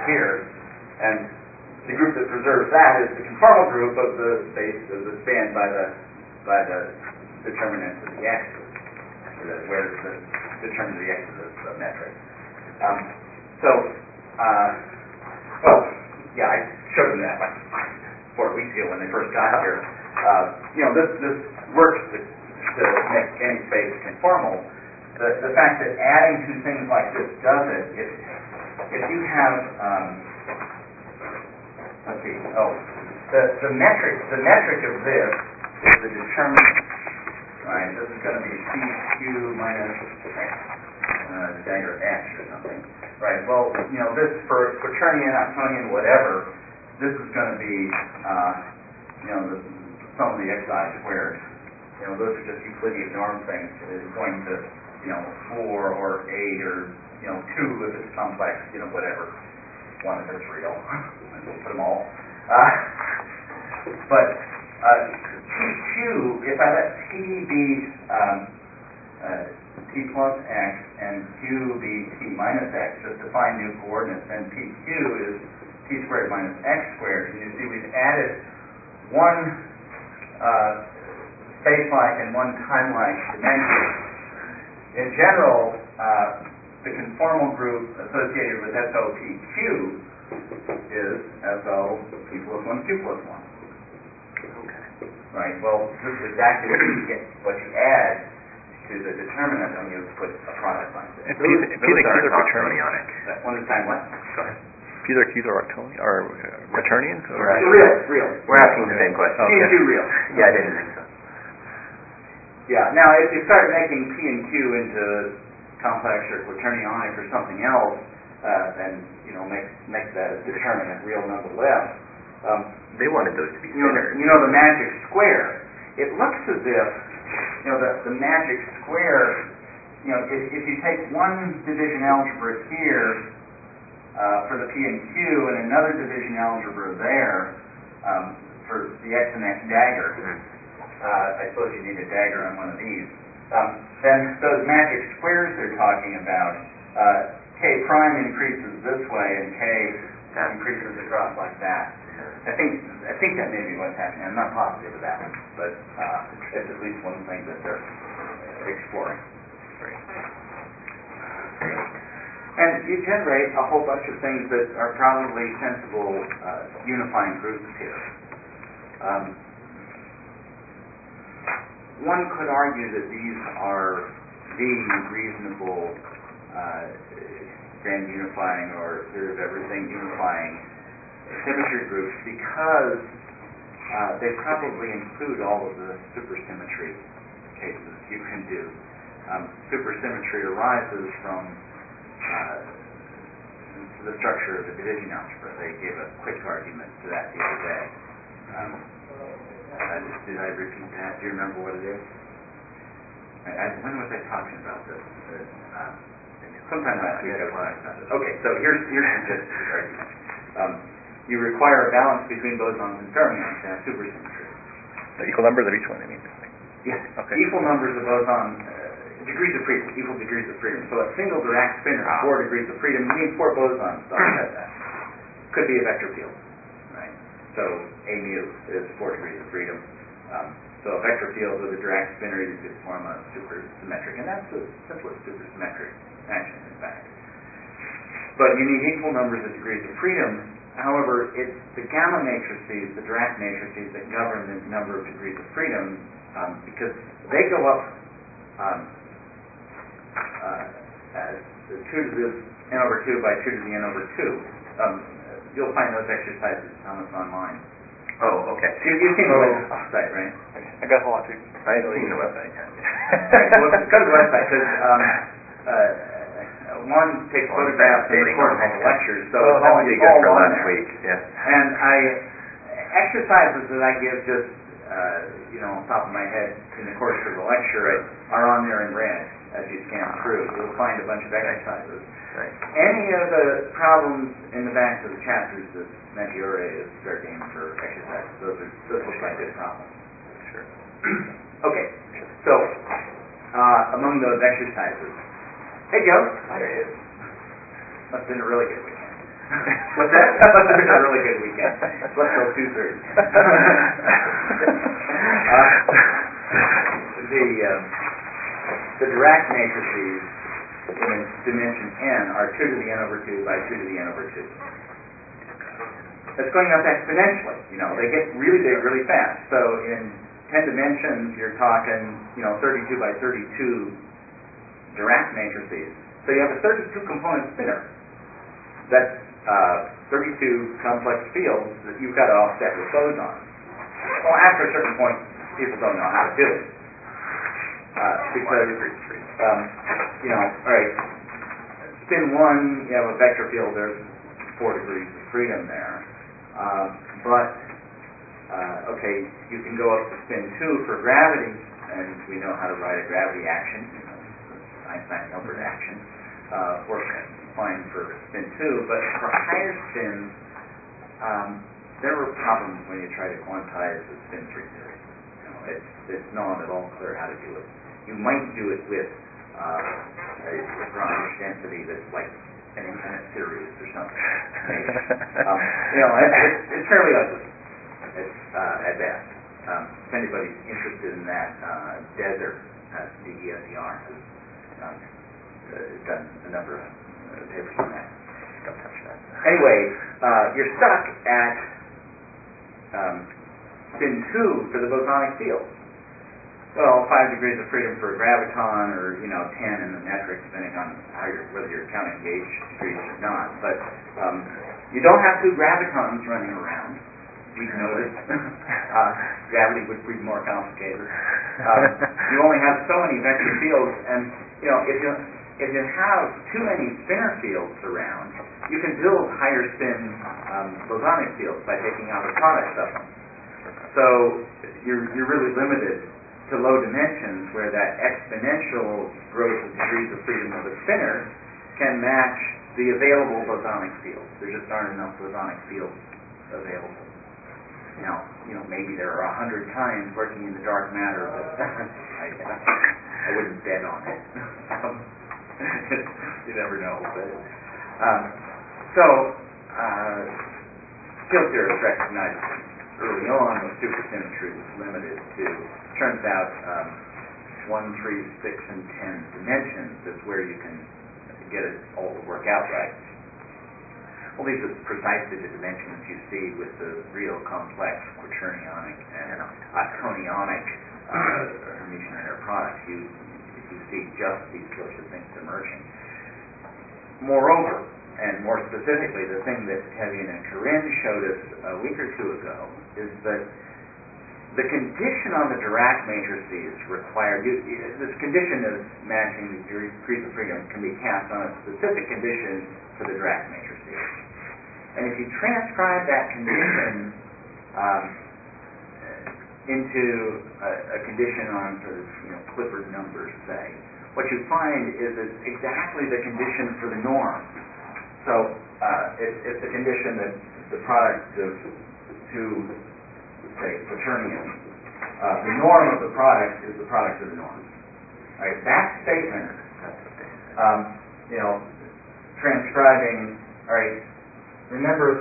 here, and the group that preserves that is the conformal group of the space that's spanned by the determinant of the x's, where the determinant of the x's is the metric. I showed them that like 4 weeks ago when they first got here. This works to make any space conformal. The fact that adding two things like this does it, if you have, the metric of this is the determinant, right? This is going to be PQ minus dagger X or something, right? Well, this for quaternion, octonian, whatever, this is going to be, the sum of the xi squared. Those are just Euclidean norm things. It's going to, 4 or 8 or, 2 if it's complex, whatever. 1 if it's real. We'll put them all. But PQ, if I let P be T plus X and Q be T minus X, just to find new coordinates, then PQ is T squared minus X squared. And you see we've added one space-like and one time-like dimension. In general, the conformal group associated with SOPQ is SO P plus 1 Q plus 1. Okay. Right. Well, this is exactly what you add to the determinant when you put a product like this. And P's are quaternionic. One at a time. What? Go ahead. P's are quaternions or quaternions? Real. We're asking the same question. P and Q real. Yeah, I didn't think so. Yeah. Now, if you start making P and Q into complex or quaternionic or something else, then make that a determinant real nonetheless. They wanted those to be thinner. The magic square. It looks as if the magic square. If you take one division algebra here for the P and Q and another division algebra there for the X and X dagger. I suppose you need a dagger on one of these. Then those magic squares they're talking about, K prime increases this way and K increases across like that. I think that may be what's happening. I'm not positive of that, but it's at least one thing that they're exploring. Great. And you generate a whole bunch of things that are probably sensible unifying groups here. One could argue that these are the reasonable grand unifying or theory of everything unifying symmetry groups because they probably include all of the supersymmetry cases you can do. Supersymmetry arises from the structure of the division algebra. They gave a quick argument to that the other day. Did I repeat that? Do you remember what it is? When was I talking about this? Sometime last week I was talking about this. Okay, so here's the gist of the argument. You require a balance between bosons and fermions to have supersymmetry. The equal numbers of each one, I mean. Yes. Okay. Equal numbers of bosons, degrees of freedom, equal degrees of freedom. So a single Dirac spinner, 4 degrees of freedom, you need 4 bosons to offset that. Could be a vector field, right? So A mu is 4 degrees of freedom. So a vector field with a Dirac spinner, you could form a supersymmetric, and that's the simplest supersymmetric action, in fact. But you need equal numbers of degrees of freedom. However, it's the gamma matrices, the Dirac matrices, that govern the number of degrees of freedom because they go up as 2 to the n over 2 by 2 to the n over 2. You'll find those exercises, Thomas, online. Oh, okay. You've seen the website, right? I got a lot too. I've seen the website, yeah. Well, go to the website because one takes photographs and records all the lectures, so it's all good for on last there. week. Yeah. And exercises that I give just on top of my head in the course of the lecture are on there in red as you scan through. You'll find a bunch of exercises. Right. Any of the problems in the backs of the chapters of Maggiore is fair game for exercises. Those look like good problems. Sure. Okay. So among those exercises, hey Joe. There he is. Must have been a really good weekend. What's that? That must have been a really good weekend. Slept till 2:30. The Dirac matrices in dimension n are 2 to the n over 2 by 2 to the n over 2. That's going up exponentially. They get really big really fast. So in 10 dimensions, you're talking, 32 by 32 Dirac matrices. So you have a 32 component spinner. That's 32 complex fields that you've got to offset with bosons. Well, after a certain point, people don't know how to do it. Because, all right, spin 1, you have a vector field, there's 4 degrees of freedom there. Okay, you can go up to spin 2 for gravity, and we know how to write a gravity action, Einstein-Hilbert action. Works fine for spin 2, but for higher spins, there were problems when you try to quantize the spin 3 theory. It's not at all clear how to do it. You might do it with a Lagrange density that's like an infinite series or something. Maybe. It's fairly ugly at best. If anybody's interested in that, Deser, D-E-S-E-R, has done a number of papers on that. Don't touch that. Anyway, you're stuck at spin 2 for the bosonic field. Well, 5 degrees of freedom for a graviton, or 10 in the metric, depending on whether you're counting gauge degrees or not. But you don't have 2 gravitons running around. We've noticed gravity would be more complicated. You only have so many vector fields, and if you have too many spinner fields around, you can build higher spin bosonic fields by taking out the products of them. So you're really limited to low dimensions, where that exponential growth of degrees of freedom of a spinner can match the available bosonic fields. There just aren't enough bosonic fields available. Now, maybe there are 100 times working in the dark matter, but I wouldn't bet on it. You never know. But field theorists recognized early on that supersymmetry was limited to. Turns out 1, 3, 6, and 10 dimensions is where you can get it all to work out right. Well, these are precisely the dimensions you see with the real complex quaternionic and tonionic Hermitian inner products. You see just these sorts of things emerging. Moreover, and more specifically, the thing that Tevye and Corinne showed us a week or two ago is that the condition on the Dirac matrices required, this condition of matching the degrees of freedom can be cast on a specific condition for the Dirac matrices. And if you transcribe that condition into a condition on sort of Clifford numbers, say, what you find is it's exactly the condition for the norm. So it's the condition that the product of 2, say, quaternions, the norm of the product is the product of the norms. Right? That statement, transcribing. All right. Remember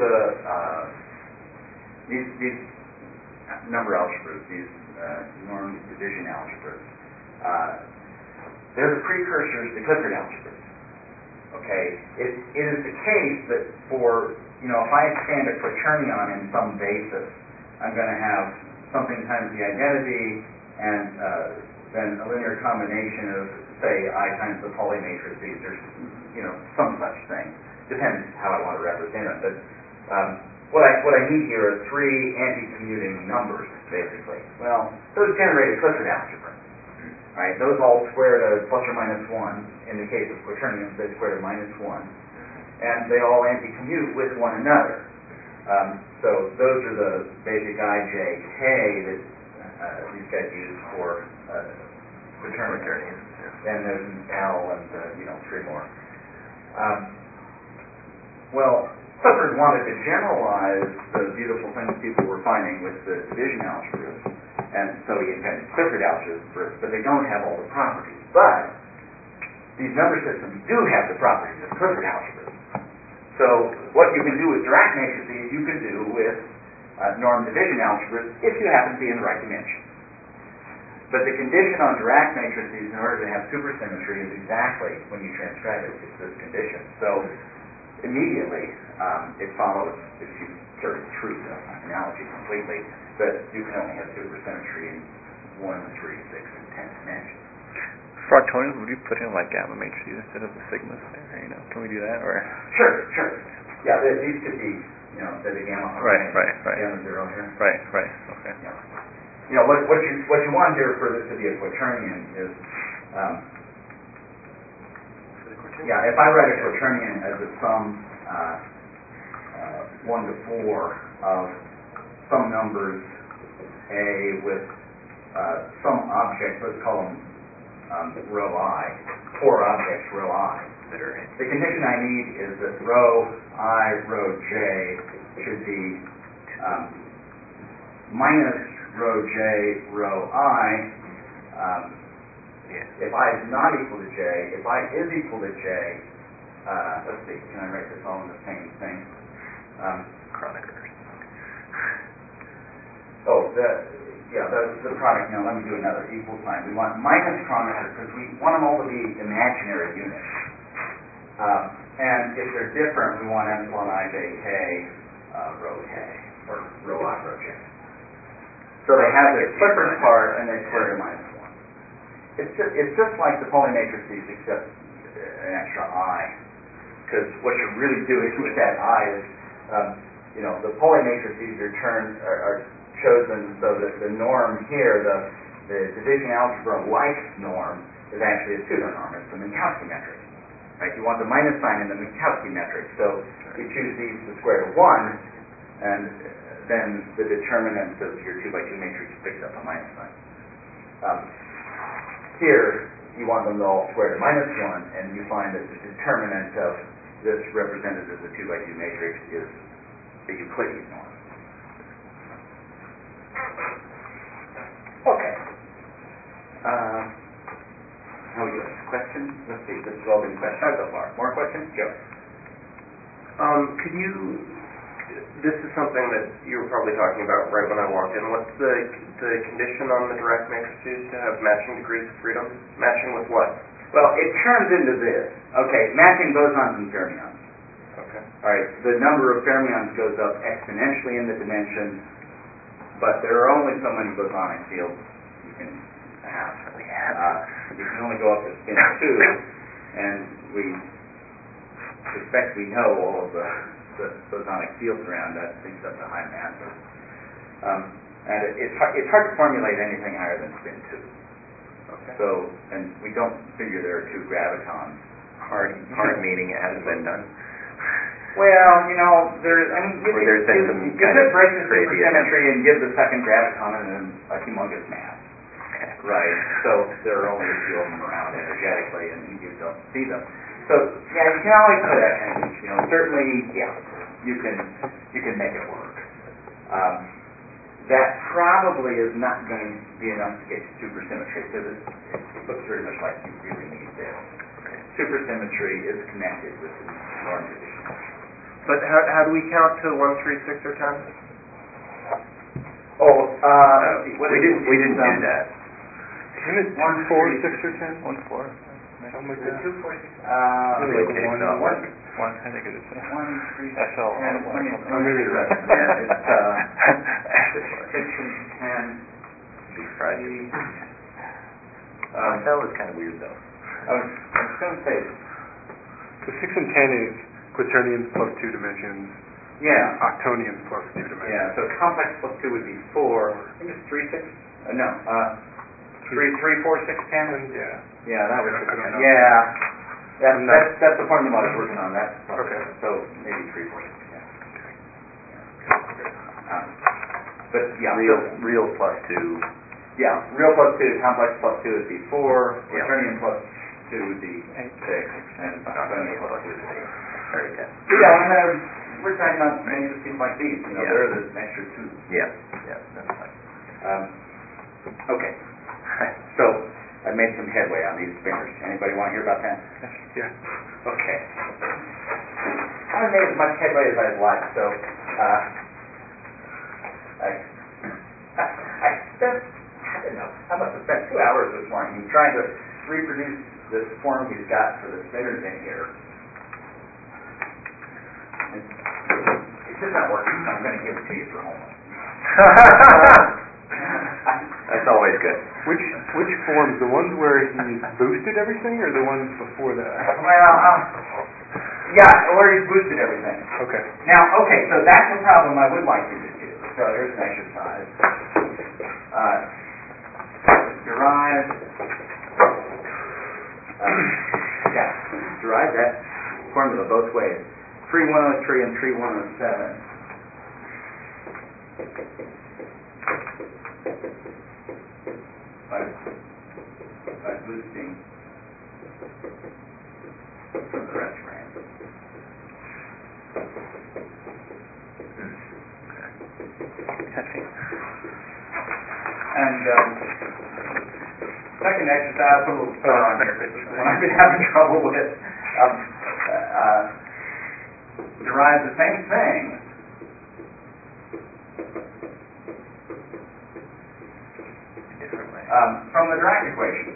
these number algebras, these norm division algebras. They're the precursors to Clifford algebras. Okay. It is the case that for if I expand a quaternion in some basis, I'm going to have something times the identity, and then a linear combination of, say, I times the Pauli matrices, or some such thing. Depends how I want to represent it. But what I need here are 3 anti-commuting numbers, basically. Well, those generate a Clifford algebra. Right? Those all square to plus or minus 1. In the case of quaternions, they square to minus 1. And they all anti-commute with one another. So those are the basic I, J, K that these guys use for quaternions. Then there's an L and 3 more. Well, Clifford wanted to generalize the beautiful things people were finding with the division algebras, and so he invented Clifford algebras, but they don't have all the properties. But these number systems do have the properties of Clifford algebras. So what you can do with Dirac matrices, you can do with norm division algebras if you happen to be in the right dimension. But the condition on Dirac matrices in order to have supersymmetry is exactly when you transcribe it, it's this condition. So immediately it follows, if you carry through the analogy completely, that you can only have supersymmetry in 1, 3, 6, and 10 dimensions. For octonions, would you put in like gamma matrices instead of the sigmas there? Can we do that, or? Sure. Yeah, these could be, the gamma. Right. Gamma 0 here. Right. Okay. Yeah. What you want here for this to be a quaternion is, if I write a quaternion as a sum 1 to 4 of some numbers A with some objects, let's call them row I, 4 objects row I. The condition I need is that row I, row J should be minus row J, row I. If I is not equal to J, if I is equal to J, let's see, can I write this all in the same thing? Chronicers. The product. Now let me do another equal sign. We want minus Kronecker because we want them all to be imaginary units. And if they're different, we want epsilon I j k rho k, or rho I rho j. So they have their Clifford part and they square to minus 1. It's just like the Pauli matrices except an extra I. Because what you're really doing with that I is, the Pauli matrices are chosen so that the norm here, the division algebra like norm, is actually a pseudonorm. It's the Minkowski metric. Right? You want the minus sign in the Minkowski metric. So you choose these to square to 1, and then the determinant of your 2 by 2 matrix picks up a minus sign. Here, you want them to all square to minus 1, and you find that the determinant of this represented as a 2 by 2 matrix is the Euclidean norm. Okay. How are we doing? Questions? Let's see. This has all been questions so far. More questions? Joe. This is something that you were probably talking about right when I walked in. What's the condition on the Dirac matrices to have matching degrees of freedom? Matching with what? Well, it turns into this. Okay, matching bosons and fermions. Okay. All right, the number of fermions goes up exponentially in the dimension, but there are only so many bosonic fields you can have. You can only go up to spin 2, and we suspect we know all of the bosonic fields around that, things up to high masses. And it's hard to formulate anything higher than spin 2. Okay. So, and we don't figure there are 2 gravitons. Hard meaning it hasn't been done. Well, you could break the crazy supersymmetry and give the second graviton a humongous mass. Okay. Right. So there are only a few of them around energetically, and you don't see them. So yeah, you can always play that kind of thing. Certainly, you can make it work. That probably is not going to be enough to get you supersymmetry because it looks very much like you really need this. Supersymmetry is connected with the norm division. But how do we count to 1, 3, 6, or 10? We didn't do that. Isn't it 2, 4, 6, or 10? 1, 4. Something like that. 2, 4, 6. One. I think it is. 1, 3, 6, SL. 10. Maybe you're right. It's 6 and 10. That was kind of weird though. I was going to say. So 6 and 10 is quaternions plus 2 dimensions. Yeah. Octonions plus 2 dimensions. Yeah. So complex plus 2 would be 4. I think it's 3, 6. No. 3, 4, 6, 10. Yeah. Yeah, that was. I don't know. Yeah. That's the formula I was working on. That's okay. So maybe 3, 4, 6, 10. But yeah. Real plus 2. Yeah. Real plus 2. Complex plus 2 would be 4. Quaternion plus 2 would be 6, and octonion plus 2 would be 8. Yeah, and then we're talking about matrices like these. They're the extra 2. Yeah, that's fine. Okay. So I made some headway on these spinners. Anybody want to hear about that? Yeah. Okay. haven't made as much headway as I'd like, so I must have spent 2 hours this morning trying to reproduce this form he's got for the spinners in here. It's just not working, so I'm going to give it to you for homework. That's always good. Which forms? The ones where he's boosted everything, or the ones before that? Well, yeah, where he's boosted everything. Okay. Now, so that's a problem I would like you to do. So here's an exercise. Derive that formula both ways. 3103 and 3107. By boosting from the rest frame. And second exercise, I'll put a little star on here. This is one I've been having trouble with. Derive the same thing Different way. From the Dirac equation.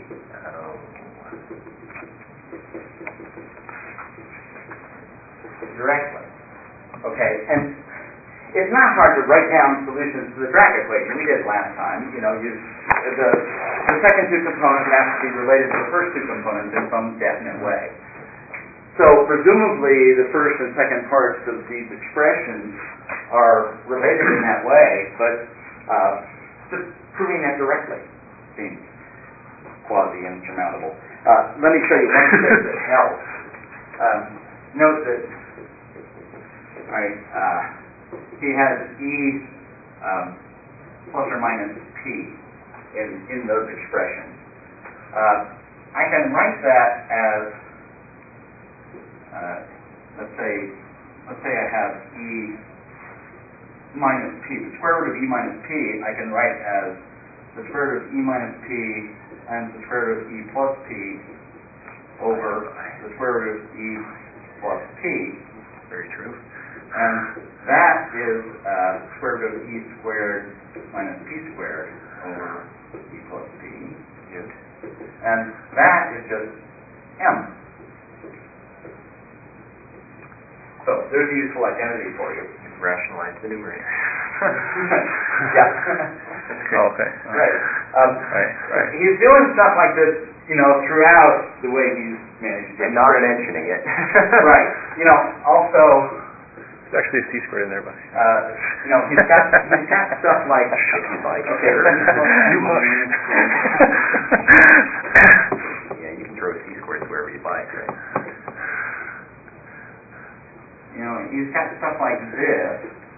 Directly. Okay, and it's not hard to write down solutions to the Dirac equation. We did it last time. The second two components have to be related to the first two components in some definite way. So presumably the first and second parts of these expressions are related in that way, but just proving that directly seems quasi-insurmountable. Let me show you one trick that helps. Note that he has E plus or minus P in those expressions. I can write that as let's say I have E minus P. The square root of E minus P I can write as the square root of E minus P and the square root of E plus P over the square root of E plus P. Very true. And that is square root of E squared minus P squared over E plus P. Good. And that is just M. So there's a useful identity for you. Rationalize the numerator. Yeah. Okay. Right. Right. He's doing stuff like this, throughout the way he's managed to. And not mentioning it. Right. Also. There's actually a C squared in there, buddy. He's got stuff like. Okay. You hush. Yeah, you can throw C squared wherever you like, right? He's got stuff like this.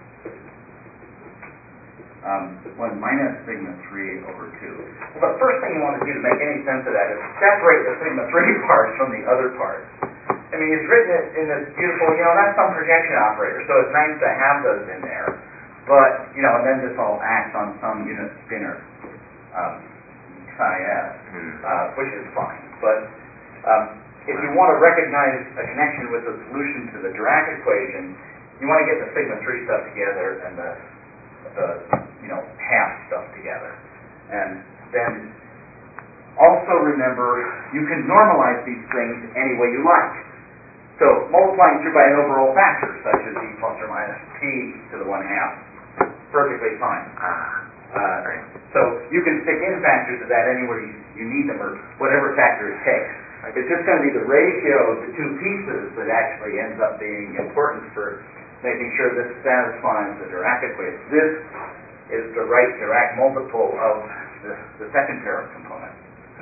1 minus sigma 3 over 2. Well, the first thing you want to do to make any sense of that is separate the sigma 3 parts from the other parts. I mean, he's written it in this beautiful, that's some projection operator, so it's nice to have those in there. But, and then this all acts on some unit spinner, psi s, which is fine. But if you want to recognize a connection with the solution to the Dirac equation, you want to get the sigma 3 stuff together and the half stuff together. And then also remember, you can normalize these things any way you like. So multiplying through by an overall factor, such as E plus or minus P to the 1/2, perfectly fine. So you can stick in factors of that anywhere you need them, or whatever factor it takes. It's just going to be the ratio of the two pieces that actually ends up being important for making sure this satisfies the Dirac equation. This is the right Dirac multiple of the second pair of components.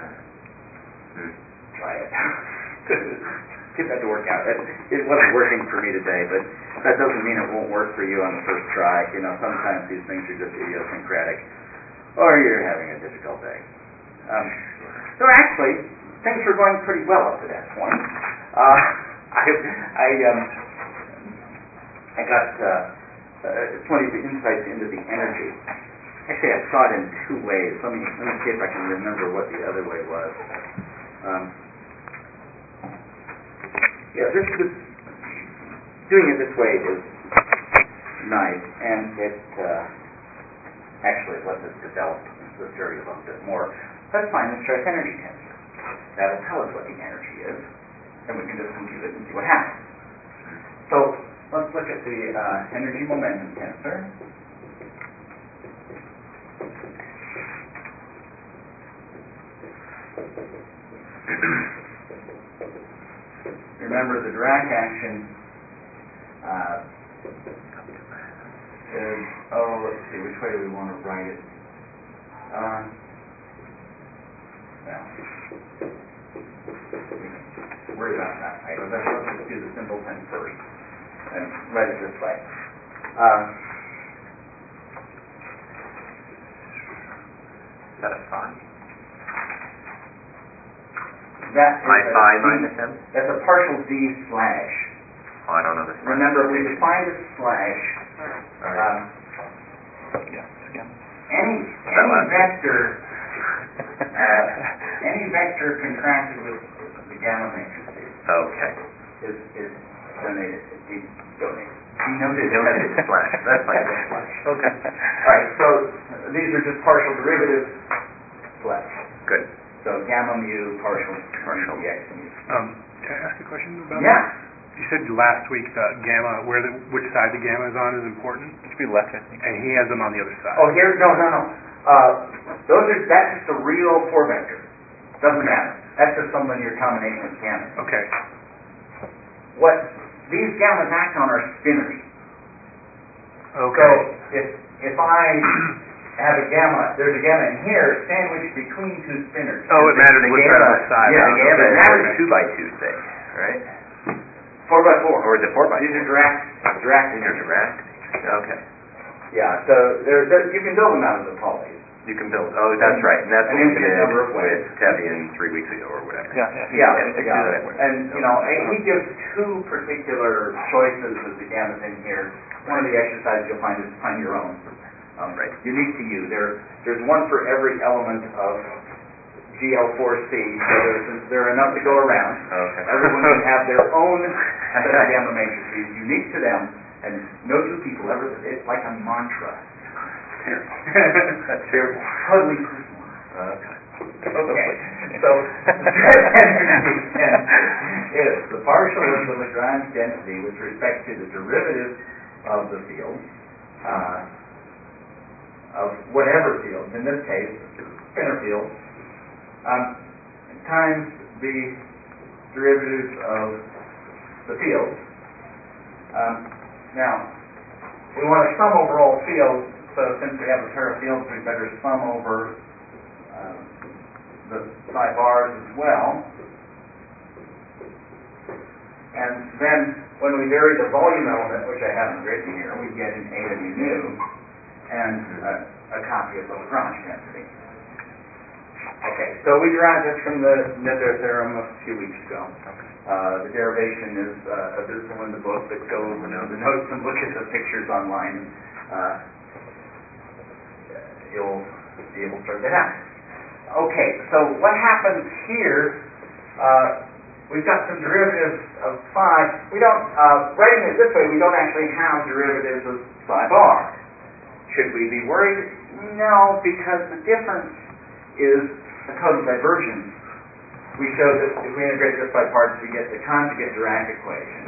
Try it. Get that to work out. It wasn't working for me today, but that doesn't mean it won't work for you on the first try. Sometimes these things are just idiosyncratic, or you're having a difficult day. So actually, things were going pretty well up to that point. I got plenty of insights into the energy. Actually, I saw it in two ways. Let me see if I can remember what the other way was. doing it this way is nice, and it actually lets us develop the theory a little bit more. Let's find the stress energy tensor. That'll tell us what the energy is, and we can just compute it and see what happens. So let's look at the energy momentum tensor. Remember, the Dirac action is, let's see, which way do we want to write it? Well, worry about that. Let's just do the simpleton first and write it this way. Is that a phi? That is phi minus m? That's a partial d slash. Oh, I don't know this. Remember, we defined a slash. Any vector contrasted with the gamma matrices. Okay. Is denoted slash. That's like a slash. Okay. All right. So these are just partial derivatives slash. Good. So gamma mu partial dx mu. Can I ask a question about that? Yeah. You said last week that gamma, which side the gamma is on is important? It should be left, I think. And he has them on the other side. Oh, here? No. That's just a real 4-vector. Doesn't matter. That's just some linear combination of gammas. Okay. What these gammas act on are spinors. Okay. So if I have a gamma, there's a gamma in here sandwiched between two spinors. Oh, it matters which side of the side. Yeah, the gamma matters. 2x2, say, right? 4x4. Or is it 4x4? These are Dirac. These are Dirac. Okay. Yeah, so you can build them out of the Pauli's. You can build. Oh, that's right. And that's what we did number of ways. with Tevian 3 weeks ago or whatever. Yeah. And he gives two particular choices of the gammas in here. One of the exercises you'll find is find your own. Right. Unique to you. There's one for every element of GL4C. So there are enough to go around. Okay. Everyone can have their own set of gamma matrices, unique to them, and no two people ever. It's like a mantra. That's They're totally personal. Okay. So stress energy is the partial of the Lagrange density with respect to the derivative of the field, of whatever field, in this case, spinor field, times the derivative of the field. Now, we want to sum over all fields, so since we have a pair of fields, we better sum over the psi bars as well. And then when we vary the volume element, which I haven't written here, we get an eta mu nu and a copy of the Lagrange density. Okay, so we derived this from the Noether theorem a few weeks ago. The derivation is visible in the book, but go over the notes and look at the pictures online. You'll be able to sort that out. Okay, so what happens here? We've got some derivatives of phi. We don't, writing it this way, we don't actually have derivatives of psi bar. Should we be worried? No, because the difference is a total divergence. We show that if we integrate this by parts, we get the conjugate Dirac equation.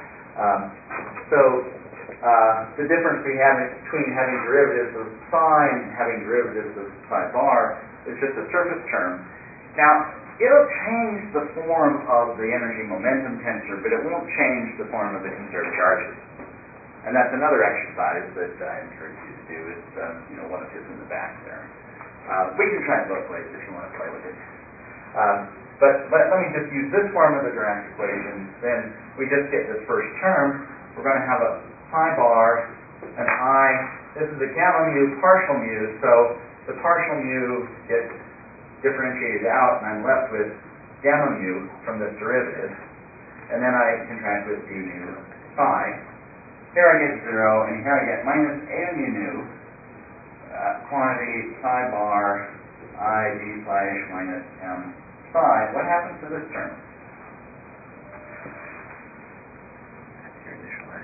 The difference we have between having derivatives of psi and having derivatives of psi bar is just a surface term. Now, it'll change the form of the energy momentum tensor, but it won't change the form of the conserved charges. And that's another exercise that I encourage you to do. It's one of his in the back there. We can try it both ways if you want to play with it. But let me just use this form of the Dirac equation. Then we just get this first term. We're going to have a psi bar, an I. This is a gamma mu partial mu, so the partial mu gets differentiated out, and I'm left with gamma mu from this derivative. And then I contrast with d mu phi. Here I get 0, and here I get minus eta mu nu, quantity psi bar I d slash minus m psi. What happens to this term? Your initial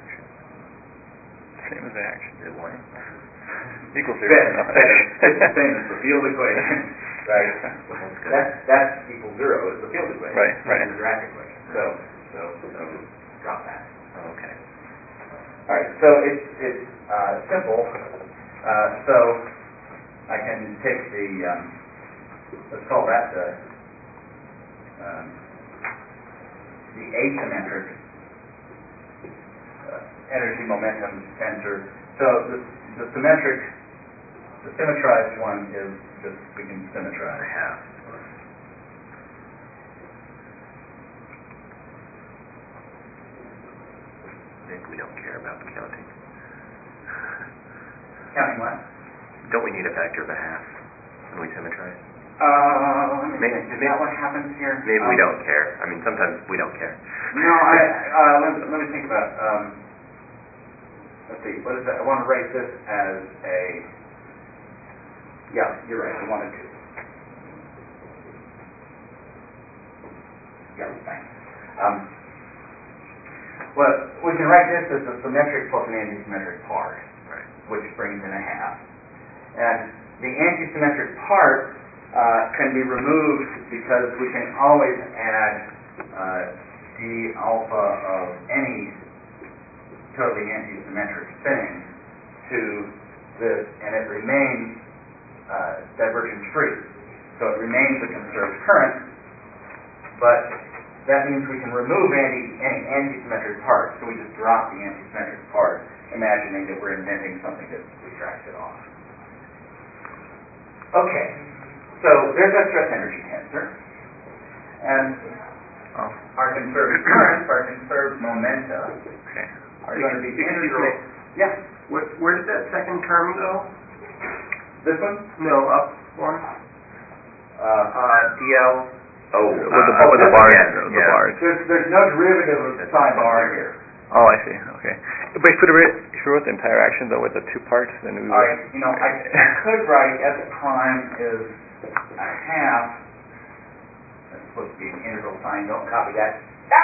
Same as the action. Is it 1? Equals 0. It's the same as the field equation, right? That's good. That's equals 0 is the field equation. Right, right. That's the Dirac equation. So drop that. Okay. All right. So it's simple. So I can take the let's call that the asymmetric energy momentum tensor. So the symmetrized one is just, we can symmetrize. Half. I think we don't care about counting. Counting what? Don't we need a factor of a half when we symmetrize? Let me Maybe- think. Is that what happens here? Maybe we don't care. I mean, sometimes we don't care. No, let me think about. Let's see. What is that? I want to write this as a. Yeah, you're right. I wanted to. Yeah, thanks. Well, we can write this as a symmetric plus an antisymmetric part, Right. which brings in a half. And the antisymmetric part can be removed because we can always add d alpha of any totally antisymmetric thing to this, and it remains divergence free. So it remains a conserved current, but that means we can remove any antisymmetric part. So we just drop the antisymmetric part, imagining that we're inventing something that retracts it off. Okay, so there's that stress energy tensor, and our conserved currents, our conserved momenta, Okay. are going to be Excuse me. Yeah, Where did that second term go? this one. No, up one. DL. With the bars. The bars. There's no derivative of psi bar here. Oh, I see. Okay. But if we wrote the entire action though with the two parts, then we would. All right, I could write S prime is a half. That's supposed to be an integral sign. Don't copy that.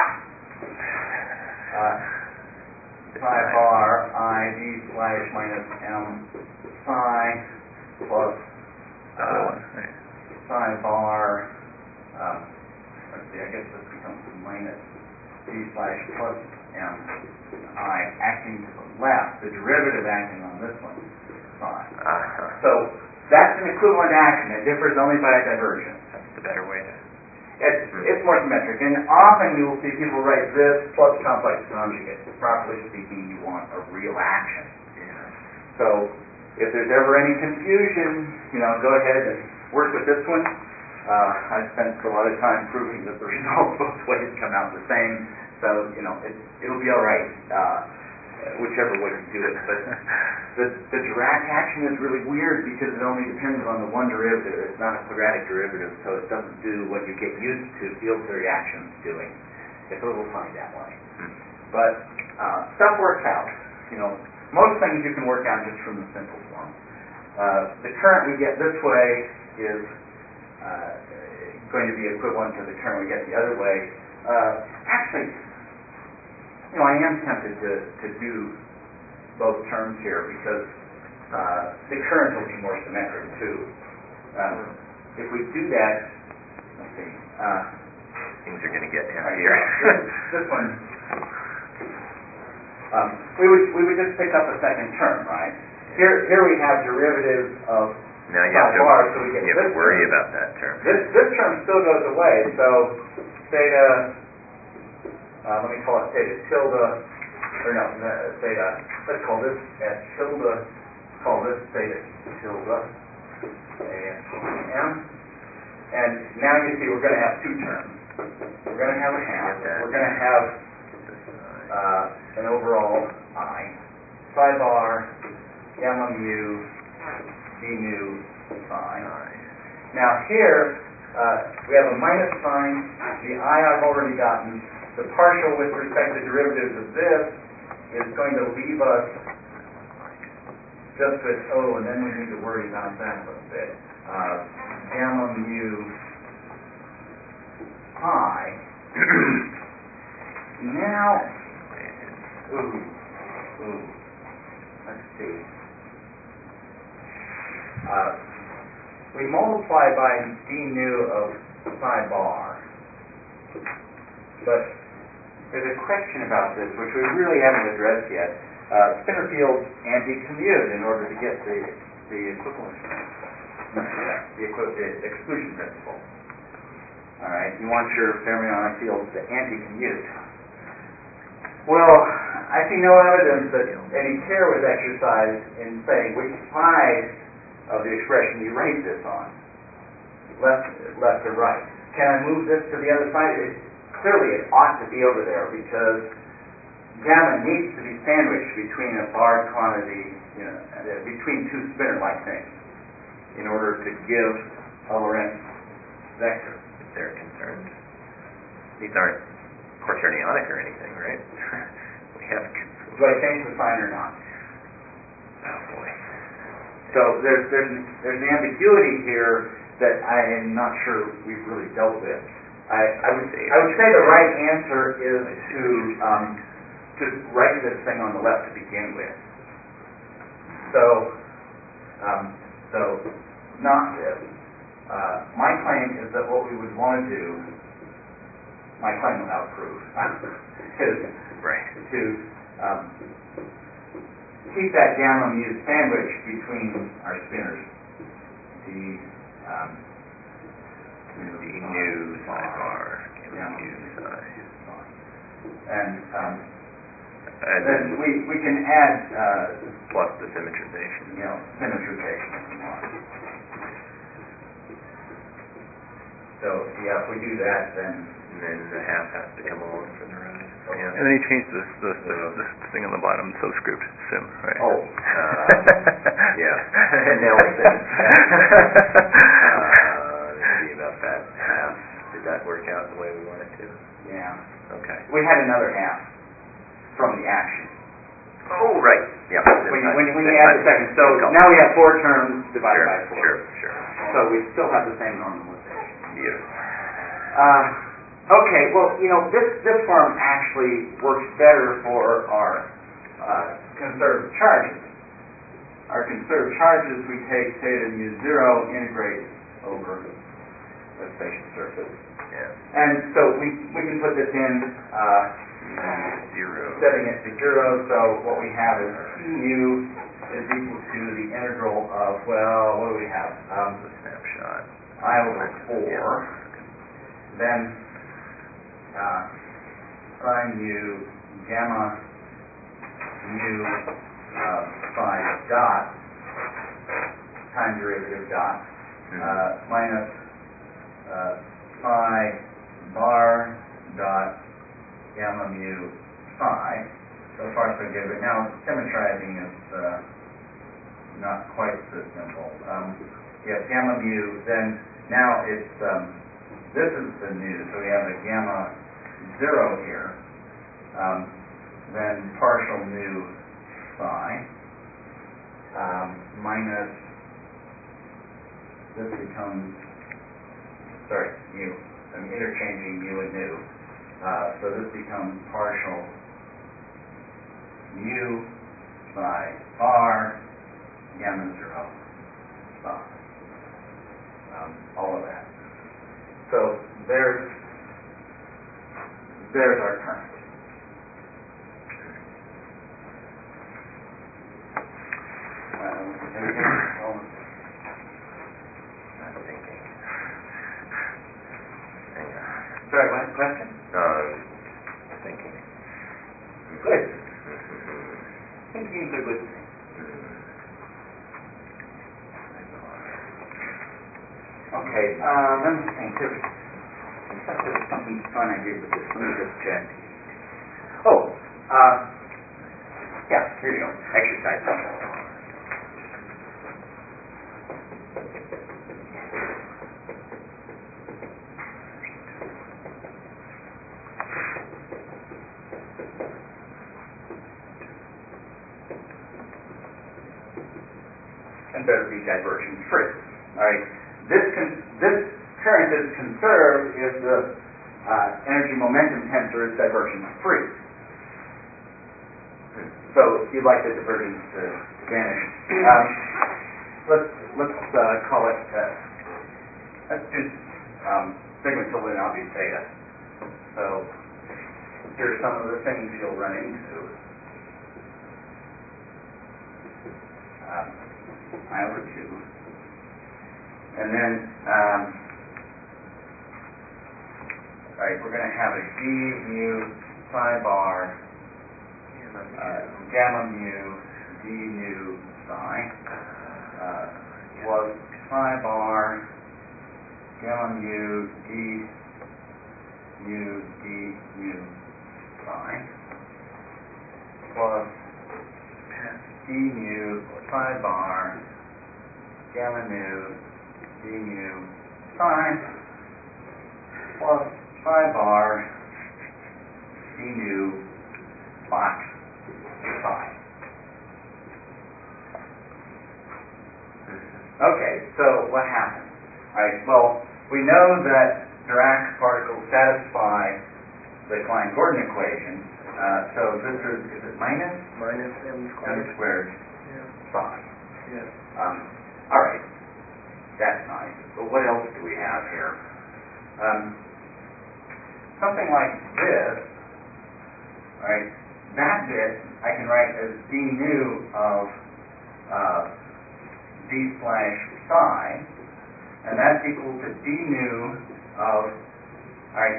Psi bar I d slash minus m psi plus Other one. Right. psi bar. Let's see. I guess this becomes minus d slash plus m I acting to the left. The derivative acting on this one is psi. So that's an equivalent action. It differs only by a divergence. That's the better way to. It's more symmetric, and often you will see people write this plus complex conjugate. Properly speaking, you want a real action. So if there's ever any confusion, go ahead and work with this one. I spent a lot of time proving that the results both ways come out the same. So it'll be all right, whichever way you do it. But the Dirac action is really weird because it only depends on the one derivative. It's not a quadratic derivative, so it doesn't do what you get used to field theory actions doing. It's a little funny that way. But stuff works out. Most things you can work out just from the simple form. The current we get this way is going to be equivalent to the current we get the other way. Actually, I am tempted to do both terms here because the current will be more symmetric too. If we do that, let's see. Things are going to get Right here. This one, we would just pick up a second term, right? Here we have derivatives of Now you psi have to, bar, so we get you have this to worry term. about that term. This term still goes away, so theta, let me call it theta tilde, or no, theta, let's call this S tilde, call this theta tilde, M, and now you see we're going to have two terms. We're going to have a half, we're going to have an overall I, psi bar, gamma mu, d mu, psi. Now here, we have a minus sign, the I I've already gotten, the partial with respect to derivatives of this is going to leave us just with, and then we need to worry about that a little bit. Gamma mu pi. Now, let's see. We multiply by d nu of psi bar. But there's a question about this, which we really haven't addressed yet. Spinor fields anti-commute in order to get the equivalence, the exclusion principle. All right, you want your fermionic fields to anti-commute. Well, I see no evidence that any care was exercised in saying which side of the expression you rate this on, left or right. Can I move this to the other side? Clearly, it ought to be over there because gamma needs to be sandwiched between a barred quantity, between two spinor-like things, in order to give a Lorentz vector. If they're concerned, these aren't quaternionic or anything, right? We have. Do I change the sign or not? Oh boy. So there's an ambiguity here that I am not sure we've really dealt with. I would say the right answer is to write this thing on the left to begin with. So not this. My claim is that what we would want to do, my claim without proof, is to keep that gamma mu sandwiched between our spinors. The nu psi bar, mu psi. And then we can add plus the symmetrization. Symmetrization if we want. So if we do that, then the half has to come along for the ride. Okay. And then you change this thing on the bottom, subscript sim, right? Oh. Yeah. Nelson. Let's see about that half. Did that work out the way we wanted to? Yeah. Okay. We had another half from the action. Oh, right. Yeah. When you add the second. So now we have 4 terms divided by 4. Sure. So we still have the same normalization. Beautiful. Okay, well, this form actually works better for our conserved charges. Our conserved charges, we take theta mu 0, integrate over the spatial surface. Yeah. And so we can put this in, setting it to 0, so what we have is P mu is equal to the integral of, what do we have? The snapshot. I over 4. Yeah. Then psi mu gamma mu psi dot time derivative dot minus psi bar dot gamma mu psi. So far so good, but now symmetrizing is not quite so simple. Gamma mu, then now it's this is the nu, so we have a gamma 0 here, then partial nu psi, minus, this becomes, mu, I'm interchanging mu and nu, so this becomes partial mu psi bar, gamma 0 psi, all of that. So there's our current. Anything else? I'm thinking. Hang on. Sorry, what question? Thinking. Good. Thinking is a good thing. Okay, let me think. There was something fun I did with this. Let me just check. Oh, yeah, here you go. Exercise. And better be diversion free. All right. This current is conserved if the energy momentum tensor is divergence free. So you'd like the divergence to vanish. Let's call it, let's do sigma tilde and obvious theta. So here are some of the things you'll run into. I over 2. And then, right, we're going to have a d mu psi bar gamma mu d nu psi plus psi bar gamma mu d mu d nu psi plus d mu psi bar gamma nu d mu psi plus psi bar d nu box psi. Okay, so what happens? Right, well, we know that Dirac particles satisfy the Klein-Gordon equation. So this is it minus M squared psi. Yeah. All right, that's nice. But what else do we have here? Something like this, right? That bit I can write as d nu of d slash psi, and that's equal to d nu of, all right,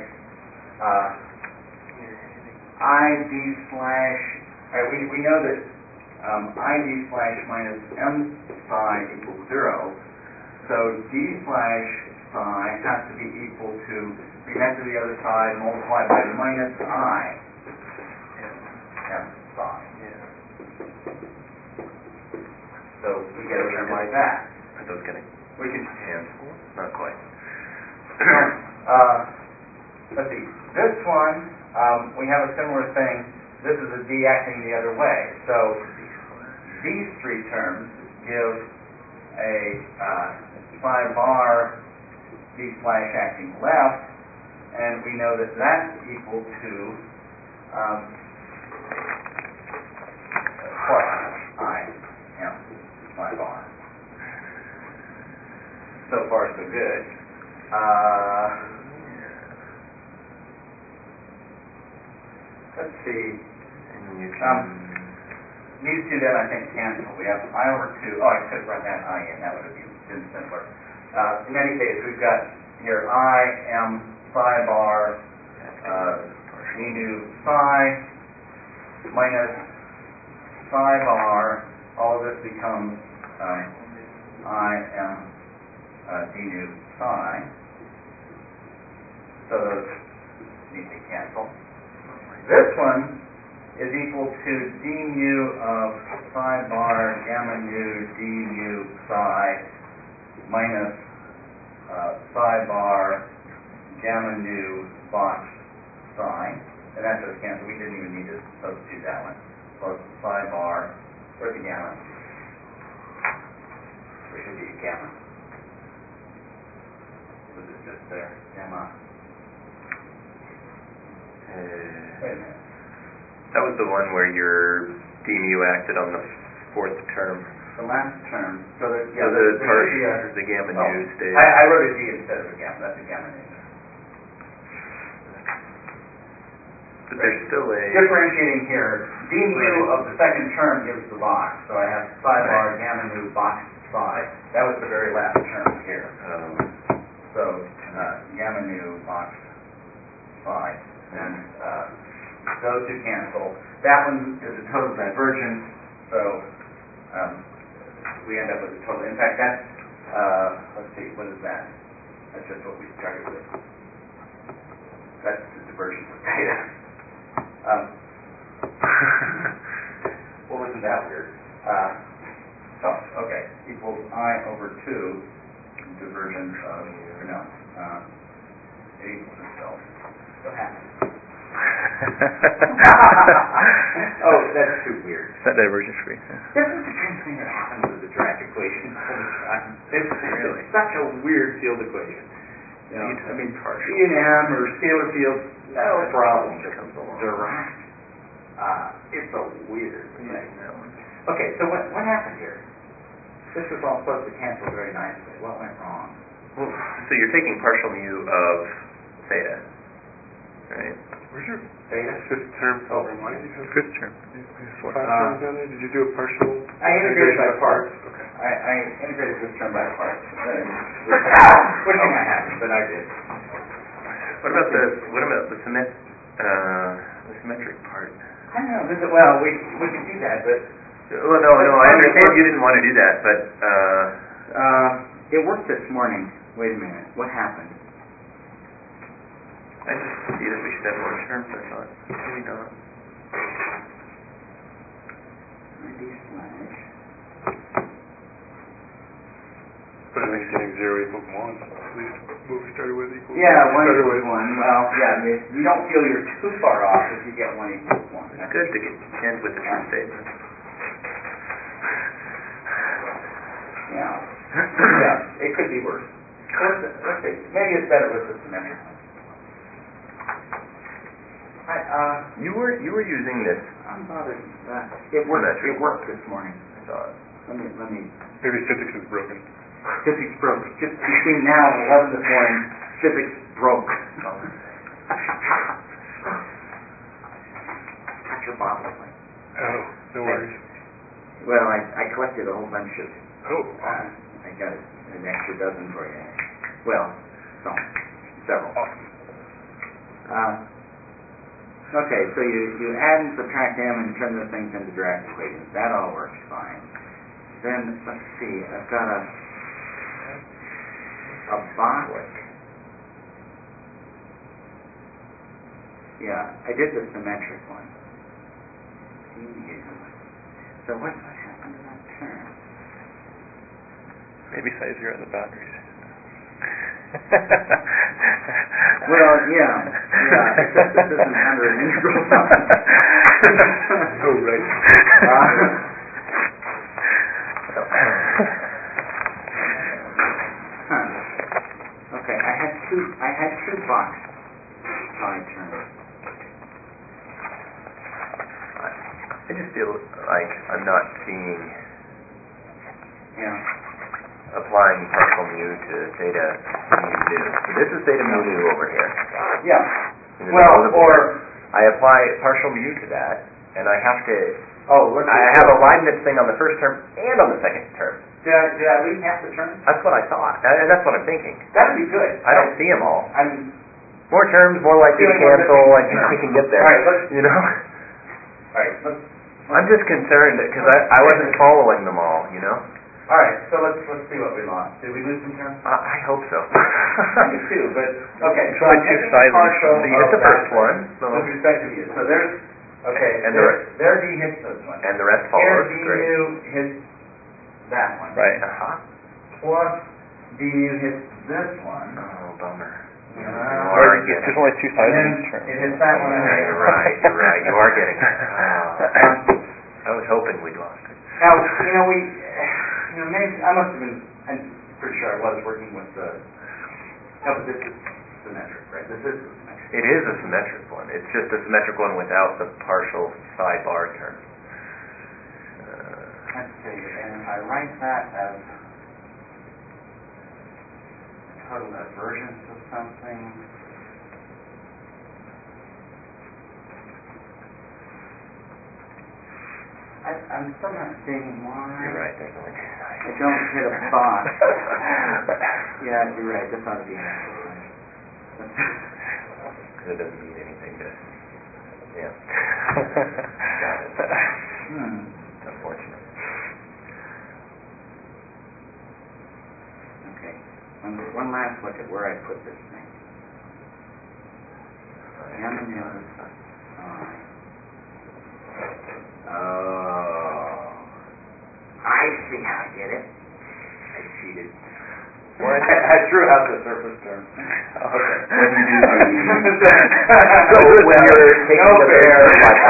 I d slash, all right, we know that I d slash minus m psi equals 0, so d slash psi has to be equal to, connect to the other side, multiplied by minus I m psi. So we get a term like that. Are those going to We can cancel? Not quite. let's see. This one, we have a similar thing. This is a d acting the other way. So these three terms give a psi bar d slash acting left, and we know that that's equal to plus I m psi bar. So far, so good. Let's see. And you can... These two then I think cancel. We have I over 2. Oh, I could have run that I in. That would have been simpler. In any case, we've got here I m psi bar d nu psi minus psi bar. All of this becomes I m d nu psi. So those need to cancel. This one is equal to d mu of psi bar gamma nu d mu psi minus psi bar gamma nu box psi, and that does cancel. We didn't even need to substitute that one. Plus psi bar, where's the gamma? There should be a gamma. Was it just there? Gamma. Wait a minute. That was the one where your d mu acted on the fourth term. The last term. So that So the gamma nu stays. I wrote a d instead of a gamma. That's a gamma nu. But there's still a differentiating here. D mu of the second term gives the box. So I have psi bar gamma nu box psi. That was the very last term here. So gamma nu box psi. And those two cancel. That one is a total divergence, so we end up with a total. In fact, that's, let's see, what is that? That's just what we started with. That's the divergence of theta. Well, isn't that weird? Okay, equals I over 2 divergence of, no, it equals itself. So happens. Oh, that's too weird. Is that divergence free? This is the kind of thing that happens with the Dirac equation. It's Really? such a weird field equation. You know, I mean, partial. E and M or scalar fields, no problem. Comes along. Dirac, it's a weird thing. No. Okay, so what happened here? This was all supposed to cancel very nicely. What went wrong? Well, so you're taking partial mu of theta, right? Where's your Theta? fifth term? Oh, Remind me. Fifth term. Five terms down there? Did you do a partial? I integrated by integration parts. Okay. I integrated this term by parts. Which thing I haven't, but I did. What about the symmetric part? I don't know. Well, we could do that, but Well, no, I understand you didn't want to do that, but it worked this morning. Wait a minute. What happened? I just see that we should have more terms. I thought maybe not. 90 slash. But at least getting 0 equals 1. At least what we started with equals Yeah, what we 1 started equals with. 1. Well, yeah, you don't feel you're too far off if you get 1 equals 1. It's good to end with the true statement. Yeah. Yeah, it could be worse. Let's see. Maybe it's better with the symmetric one. You were using this. I'm bothered. It worked this morning. I thought. Let me. Maybe physics is broken. Physics broke. Just between now and 11 this morning, physics broke. Got your bottle. Oh, no worries. Well, I collected a whole bunch of. Oh, I got an extra dozen for you. Well, several. awesome. Okay, so you add and subtract m and turn those things into Dirac equations. That all works fine. Then let's see. I've got a box. Yeah, I did the symmetric one. So what happened to that term? Maybe size 0 on the boundaries. Well, yeah, except this isn't under an integral function. Oh, right. Okay, I had two box pi terms. I just feel like I'm not seeing applying partial mu to theta mu nu. So this is theta mu nu over here. Yeah. In the Well, middle of the board. I apply partial mu to that, and I have to. I have a Leibniz thing on the first term and on the second term. Did I leave half the terms? That's what I thought, and that's what I'm thinking. That would be good. I don't see them all. I'm More terms, more likely to Feeling we're cancel. I missing think terms. we can get there. All right, let's- you know. all right. I'm just concerned because I wasn't following them all. You know. All right. So let's see what we lost. Did we lose some terms? I hope so. I do too, but okay. It's So only I'm two taking sizes. partial So you hit the of first that one. So. with respect to mu. So there's okay. And there D hits this one. And the rest Here follows. D Great. mu hits that one. Right. Plus D mu hits this one. Oh, bummer. Or there's only two And sizes then in each term. it hits that one. Yeah, and you're right. You are getting it. I was hoping we'd lost it. Now, maybe I must have been. I'm pretty sure I was working with the. No, but this is symmetric, right? This is symmetric. It is a symmetric one. It's just a symmetric one without the partial psi bar term. Let's see, and I write that as total divergence of something. I'm still not seeing why. You're right. There's only two sides. I don't hit a box. Yeah, you're right. This ought to be an exercise. Because it doesn't mean anything to. Yeah. Got it. It's unfortunate. Okay. One last look at where I put this thing. M is oh. I see how I did it. I cheated. What? I threw out the surface term. Okay. When you do So when you're taking the fair.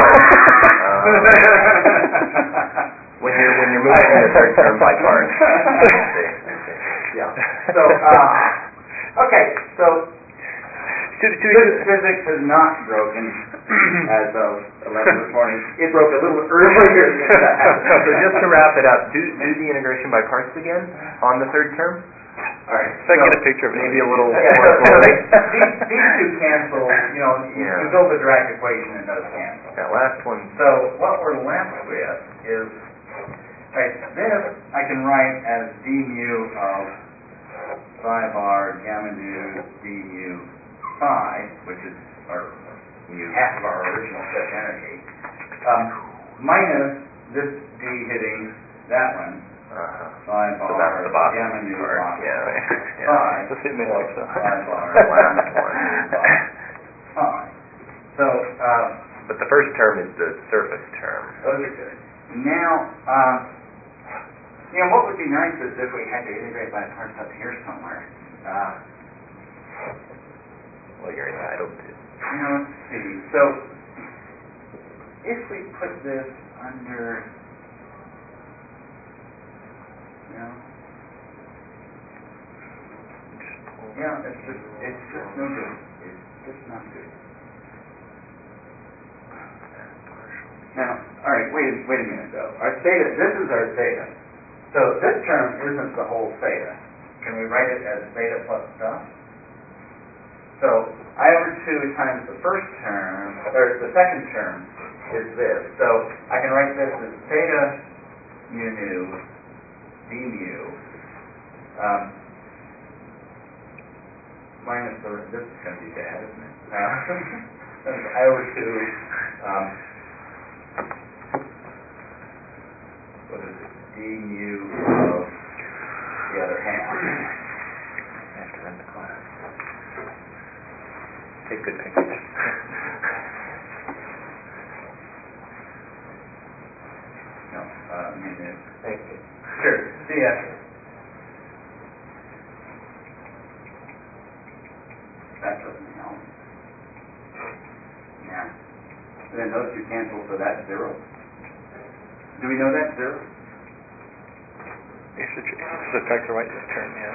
when you're moving the third term by parts. Yeah. So okay. So Physics has not broken as of 11 this morning. It broke a little earlier than that. So just to wrap it up, do the integration by parts again on the third term. All right. So I can get a picture of it. Maybe a little Yeah, more so slowly. these two cancel. Yeah. You build the Dirac equation and those cancel. That last one. So what we're left with is, right, this I can write as d mu of phi bar gamma nu d mu phi, which is our half of our original Fish energy, minus this d hitting that one, phi So bar that's the bottom gamma nu part. phi Yeah. phi Let's see, maybe plus so. phi bar Last one. phi. So But the first term is the surface term. those are good. Now, what would be nice is if we had to integrate by parts up here somewhere. Well, you're entitled to. Let's see. So, if we put this under, it's just no good. It's just not good. Now, all right, wait a minute though. Our theta, this is our theta. So this term isn't the whole theta. Can we write it as theta plus stuff? So I over 2 times the first term, or the second term, is this. So I can write this as theta mu nu d mu minus this is going to be bad, isn't it? I over 2 what is it? D mu of the other half. I have to run the class. Take good pictures. No, mu nu. Thank you. Sure. See ya. That doesn't help. Yeah. And then those two cancel, so that's 0. Do we know that's 0? It's just a factor right this term, yeah.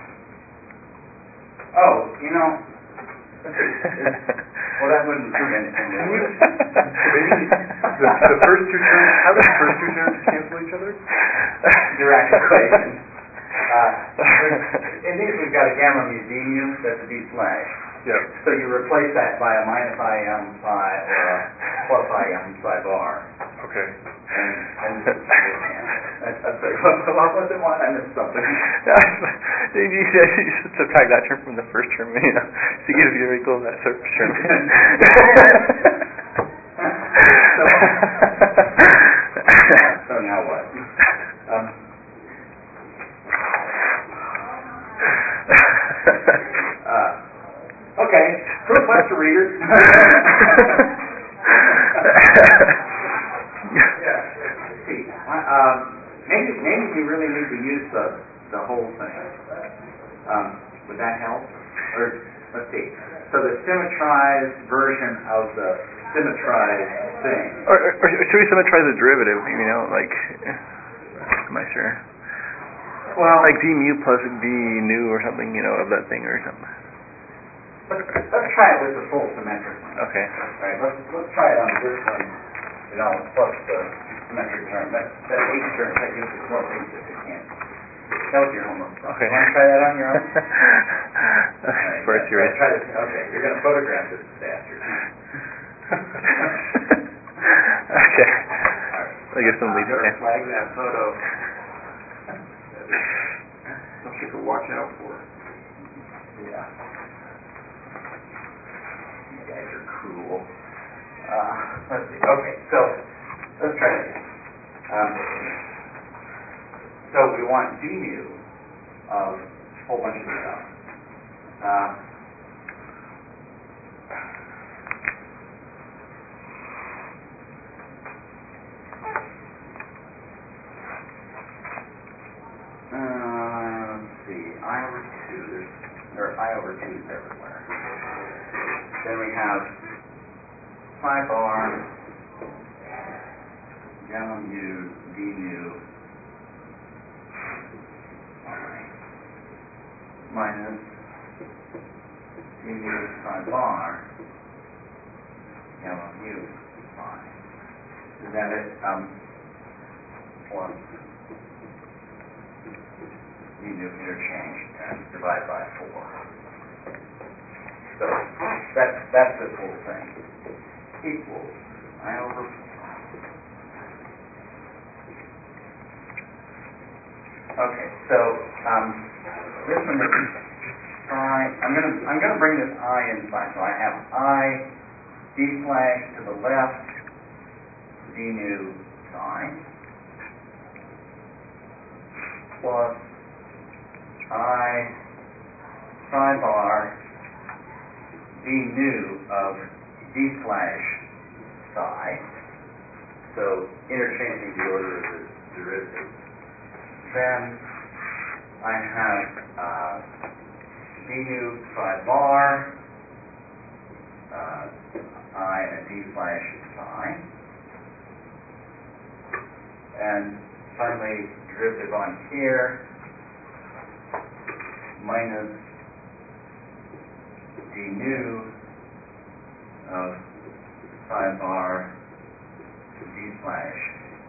Oh, well, that wouldn't prove anything. Would it? Maybe the first two terms, how do the first two terms cancel each other? Dirac equation. In these, we've got a gamma mu d mu, that's a d slash. Yeah. So you replace that by a minus im phi or a plus im psi bar. Okay. And I'm sorry, what was it? I missed something. You should subtract that term from the first term, to give you equal that surface term. So now what? Okay, proof left to readers. Maybe we really need to use the whole thing. Would that help? Or let's see. So the symmetrized version of the symmetrized thing. Or should we symmetrize the derivative? Am I sure? Well, like d mu plus d nu or something, of that thing or something. Let's try it with the full symmetric one. Okay. All right. Let's try it on this one. Plus the symmetric term. That's H term. That gives us more things that it can't. That was your homework. Okay. You want to try that on your own? Right, First you're in. try this. Okay. You're going to photograph this disaster. Okay. All right. I guess some lead. Okay. Flag that photo. Something to watch out for. Yeah. You guys are cruel. Let's see. Okay, so let's try this. So we want d mu of a whole bunch of stuff. Let's see. I over 2. There are I over 2's everywhere. Then we have phi bar gamma mu d mu minus d mu phi phi bar M of mu phi. Is that it? Plus d nu interchange and divide by 4. So that's this whole thing. Equals I over 4. Okay, so this one is phi. I'm gonna bring this I inside. So I have I d slash to the left d nu psi plus I psi bar d nu of d slash psi. So interchanging the order of the derivative. Then I have d nu psi bar I and d slash psi. And finally, derivative on here minus d nu of psi bar d slash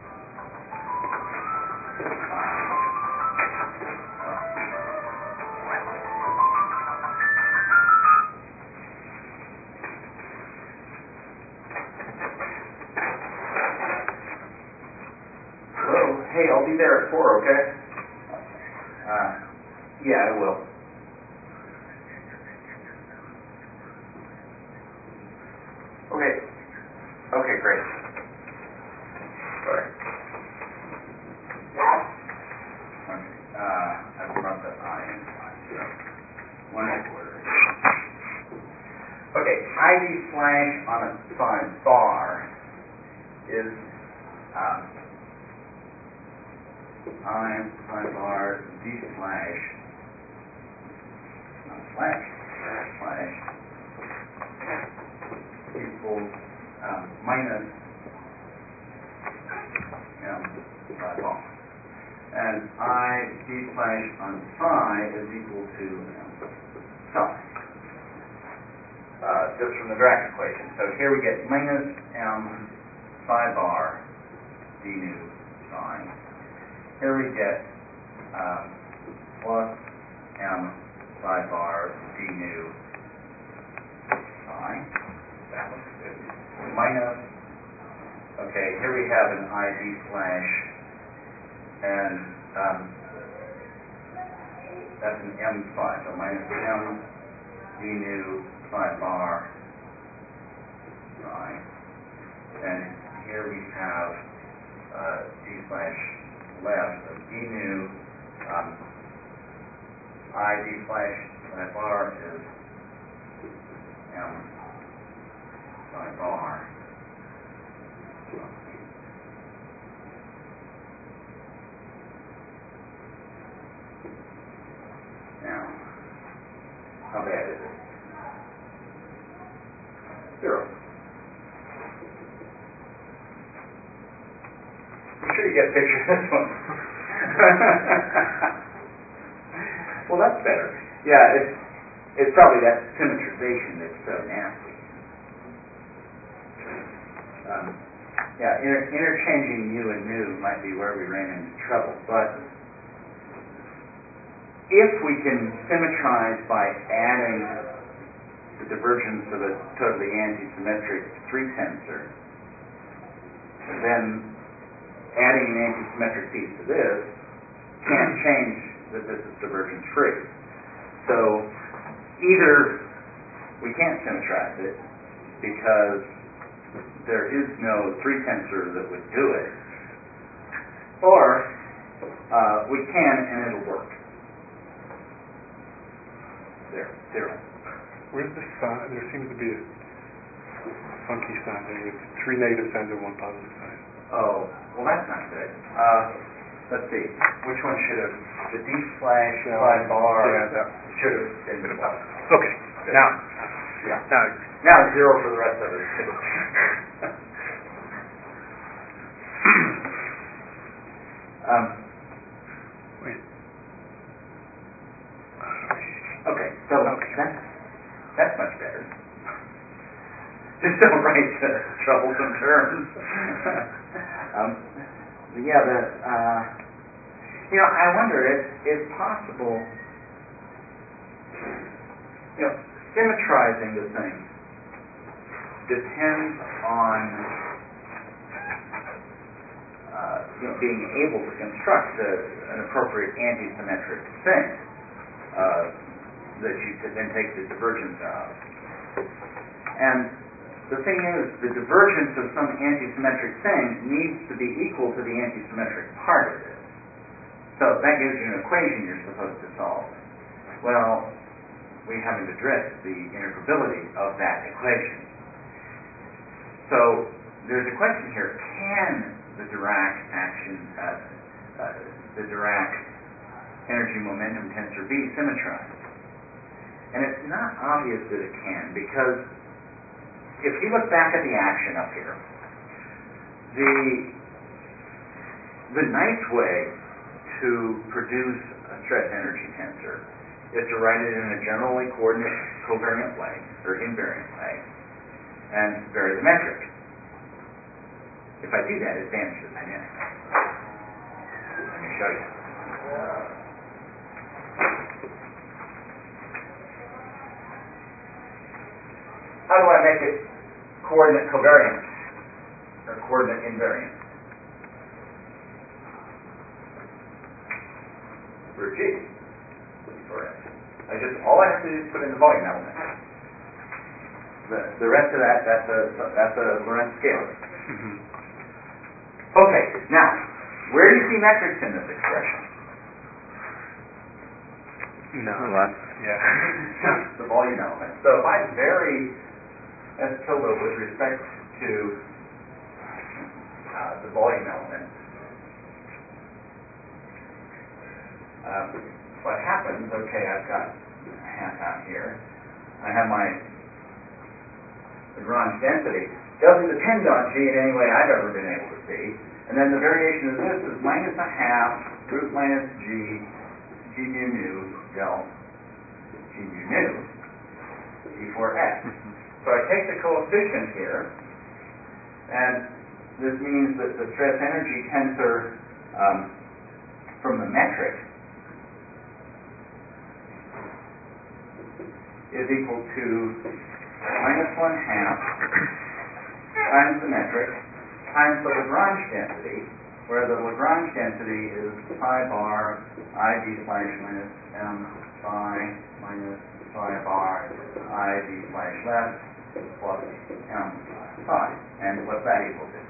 Hello? Hey, I'll be there at 4, okay? Yeah, I will. Okay. Okay, great. Sorry. Okay. I brought the I inside, so 1/4. Okay, ID slash on a psi bar is I psi bar d slash slash equals minus m psi bar. And I d slash on psi is equal to m psi. Just from the Dirac equation. So here we get minus m psi bar d nu psi. Here we get plus m psi bar d nu psi. That looks good. Minus, okay, here we have an ID slash, and that's an m psi, so minus m d nu psi bar psi. And here we have d slash left of d nu I d slash psi bar is m psi bar. Now, how bad is it? 0. I'm sure you get a picture of this one. Well, that's better. Yeah, it's probably that symmetrization that's so nasty. Yeah, interchanging mu and nu might be where we ran into trouble, but if we can symmetrize by adding the divergence of a totally antisymmetric 3-tensor, then adding an antisymmetric piece to this can't change that this is divergence free. So either we can't symmetrize it because there is no 3-tensor that would do it, or we can and it'll work. There, 0. Where's the sign? There seems to be a funky sign there with 3 negative signs and 1 positive sign. Oh, well, that's not good. Let's see. Which one should have, the D slash psi bar should have been the one. Okay. Good. Now. Yeah. Now. 0 for the rest of us. Wait. Okay, so that's much better. don't write troublesome terms. I wonder, if possible, symmetrizing the thing depends on being able to construct an appropriate anti-symmetric thing that you could then take the divergence of. And the thing is, the divergence of some anti-symmetric thing needs to be equal to the anti-symmetric part of it. So that gives you an equation you're supposed to solve. Well, we haven't addressed the integrability of that equation. So there's a question here: can the Dirac the Dirac energy momentum tensor be symmetrized? And it's not obvious that it can, because if you look back at the action up here, the nice way to produce a stress energy tensor is to write it in a generally coordinate covariant way, or invariant way, and vary the metric. If I do that, it vanishes the dynamics. Let me show you. How do I make it coordinate covariant, or coordinate invariant? For G, for S. All I have to do is put in the volume element. The rest of that's a Lorentz scalar. Mm-hmm. Okay, now, where do you see metrics in this expression? No. A lot. Yeah. The volume element. So if I vary S tilde with respect to the volume element, what happens, I've got a half out here. I have my Lagrange density. Doesn't depend on G in any way I've ever been able to see. And then the variation of this is minus a half, root minus G, G mu nu, del, G mu nu, G4S. So I take the coefficient here, and this means that the stress energy tensor from the metric is equal to minus 1/2 times the metric times the Lagrange density, where the Lagrange density is phi bar I d slash minus m phi minus phi bar I d slash left plus m phi. And what's that equal to?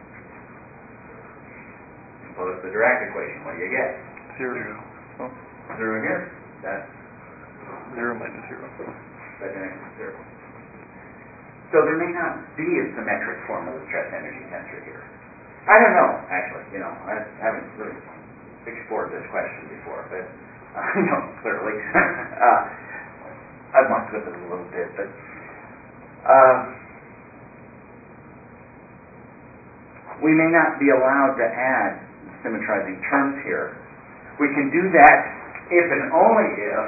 Well, it's the Dirac equation. What do you get? 0. Oh, 0 here. That's 0 minus 0. That connects to 0. So there may not be a symmetric form of the stress energy tensor here. I don't know, actually. I haven't really explored this question before, but clearly I've mucked with it a little bit. But we may not be allowed to add symmetrizing terms here. We can do that if and only if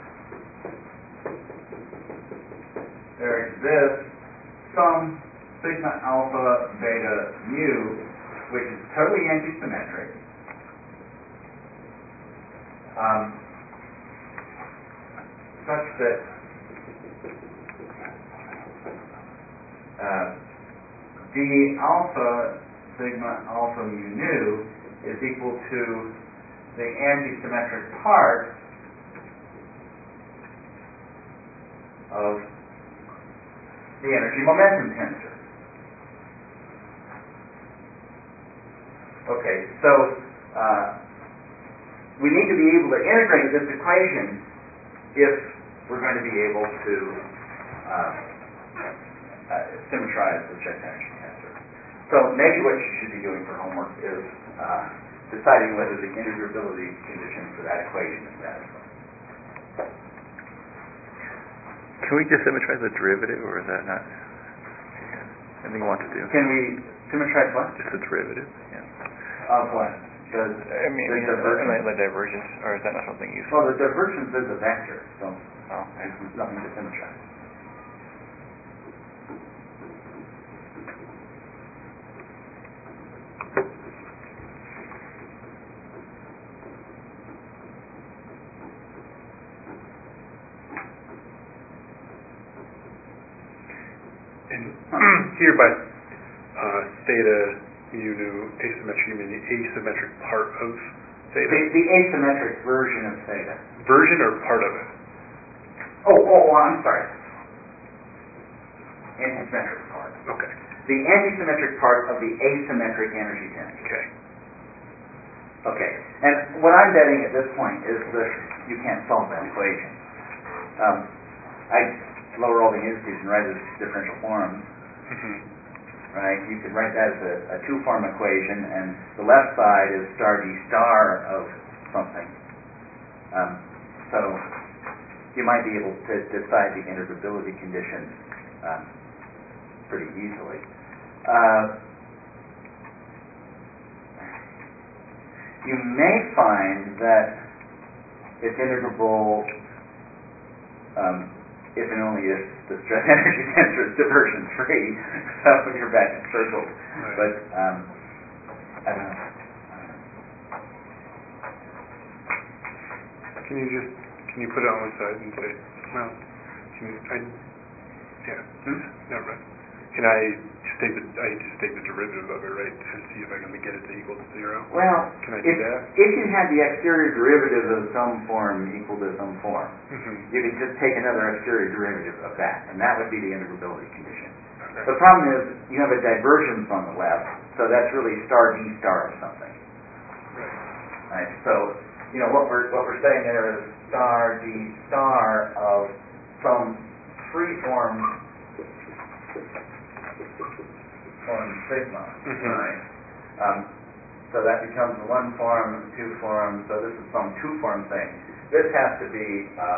there exists some sigma alpha beta mu which is totally antisymmetric, such that d alpha sigma alpha mu nu is equal to the antisymmetric part of the energy momentum tensor. Okay, so we need to be able to integrate this equation if we're going to be able to symmetrize the stress energy tensor. So maybe what you should be doing for homework is deciding whether the integrability condition for that equation is satisfied. Can we just symmetrize the derivative, or is that not anything you want to do? Can we symmetrize what? Just the derivative, yeah. Of what? The divergence, or is that not something useful? Well, the divergence is a vector, so okay. there's nothing to symmetrize. Here by theta mu nu asymmetry, you mean the asymmetric part of theta? The asymmetric version of theta. Version or part of it? Oh, I'm sorry. Antisymmetric part. Okay. The antisymmetric part of the asymmetric energy density. Okay. And what I'm betting at this point is that you can't solve that equation. I lower all the indices and write it as differential forms. Mm-hmm. Right? You could write that as a two-form equation, and the left side is star d star of something. So you might be able to decide the integrability condition pretty easily. You may find that it's integrable if and only if the stress energy tensor is diversion free, so you're back in circles. Right. But I don't know. Can you put it on one side and say, well, never mind. Can I just take the derivative of it, right, and see if I can get it to equal to 0? Well, can I do that? If you had the exterior derivative of some form equal to some form, mm-hmm. you could just take another exterior derivative of that, and that would be the integrability condition. Okay. The problem is you have a divergence on the left, so that's really star d star of something. Right. So, what we're saying there is star d star of some free-form sigma, mm-hmm. right? So that becomes a one form, two form, so this is some two-form thing. This has to be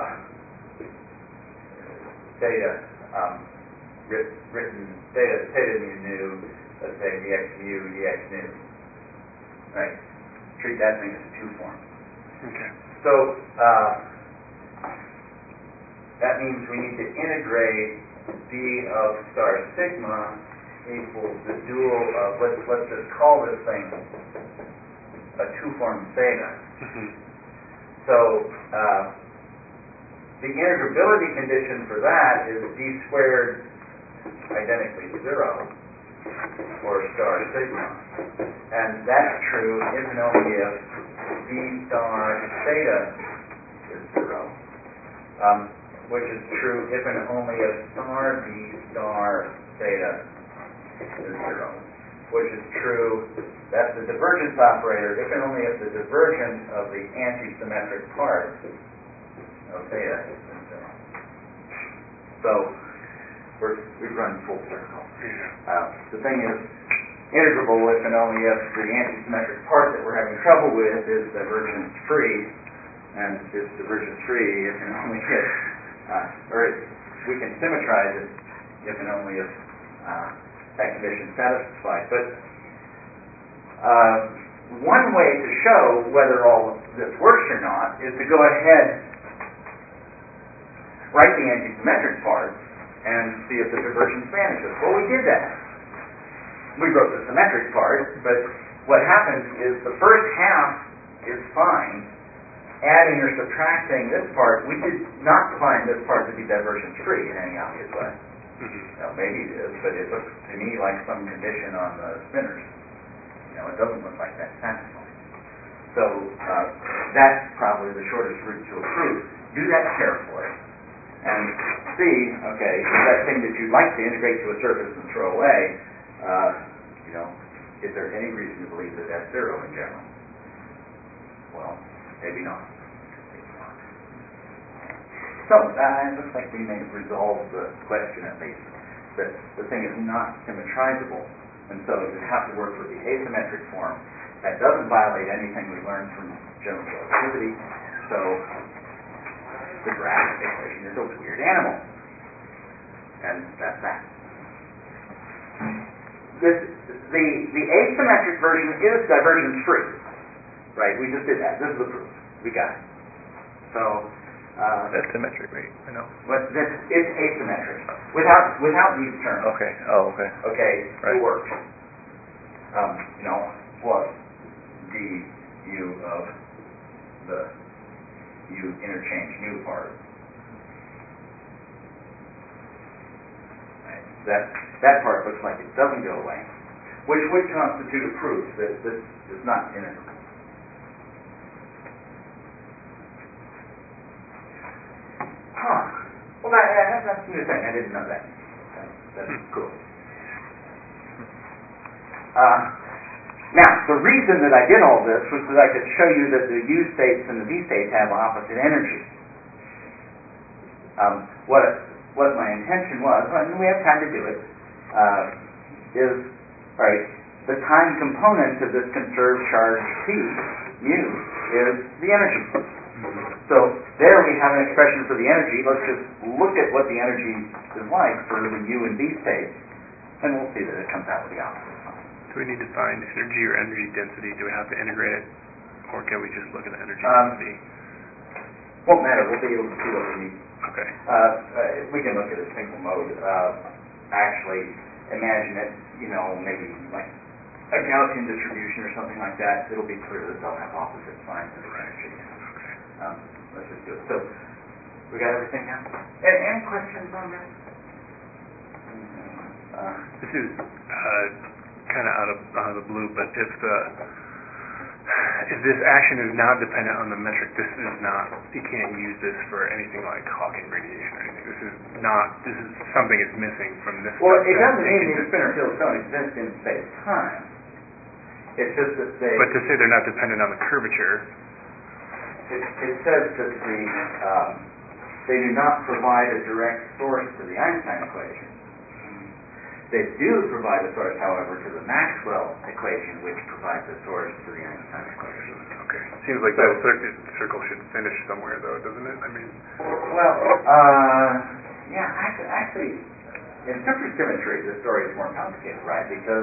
theta, written theta mu nu, let's say dx mu dx nu, right? Treat that thing as a two-form. Okay. So that means we need to integrate d of star sigma equals the dual of, let's just call this thing a two-form theta. Mm-hmm. So the integrability condition for that is d squared identically 0 for star sigma. And that's true if and only if d star theta is 0. Which is true if and only if star d star theta is 0, which is true, that's the divergence operator, if and only if the divergence of the antisymmetric part of theta is 0. So, we've run full circle. The thing is, integrable if and only if the antisymmetric part that we're having trouble with is divergence free, and it's divergence free if and only if, we can symmetrize it if and only if that condition is satisfied. But one way to show whether all of this works or not is to go ahead, write the antisymmetric part, and see if the divergence vanishes. Well, we did that. We wrote the symmetric part, but what happens is the first half is fine. Adding or subtracting this part, we did not find this part to be divergence free in any obvious way. Mm-hmm. Maybe it is, but it looks to me like some condition on the spinners. It doesn't look like that's satisfying. So that's probably the shortest route to a proof. Do that carefully and see, okay, that thing that you'd like to integrate to a surface and throw away, is there any reason to believe that that's 0 in general? Well, maybe not. So, it looks like we may resolve the question at least, that the thing is not symmetrizable, and so you have to work with the asymmetric form. That doesn't violate anything we learned from general relativity, so the Dirac equation is a weird animal. And that's that. The asymmetric version is divergence free, right? We just did that. This is the proof. We got it. So, that's symmetric, right? I know. But it's asymmetric without these terms. Okay. Oh, okay. Okay, right. It works. Plus d u of the u interchange nu part. Right. That's that part looks like it doesn't go away, which would constitute a proof that this is not integrable. Well, that's a new thing. I didn't know that. That's cool. Now, the reason that I did all this was that I could show you that the U states and the V states have opposite energy. What my intention was, and we have time to do it, is, right, the time component of this conserved charge P, mu, is the energy. So there we have an expression for the energy. Let's just look at what the energy is like for the U and V states, and we'll see that it comes out with the opposite sign. Do we need to find energy or energy density? Do we have to integrate it, or can we just look at the energy density? Won't matter. We'll be able to see what we need. Okay. We can look at a single mode. Actually, imagine it, maybe like a Gaussian distribution or something like that. It'll be clear that they'll have opposite signs of energy. Okay. Let's just do it. So, we got everything now? Any questions on this? This is kind of out of the blue, but if this action is not dependent on the metric, this is not. You can't use this for anything like Hawking radiation or anything. This is something is missing from this. Well, it doesn't mean these spinor fields don't exist in space-time. It's just that they. But to say they're not dependent on the curvature. It says that they do not provide a direct source to the Einstein equation. They do provide a source, however, to the Maxwell equation, which provides a source to the Einstein equation. Okay. Seems like that circle should finish somewhere, though, doesn't it? I mean. Well, yeah. Actually, in supersymmetry, the story is more complicated, right? Because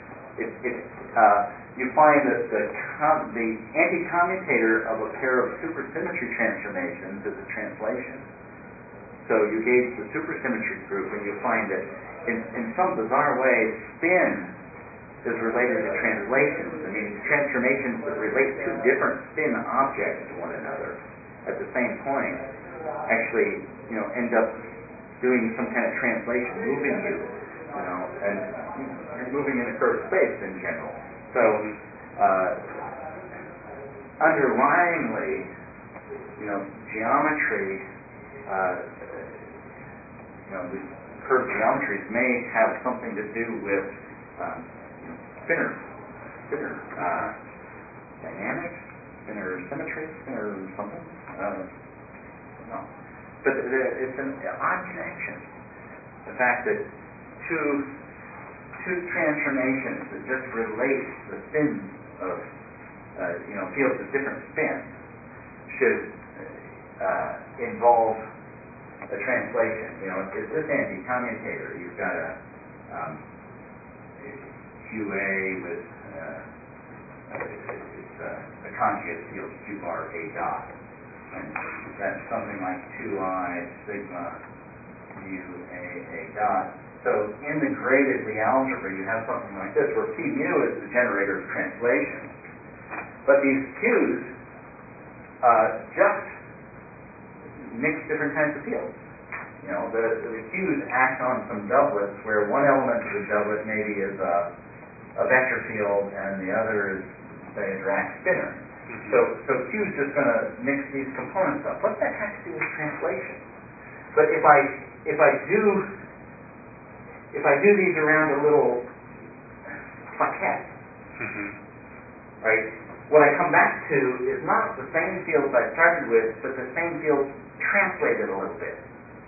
you find that the anti-commutator of a pair of supersymmetry transformations is a translation. So you gauge the supersymmetry group, and you find that in some bizarre way, spin is related to translations. I mean, transformations that relate two different spin objects to one another at the same point actually, end up doing some kind of translation, moving you, and moving in a curved space in general. So, underlyingly, geometry, the curved geometries may have something to do with spinor dynamics, spinor symmetry, spinor something. No, but it's an odd connection. The fact that two transformations that just relate the spins of fields with different spins should involve a translation. It's this anti-commutator. You've got a QA with it's a conjugate field Q bar A dot, and that's something like 2I sigma mu A dot. So in the graded Lie algebra, you have something like this, where P mu is the generator of translation, but these Q's just mix different kinds of fields. The Q's act on some doublets where one element of the doublet maybe is a vector field and the other is, say, a Dirac spinor. Mm-hmm. So Q's just going to mix these components up. What's that have to do with translation? But if I do these around a little plaquette, right? What I come back to is not the same fields I started with, but the same fields translated a little bit.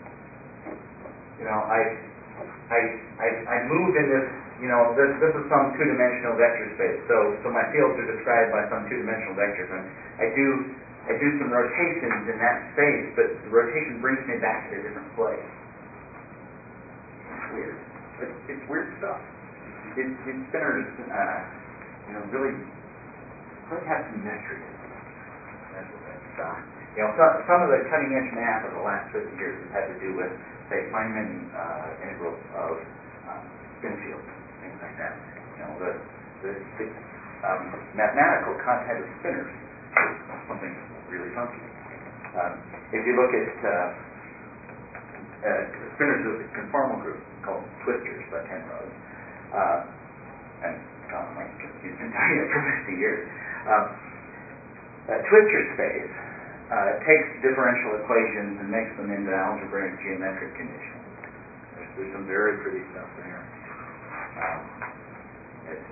I move in this. This is some two-dimensional vector space. So my fields are described by some two-dimensional vectors, and I do some rotations in that space, but the rotation brings me back to a different place. It's weird. It's weird stuff. These spinors, really have some mystery to them. Some of the cutting-edge math of the last 50 years has had to do with, say, Feynman integrals of spin fields, things like that. The mathematical content of spinors is something really funky. If you look at spinors of the conformal group, called twisters by Penrose, and commonly he's been doing it for 50 years. Twistor space takes differential equations and makes them into algebraic geometric conditions. There's some very pretty stuff there. It's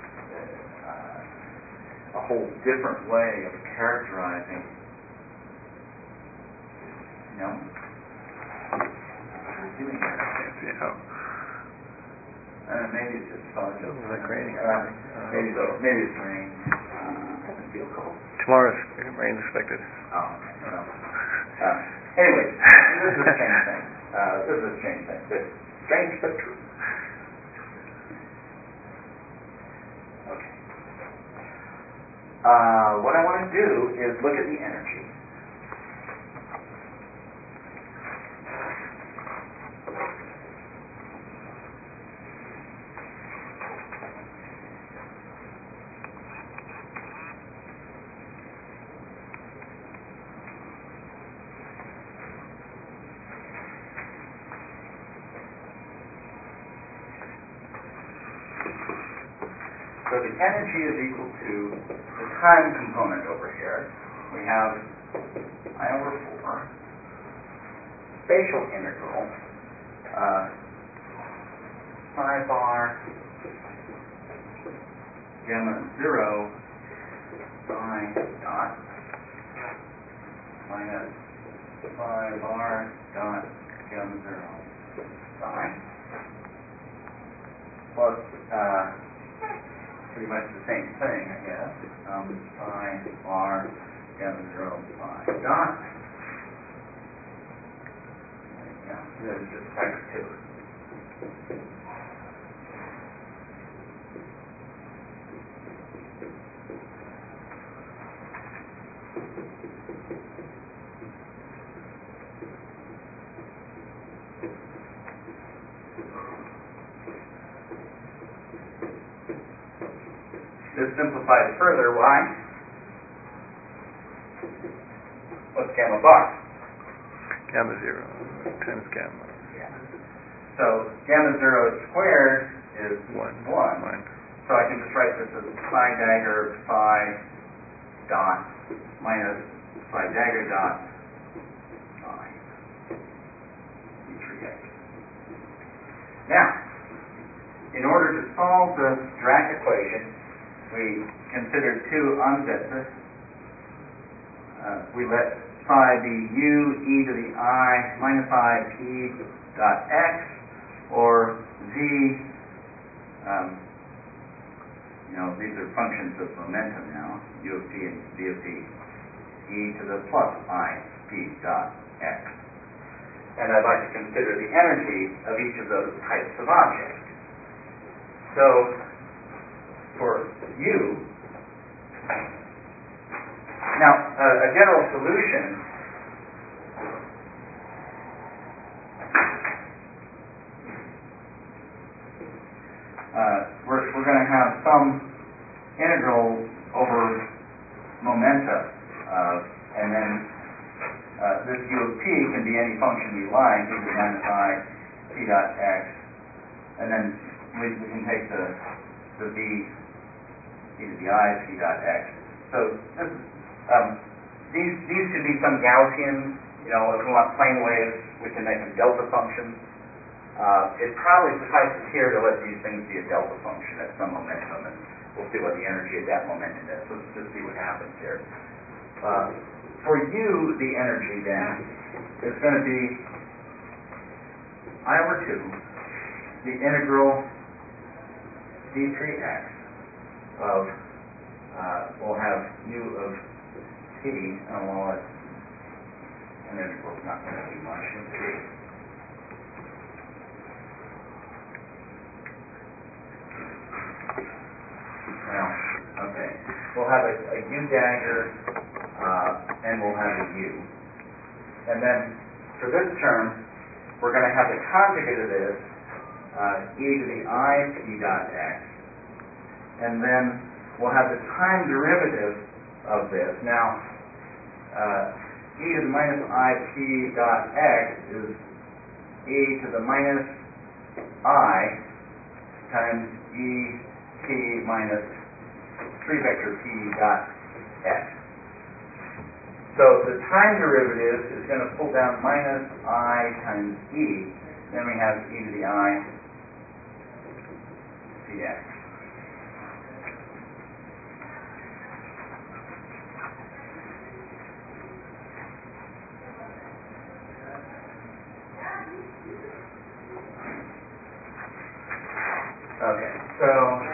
a whole different way of characterizing, doing that. Maybe it's just fun. It was like raining. Maybe it's rain. It doesn't feel cold. Tomorrow's rain expected. Oh, okay. Anyway, this is a strange thing. But strange but true. Okay. What I want to do is look at the energy. So the energy is equal to the time component over here. We have I over 4 spatial integral psi bar gamma 0 psi dot minus psi bar dot gamma 0 psi plus pretty much the same thing, I guess. Psi bar gamma 0 psi dot. This is just factor 2. This simplifies further. Why? What's gamma bar? Gamma 0 times gamma. Yeah. So gamma 0 squared is 1. So I can just write this as psi dagger psi dot minus psi dagger dot psi d3x. Now, in order to solve the Dirac equation, we considered 2 ansätze. We let psi be u e to the I minus I p dot x, or z, these are functions of momentum now, u of t and v of t, e to the plus I p dot x. And I'd like to consider the energy of each of those types of objects. So, for u, now a general solution we're going to have some integral over momenta, and then this u of t can be any function you like, e to the minus I p dot x, and then we can take the v e to the I p dot x. So this, these could be some Gaussian, if we want plane waves, we can make them delta functions. It probably suffices here to let these things be a delta function at some momentum, and we'll see what the energy at that momentum is. Let's just see what happens here. For u, the energy then is going to be I over 2, the integral d3x of, we'll have u of t, and well, an integral is not going to be much in t. Well, okay. We'll have a u dagger, and we'll have a u. And then, for this term, we're going to have the conjugate of this, e to the I p dot x. And then we'll have the time derivative of this. Now, e to the minus I p dot x is e to the minus I times E T minus 3 vector P dot X. So the time derivative is going to pull down minus I times E. Then we have e to the I dx. Okay, so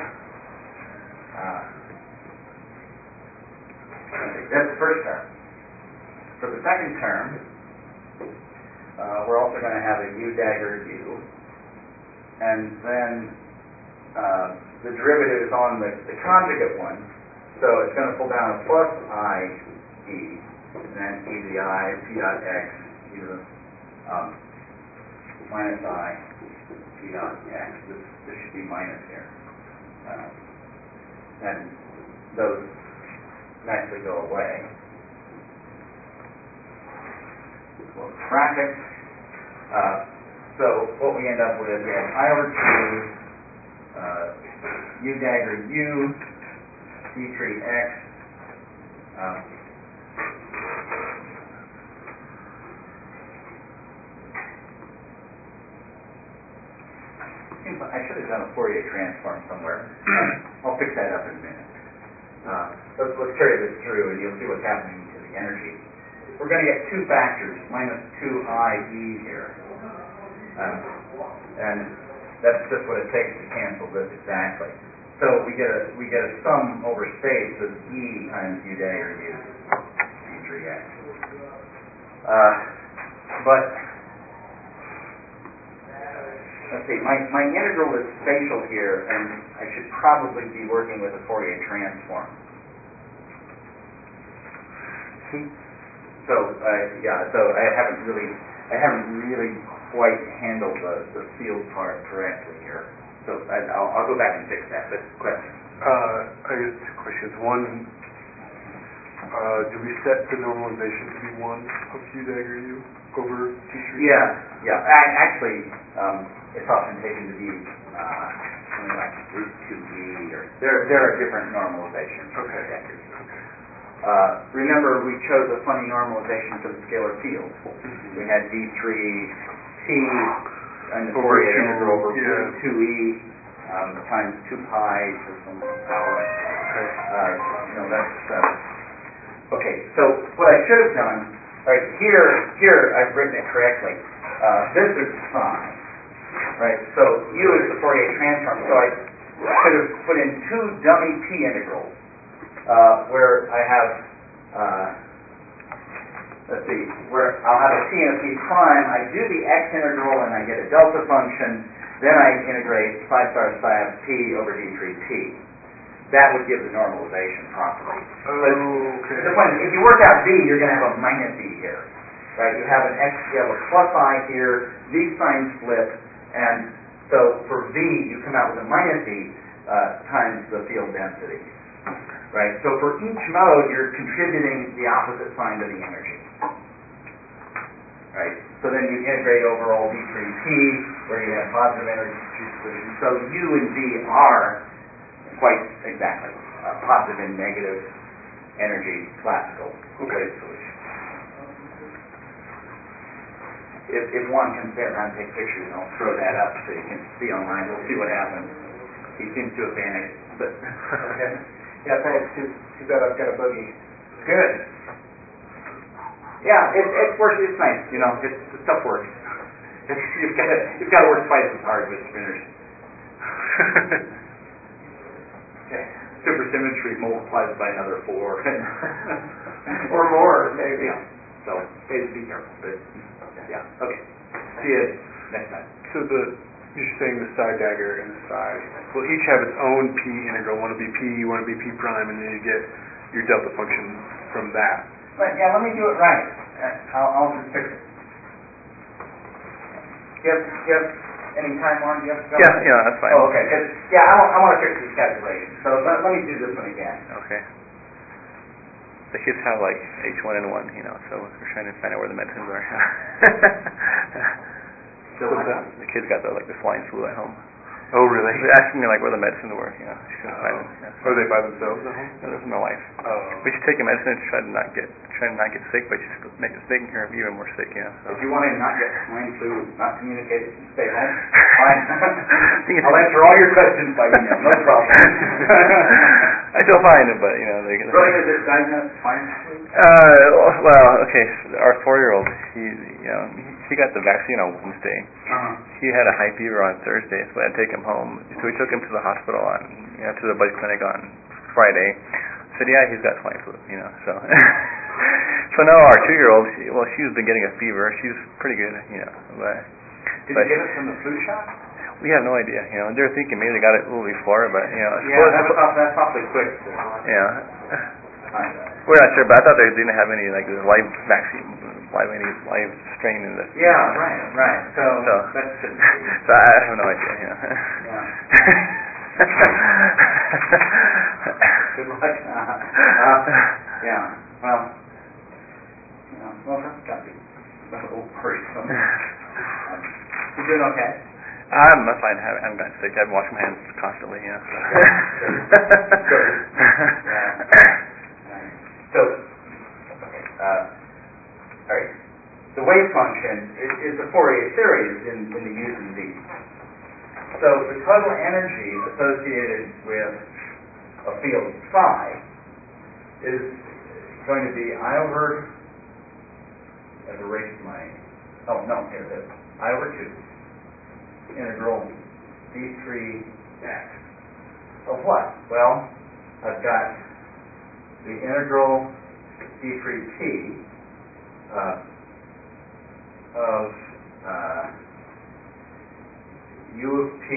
that's the first term. For the second term, we're also going to have a u dagger u, and then the derivative is on the conjugate one, so it's going to pull down a plus I e, and then e to the I p dot x e to the minus I p dot x. This should be minus here. And those naturally go away. Close bracket. So what we end up with is we have I over 2 u dagger u d3x I should have done a Fourier transform somewhere. I'll fix that up in a minute. Let's carry this through and you'll see what's happening to the energy. We're going to get two factors, minus 2IE here. And that's just what it takes to cancel this exactly. So we get a sum over space of E times u dagger u d3x. But let's see, my integral is spatial here, and I should probably be working with a Fourier transform. So I haven't really quite handled the field part correctly here. So I'll go back and fix that. But question? I guess two questions. One, do we set the normalization to be 1 of u dagger u over d3? Yeah. Actually, it's often taken to be something like root 2e, or there are different normalizations. Okay. Remember, we chose a funny normalization for the scalar field. Mm-hmm. We had d3t and the Fourier integral over root 2e times 2 pi to some power. Okay. So what I should have done, right here I've written it correctly. This is psi, right? So u is the Fourier transform. So I should have put in two dummy p integrals. Where I have, where I'll have a t and a p prime. I do the x integral and I get a delta function. Then I integrate psi star psi of t over d3t. That would give the normalization properly. Okay. The point is, if you work out v, you're going to have a minus e here, right? You have an x, you have a plus I here. These signs flip, and so for v, you come out with a minus e times the field density. Right, so for each mode, you're contributing the opposite sign to the energy. Right, so then you integrate over all d3t, where you have positive energy distribution. So u and v are quite exactly positive and negative energy classical wave solution. If one can stay around and take pictures, I'll throw that up so you can see online. We'll see what happens. He seems to have vanished, but okay. Yeah, thanks. Too bad I've got a boogie. Good. Yeah, it works. It's nice. It's tough work. You've got to work twice as hard with spinners. Okay. Supersymmetry multiplies by another 4, or more, maybe. Yeah. So be careful. But yeah. Okay. See you next time. So you're saying the psi dagger and the psi will each have its own p integral. One will be p, one will be p prime, and then you get your delta function from that. But yeah, let me do it right. I'll just fix it. Do you have any time on? Do you have to go? Yeah, that's fine. Oh, okay. I want to fix these calculations. So let me do this one again. Okay. The kids have like H1 and 1, so we're trying to find out where the medicines are. Still What's that? The kids got the swine flu at home. Oh, really? They're asking me where the medicines were. She couldn't find them. Are they by themselves at home? No, this is my wife. Oh. We should take a medicine to try to not get sick, but she's making her even more sick. So. If you want to not get swine flu, not communicate, stay home. Fine. You I'll answer all your questions by email. No problem. I feel fine, but they get. Really, is it diagnosed swine flu? Well, okay. Our 4-year-old, he got the vaccine on Wednesday. He had a high fever on Thursday, so I had to take him home. So we took him to the hospital to the blood clinic on Friday. Said, yeah, he's got swine flu. So. So now our 2-year-old, she's been getting a fever. She's pretty good. But Did you get it from the flu shot? we have no idea. They're thinking maybe they got it a little before, but that's awfully quick. Yeah. We're not sure, but I thought they didn't have any live vaccine, live strain in this. Yeah, right. So that's good. So I have no idea. Yeah. Good luck. Yeah. Well, that's got to be a little worrisome. You doing okay? I'm fine. I haven't gotten sick. I've been washing my hands constantly. Good. Yeah. So, okay. All right. The wave function is a Fourier series in the U's and V's. So the total energy associated with a field psi is going to be I over, I've erased my, here it is, I over 2 integral d3x of what? Well, I've got the integral d3t of u of t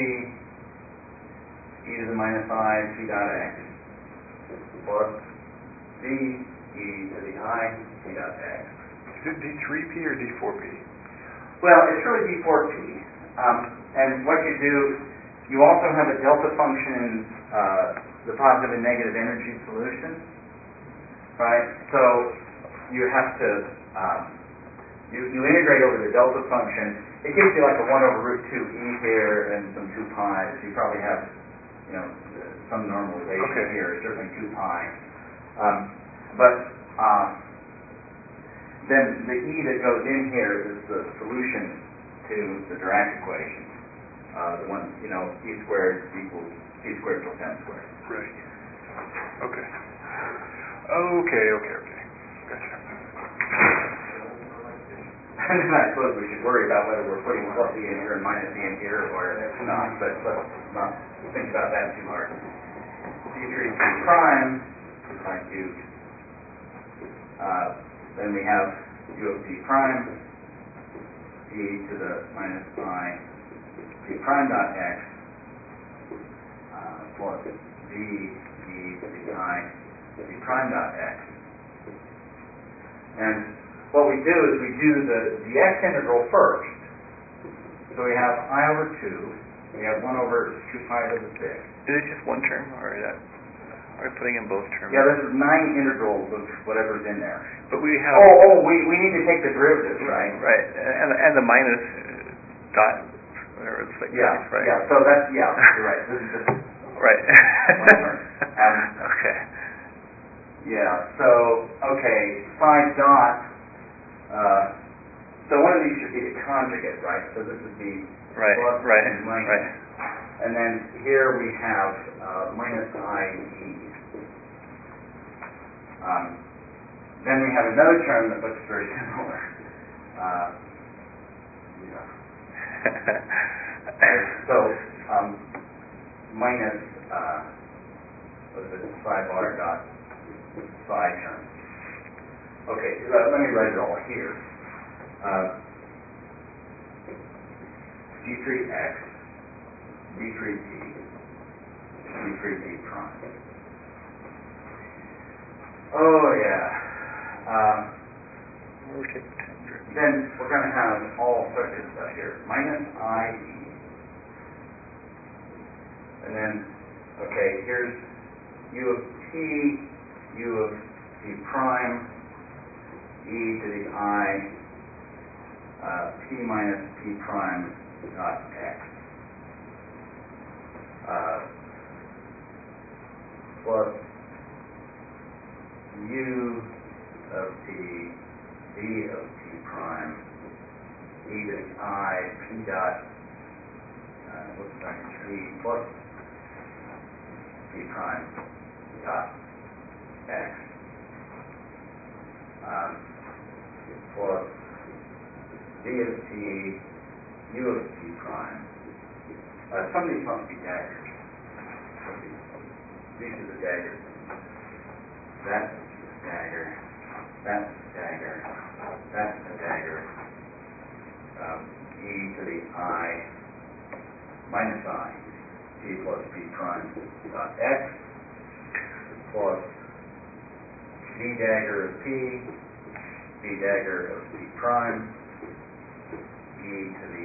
e to the minus I t dot x plus d e to the I t dot x. Is it D3P or D4P? Well, it's really d4p. And what you do, you also have a delta function in the positive and negative energy solution, right? So you have to you integrate over the delta function. It gives you like a 1 over root 2e here and some 2 pi. So you probably have some normalization here, certainly 2 pi. Then the e that goes in here is the solution to the Dirac equation. The one, e squared equals c squared plus m squared. Right. Okay. Gotcha. And then I suppose we should worry about whether we're putting plus e in here and minus e in here or not, but let's not think about that too hard. d3 prime is like u. Then we have u of d prime e to the minus I d prime dot x plus d e to the I d prime dot x. And what we do is we do the x integral first. So we have I over 2, we have 1 over 2 pi to the 6. Is it just one term, or are we putting in both terms? Yeah, this is 9 integrals of whatever's in there. But we have... we need to take the derivatives, right? Right, and the minus dot, whatever it's like. Yeah, right? Yeah, so that's, you're right. This is just right. one term. Okay. Yeah, so, psi dot, so one of these should be the conjugate, right? So this would be plus and minus. Right. And then here we have minus i-e. Then we have another term that looks very similar. So minus psi bar dot psi term. Okay, let me write it all here. d3x, d3t, d3t prime. Oh yeah. Then we're going to have all sorts of stuff here. Minus i-e. And then, here's u of t, u of t prime, e to the I P minus P prime dot X plus U of T, V of T prime, e to the I, P dot, P plus P prime dot X plus V of T, U of T prime. Some of these must be daggers. These are the daggers. That's a dagger. That's a dagger. That's a dagger. E to the I minus I, P plus P prime dot X plus V dagger of P, V dagger of P prime, E to the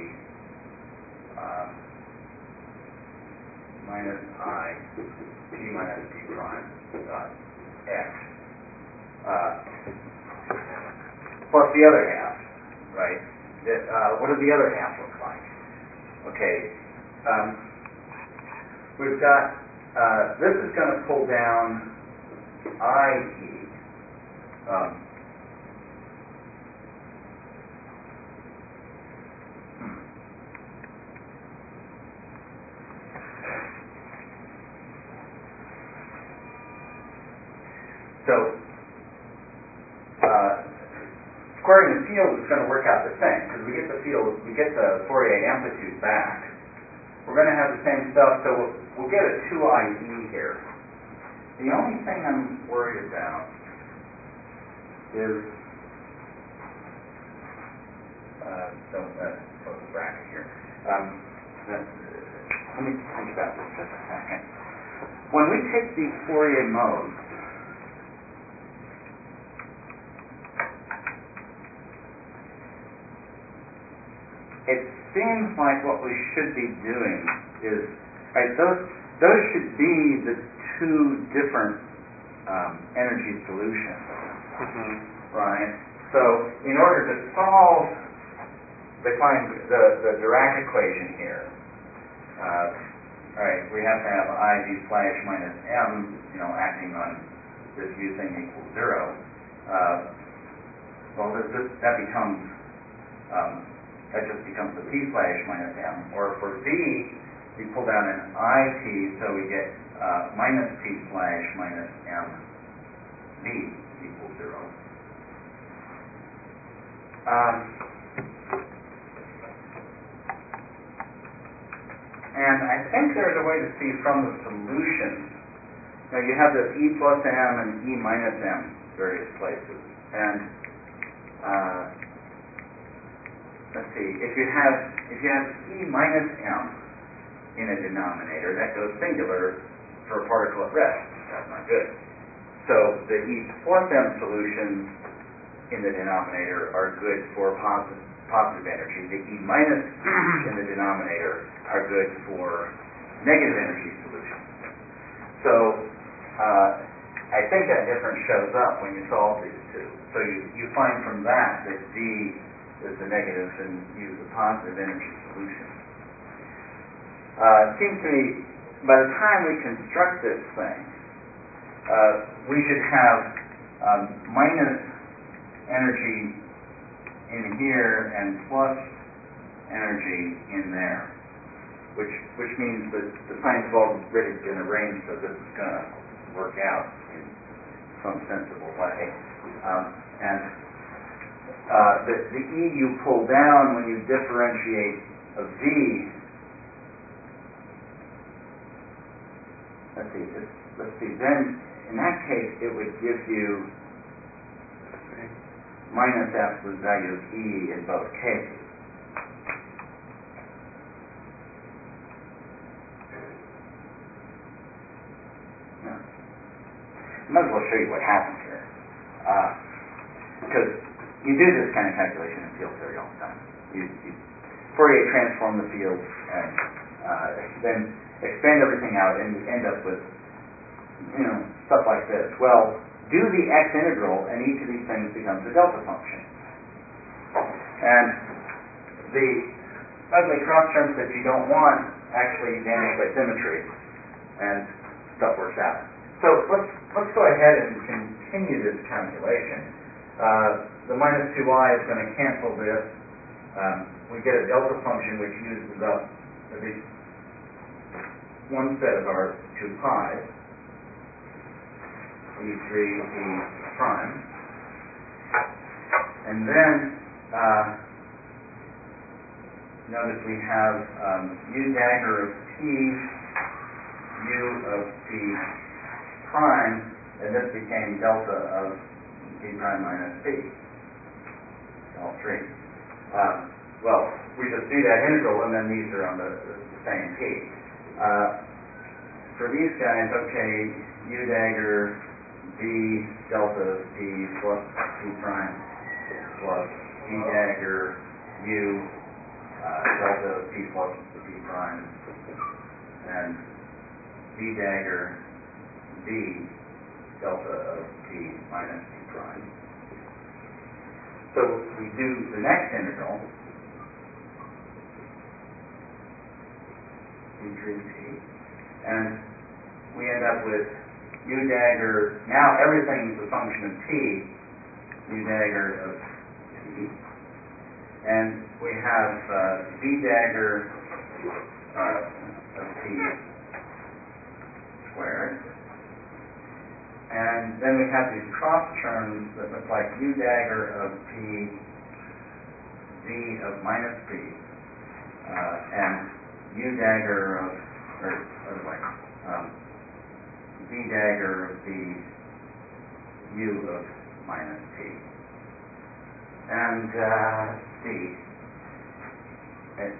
minus I, P minus P prime dot X. Plus the other half, right? What does the other half look like? Okay, we've got, this is going to pull down IE. So, squaring the field is going to work out the same because we get the field, we get the Fourier amplitude back. We're going to have the same stuff, so we'll get a 2IE here. The only thing I'm worried about is, don't close the bracket here. Let me think about this just a second. When we take these Fourier modes, it seems like what we should be doing is, right, those should be the two different energy solutions, right? So in order to solve the Dirac equation here, right, we have to have I v slash minus m, acting on this u thing equals 0. Well, that becomes that just becomes the p slash minus m. Or for v, we pull down an it, so we get minus p slash minus m v equals 0. And I think there's a way to see from the solutions. Now you have this e plus m and e minus m various places, and let's see, if you have e minus m in a denominator, that goes singular for a particle at rest. That's not good. So the e plus m solutions in the denominator are good for positive energy. The e minus in the denominator are good for negative energy solutions. So I think that difference shows up when you solve these two. So you find from that D is the negative and U the positive energy solution. It seems to me by the time we construct this thing, we should have minus energy in here and plus energy in there, which means that the signs have already been arranged so this is going to work out in some sensible way. And the E you pull down when you differentiate a V, let's see, then in that case it would give you minus absolute value of E in both cases. Yeah. I might as well show you what happens here. Because you do this kind of calculation in field theory all the time. You Fourier transform the fields and then expand everything out and you end up with stuff like this. Well, do the x integral and each of these things becomes a delta function. And the ugly cross terms that you don't want actually vanish by symmetry, and stuff works out. So let's go ahead and continue this calculation. The minus 2y is going to cancel this. We get a delta function which uses up at least one set of our 2 pi's, E3 E prime. And then notice we have u dagger of p, u of p prime, and this became delta of p prime minus p, all three. Well, we just do that integral, and then these are on the same p. For these guys, okay, u dagger b delta of p plus p prime plus d dagger u delta of p plus p prime, and d dagger d delta of p minus p prime. So we do the next integral, d3p, and we end up with u dagger, now everything is a function of t, u dagger of t, and we have d dagger of t squared, and then we have these cross terms that look like u dagger of p, d of minus p, and u dagger of, or otherwise, d dagger of the u of minus p. And let's see, it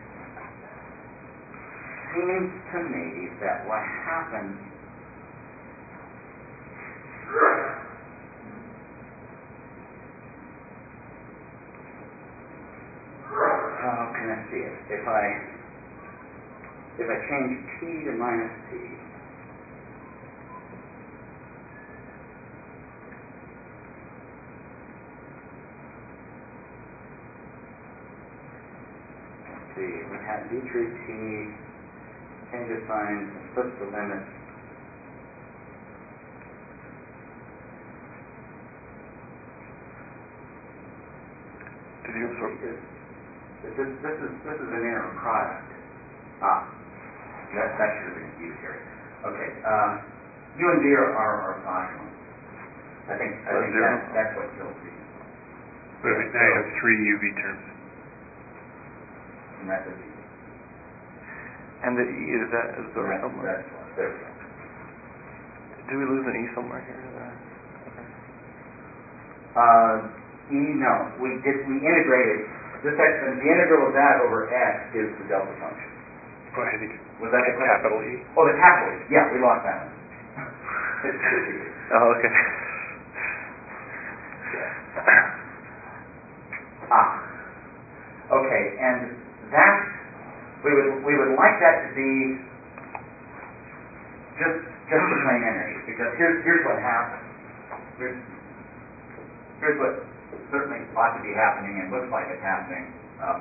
seems to me that what happens how can I see it? If I change t to minus t, let's see, we have d3t, change the sign, flip the limit. Did you absorb? This is an integral product. That should have been used here. Okay, u and v are orthogonal. I think that's what you'll see. But now you have 3 UV terms. And that's a v. And the e, is that absorbed somewhere? There we go. Do we lose an e somewhere here? E, no. We integrated this exponent. The integral of that over x is the delta function. Go ahead. Was that the capital E? Oh, the capital E. Yeah, we lost that one. It's too easy. Oh, okay. Okay, and that we would like that to be just the plain energy, because here's what happens. Here's what certainly ought to be happening and looks like it's happening.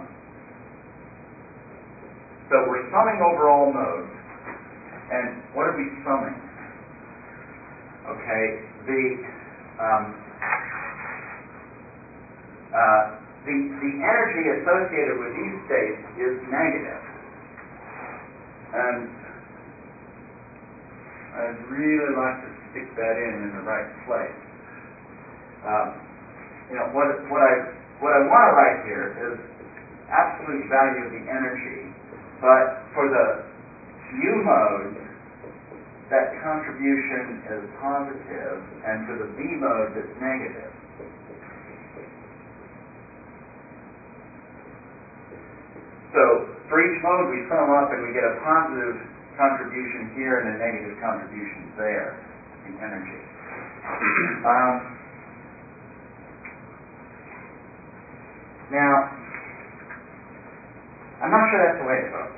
So we're summing over all modes, and what are we summing? Okay, the energy associated with these states is negative, and I'd really like to stick that in the right place. What I want to write here is absolute value of the energy, but for the u mode, that contribution is positive, and for the v mode, it's negative. So for each mode, we sum them up, and we get a positive contribution here and a negative contribution there, the energy. Now, I'm not sure that's the way it goes.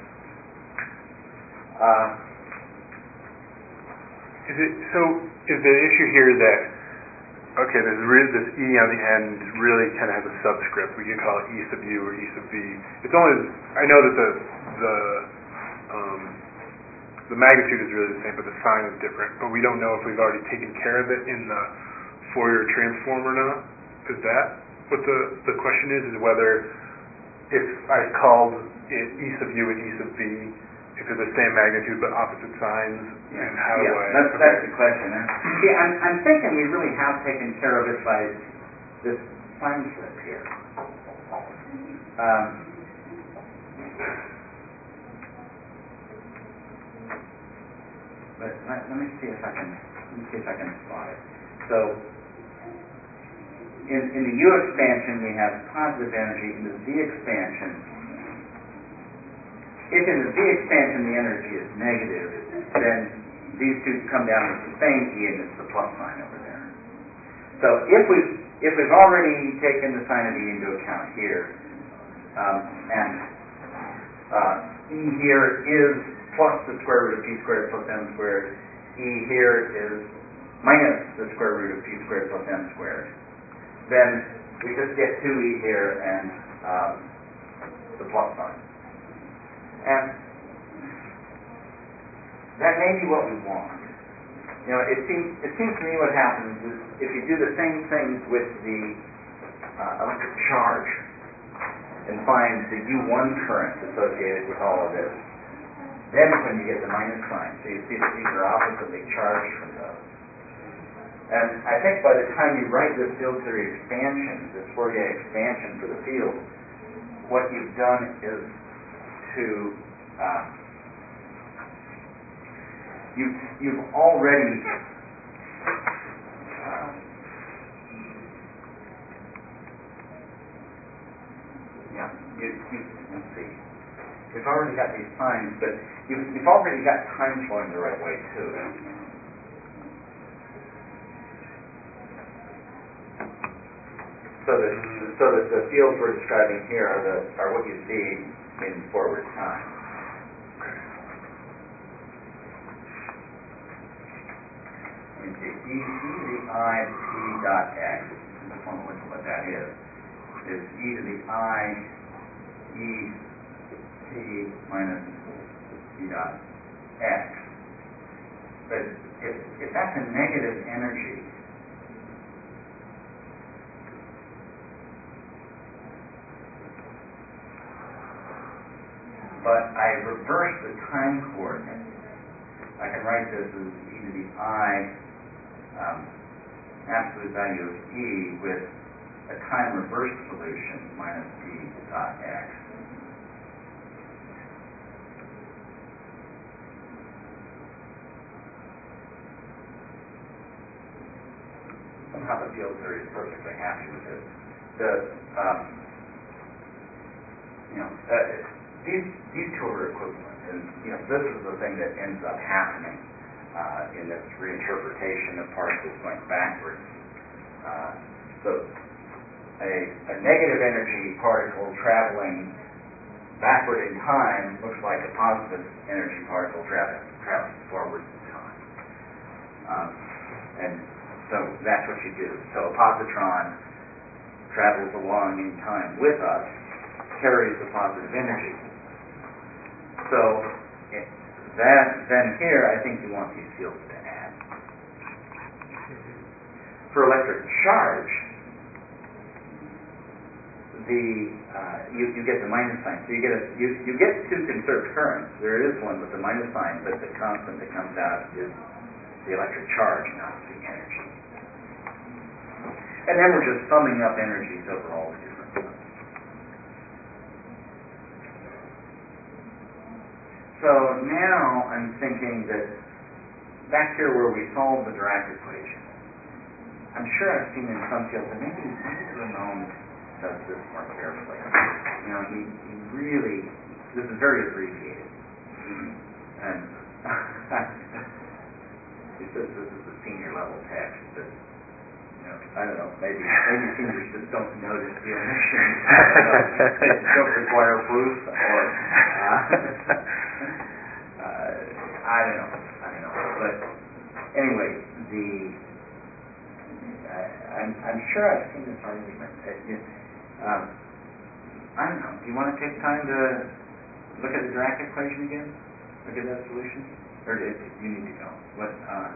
Is the issue here that okay, this E on the end really kind of has a subscript. We can call it E sub U or E sub V. It's only, I know that the magnitude is really the same, but the sign is different. But we don't know if we've already taken care of it in the Fourier transform or not. Is that what the question is? Is whether if I called it E sub U and E sub V, if they're the same magnitude but opposite signs, and how do I... That's the question. And see, I'm thinking we really have taken care of it by this sign flip here. But let me see if I can spot it. So in the U expansion we have positive energy. In the Z expansion, if in the Z expansion the energy is negative, then these two come down to the same E and it's the plus sign over there. So if we've already taken the sign of E into account here, and E here is plus the square root of P squared plus M squared, E here is minus the square root of P squared plus M squared, then we just get 2E here and the plus sign. And that may be what we want. You know, it seems to me what happens is if you do the same thing with the electric charge and find the U1 current associated with all of this, then when you get the minus sign, so you see that these are oppositely charged from those. And I think by the time you write this field theory expansion, this Fourier expansion for the field, what you've done is to you've already let's see. You've already got these signs, but you've already got time flowing the right way too. So that the fields we're describing here are what you see in forward time. Let me see. E to the I P dot X. I just want to look at what that is E to the I E T minus E dot X. But if that's a negative energy, but I reverse the time coordinate, I can write this as E to the I absolute value of E with a time reverse solution minus D dot X. Somehow the field theory is perfectly happy with this. These two are equivalent, and this is the thing that ends up happening in this reinterpretation of particles going backwards. So a negative energy particle traveling backward in time looks like a positive energy particle traveling forward in time. And so that's what you do. So a positron travels along in time with us, carries the positive energy. So then here, I think you want these fields to add. For electric charge, you get the minus sign. So you get two conserved currents. There is one with the minus sign, but the constant that comes out is the electric charge, not the energy. And then we're just summing up energies over all the different ones. So now I'm thinking that back here where we solved the Dirac equation, I'm sure I've seen in some fields, and maybe Ramon does this more carefully. He really, this is very abbreviated. And he says this is a senior level text, but I don't know, maybe seniors just don't notice the omissions. Don't require proof, or I don't know. But anyway, I'm sure I've seen this argument. I don't know. Do you want to take time to look at the Dirac equation again? Look at that solution? Or do you need to go? What?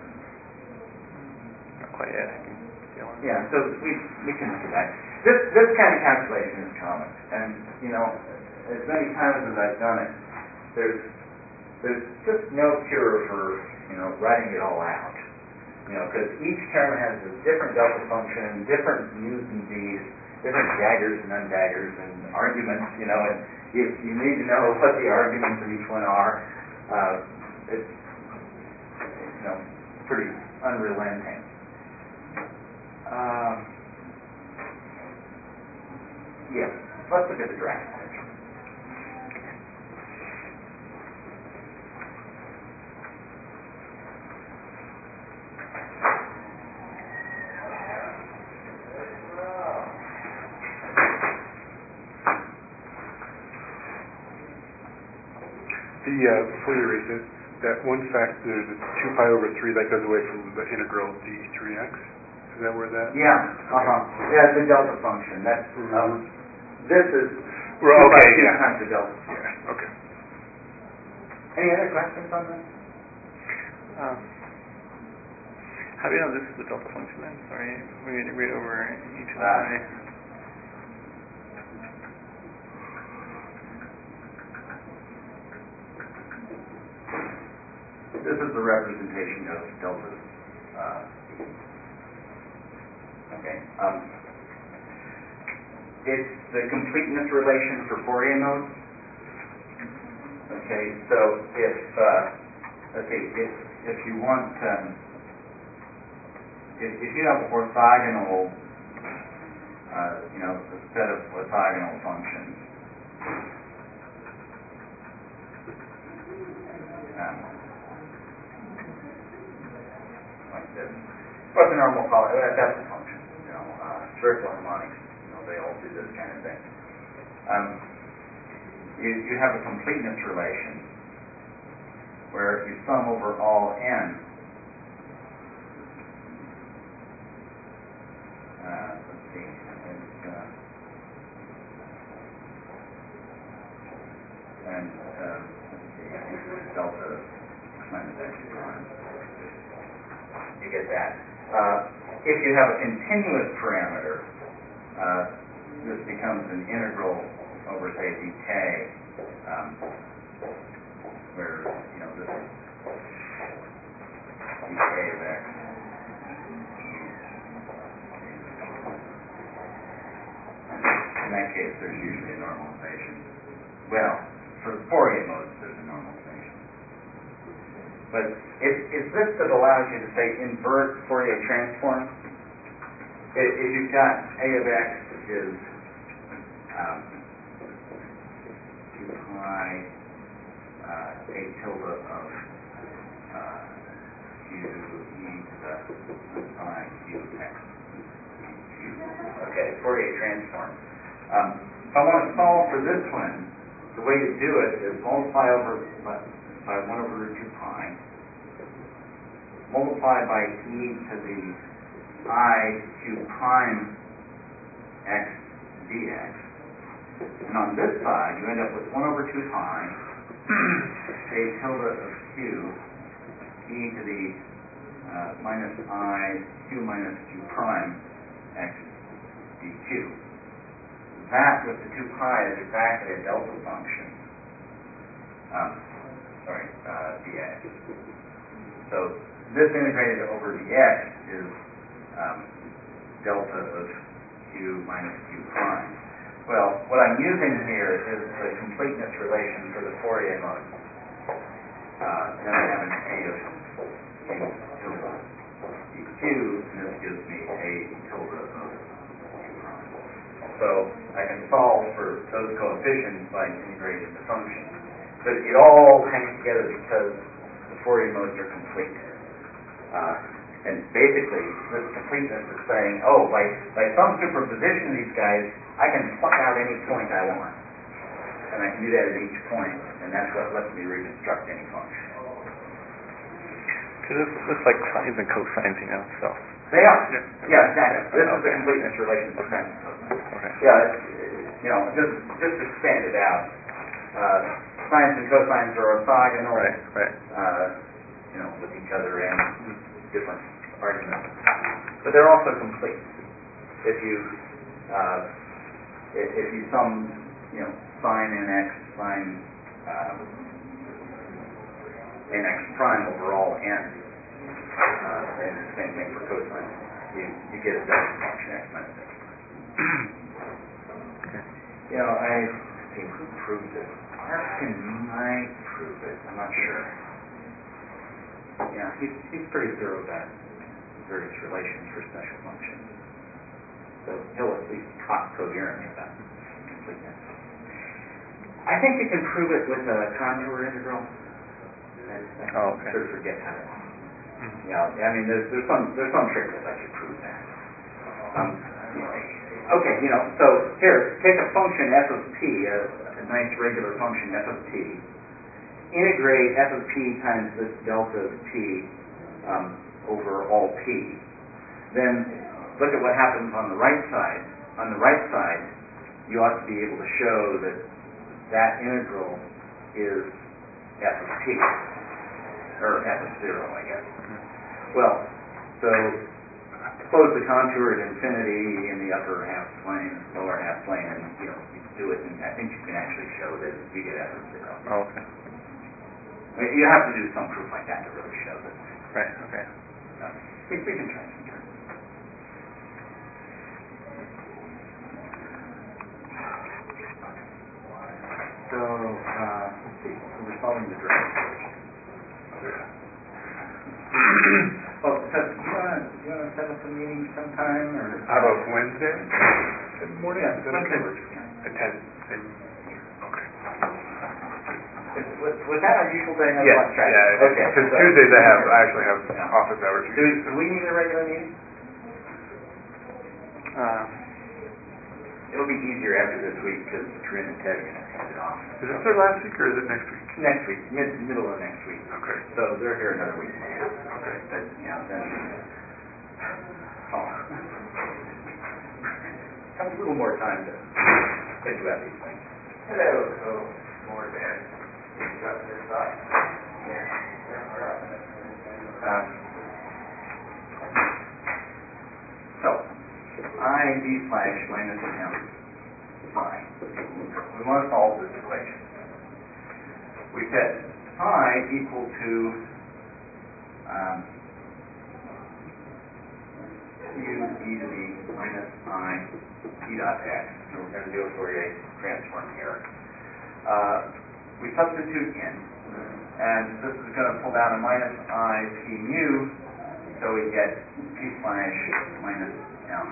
Not quite yet. I can feel it. Yeah, so we can look at that. This kind of calculation is common, and as many times as I've done it, there's just no cure for writing it all out. Because each term has a different delta function, different u's and v's, different daggers and undaggers and arguments. And you need to know what the arguments of each one are. It's pretty unrelenting. Yeah, let's look at the Dirac equation. Before you erase it, that one factor, the 2 pi over 3, that goes away from the integral d3x? Is that where that? Yeah, yeah, the delta function. That's this is okay, 2 yeah. times the delta. Yeah, okay. Any other questions on this? How do you know this is the delta function then? Sorry, we need to read over each of them. This is the representation of delta. Okay. It's the completeness relation for Fourier modes. Okay, so if you want, if you have a orthogonal, a set of orthogonal functions, like this, orthonormal that's a function. Spherical harmonics, they all do this kind of thing. You have a completeness relation where you sum over all n. Let's see. I think it's delta minus x prime. You get that. If you have a continuous parameter, this becomes an integral over, say, dk, where, this is dk of x. In that case, there's usually a normalization. Well, for Fourier modes, there's a normalization. But it's this that allows you to, say, invert Fourier transform. If you've got a of x is 2 pi a tilde of q e to the pi q x q. Okay, Fourier transform. If I want to solve for this one, the way to do it is multiply by 1 over 2 pi, multiply by e to the I q prime x dx. And on this side, you end up with 1 over 2 pi a tilde of q e to the minus I q minus q prime x dq. That with the 2 pi is exactly a delta function. Dx. So this integrated over dx is delta of q minus q prime. Well, what I'm using here is the completeness relation for the Fourier mode. Then I have an a of q tilde dq, and this gives me a tilde of q prime. So I can solve for those coefficients by integrating the function. But it all hangs together because the Fourier modes are complete. And basically, this completeness is saying, by some superposition of these guys, I can pluck out any point I want. And I can do that at each point, and that's what lets me reconstruct any function. Because this looks like sines and cosines, so They are. Yeah. Yeah, exactly. This is the Okay. completeness relation to sine and cosine. Okay. Yeah, just expand it out. Sines and cosines are orthogonal, Right. with each other and different arguments. But they're also complete. If you sum, sine nx, sine nx prime over all n, and the same thing for cosine, you get a delta function x minus x prime. Who proved it? Arkin might prove it. I'm not sure. Yeah, he's pretty thorough about various relations for special functions. So he'll at least talk coherently about completeness. I think you can prove it with a contour integral. I Okay. sort of forget how to. There's some trick that lets you prove that. Okay, so here, take a function f of p, a nice regular function f of p, integrate f of p times this delta of p over all p. Then look at what happens on the right side. On the right side, you ought to be able to show that integral is f of p, or f of 0, I guess. Well, so close the contour at infinity in the upper half plane, lower half plane, and you do it, and I think you can actually show that you get f of 0. Oh, okay. You have to do some proof like that to really show that. Right. Okay. We can try sometime. So let's see. So we're solving the direct equation. Oh, so do you want to set up a meeting sometime, or How about Wednesday in the morning? Yeah, Is that Wednesday okay? works. Yeah. At 10. Okay. Was that our usual day? I Yeah. lost track. Yeah. Okay. Because so- Tuesdays I actually have Yeah. office hours. Do we need a regular meeting? It'll be easier after this week because Corinne and Ted are going to hand it off. Is this their last week or is it next week? Next week, middle of next week. Okay. So they're here another week and a half. Okay. But then have a little more time to think about these things. Hello. Oh, more there. Got this side. Yeah. So I d slash minus m psi. We want to solve this equation. We set psi equal to q e to the minus I p dot x. So we're going to do a Fourier transform here. We substitute in, and this is going to pull down a minus I p mu, so we get p slash minus m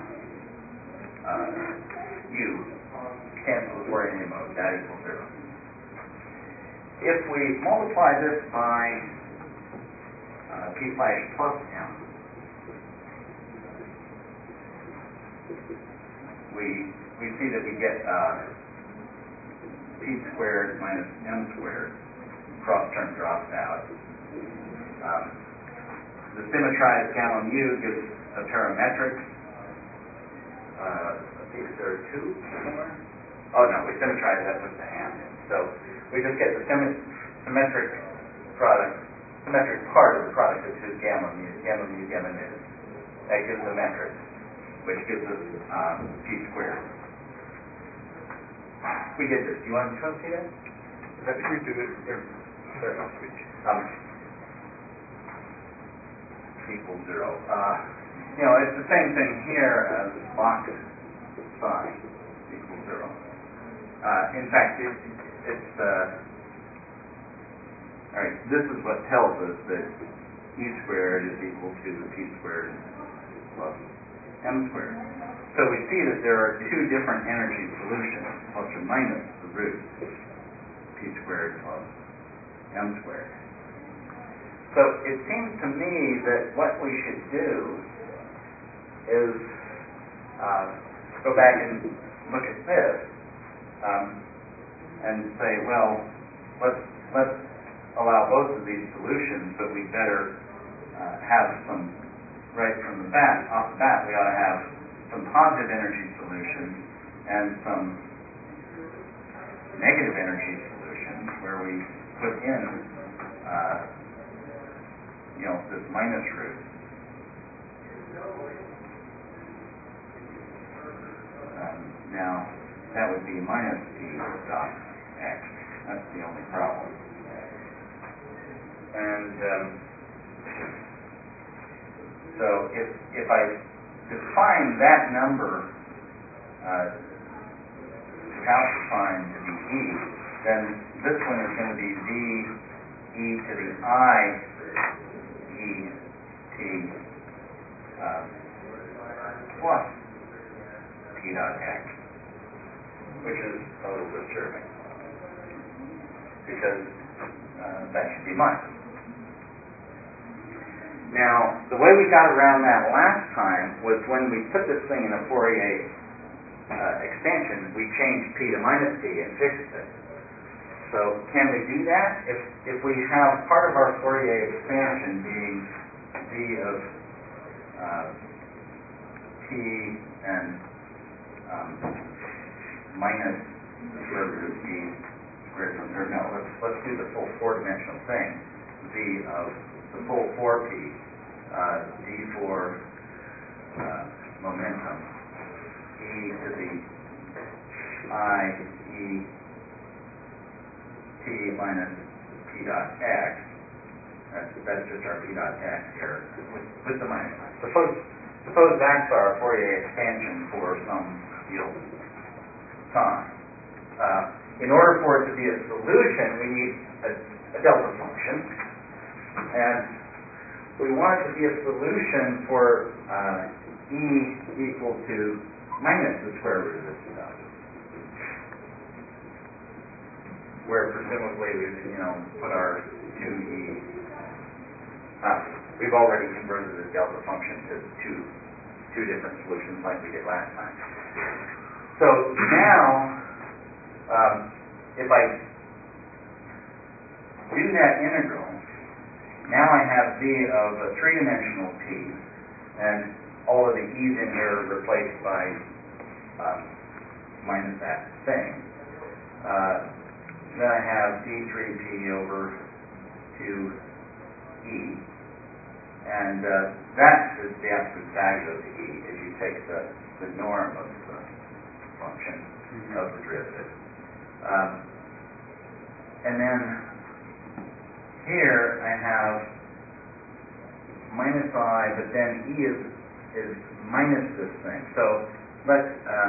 u. Cancel the Fourier mode, that equals 0. If we multiply this by p slash plus m, we see that we get p squared minus m squared. Cross term drops out. The symmetrized gamma mu gives a parametric. Let's see, is there a 2 somewhere? Oh no, we symmetrize that with the half. So we just get the symmetric part of the product of two gamma mu, gamma nu. That gives a metric, which gives us p squared. We did this. Do you want to come see that? I think we did it Here. last week. Equals 0. It's the same thing here as box psi equals 0. In fact, it's all right. This is what tells us that e squared is equal to p squared plus m squared. So we see that there are two different energy solutions, plus or minus the root, p squared plus m squared. So it seems to me that what we should do is go back and look at this and say, well, let's allow both of these solutions, but we better have some right from the bat, off the bat, we ought to have some positive energy solutions and some negative energy solutions where we put in, this minus root. Now, that would be minus p dot x. That's the only problem. And so if I define that number without defined to be e, then this one is going to be v e to the I e t plus p dot x, which is a little disturbing because that should be minus. Now, the way we got around that last time was when we put this thing in a Fourier expansion, we changed p to minus p and fixed it. So can we do that? If we have part of our Fourier expansion being v of p and minus the square root of p squared from there. No, let's do the full four-dimensional thing. V of the full 4p, d for momentum, e to the I e t minus p dot x. That's just our p dot x here with the minus. Suppose that's our Fourier expansion for some field time. In order for it to be a solution, we need a delta function, and we want it to be a solution for e equal to minus the square root of this stuff, where presumably we put our 2e. We've already converted the delta function to two different solutions like we did last time. So now, if I do that integral, now I have v of a three-dimensional p, and all of the e's in here are replaced by minus that thing. Then I have d3p over 2e, and that is the absolute value of the e if you take the norm of the function of the derivative. And then here I have minus I, but then e is minus this thing. So let's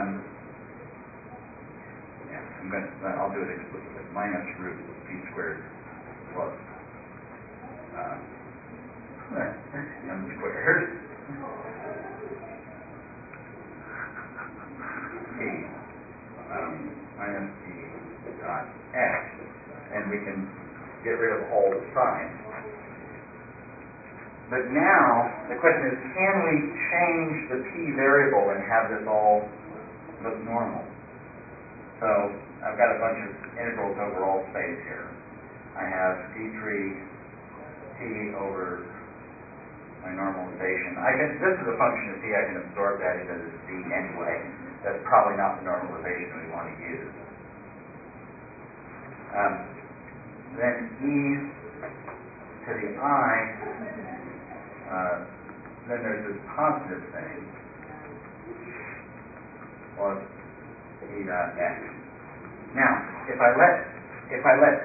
I'll do it explicitly. Minus root p squared plus m squared p minus p dot x, and we can get rid of all the signs. But now the question is, can we change the p variable and have this all look normal? So I've got a bunch of integrals over all space here. I have d3t over my normalization. This is a function of p. I can absorb that into this d anyway. That's probably not the normalization we want to use. Then e to the I, then there's this positive thing, plus e dot x. Now, if I let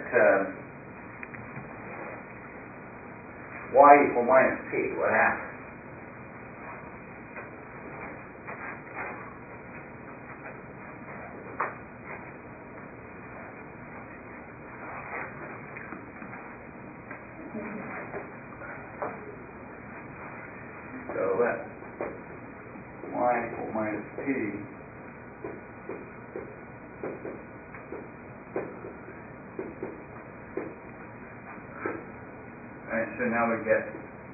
y equal minus p, what happens? So let y equal minus p. Alright, so now we get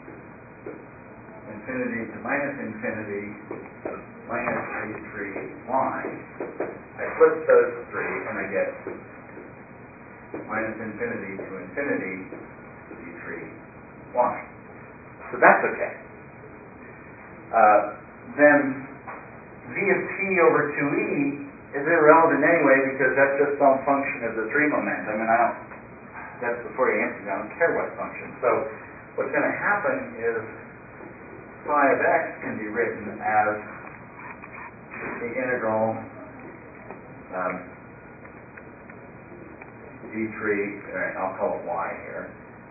infinity to minus infinity minus d3y. I flip those three and I get minus infinity to infinity d3y. So that's okay. then V of t over 2e is irrelevant anyway because that's just some function of the 3 momentum, and that's the Fourier instance, I don't care what function. So what's going to happen is psi of x can be written as the integral d3, I'll call it y here,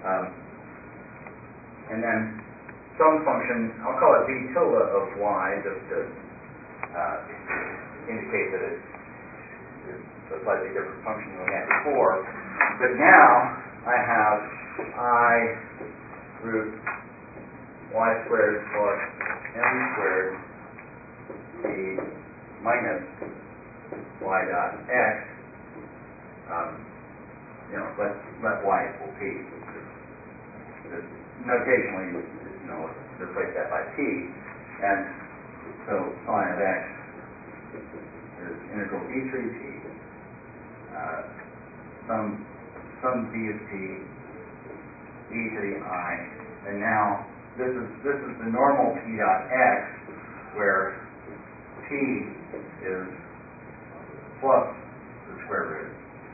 and then some function, I'll call it d tilde of y, just to indicate that it's a slightly different function than we had before. But now I have I root y squared plus m squared d minus y dot x. Let y equal p. Notationally, replace that by p, and so psi of x is integral d3t, some d of t, e to the I, and now this is the normal p dot x, where t is plus the square root,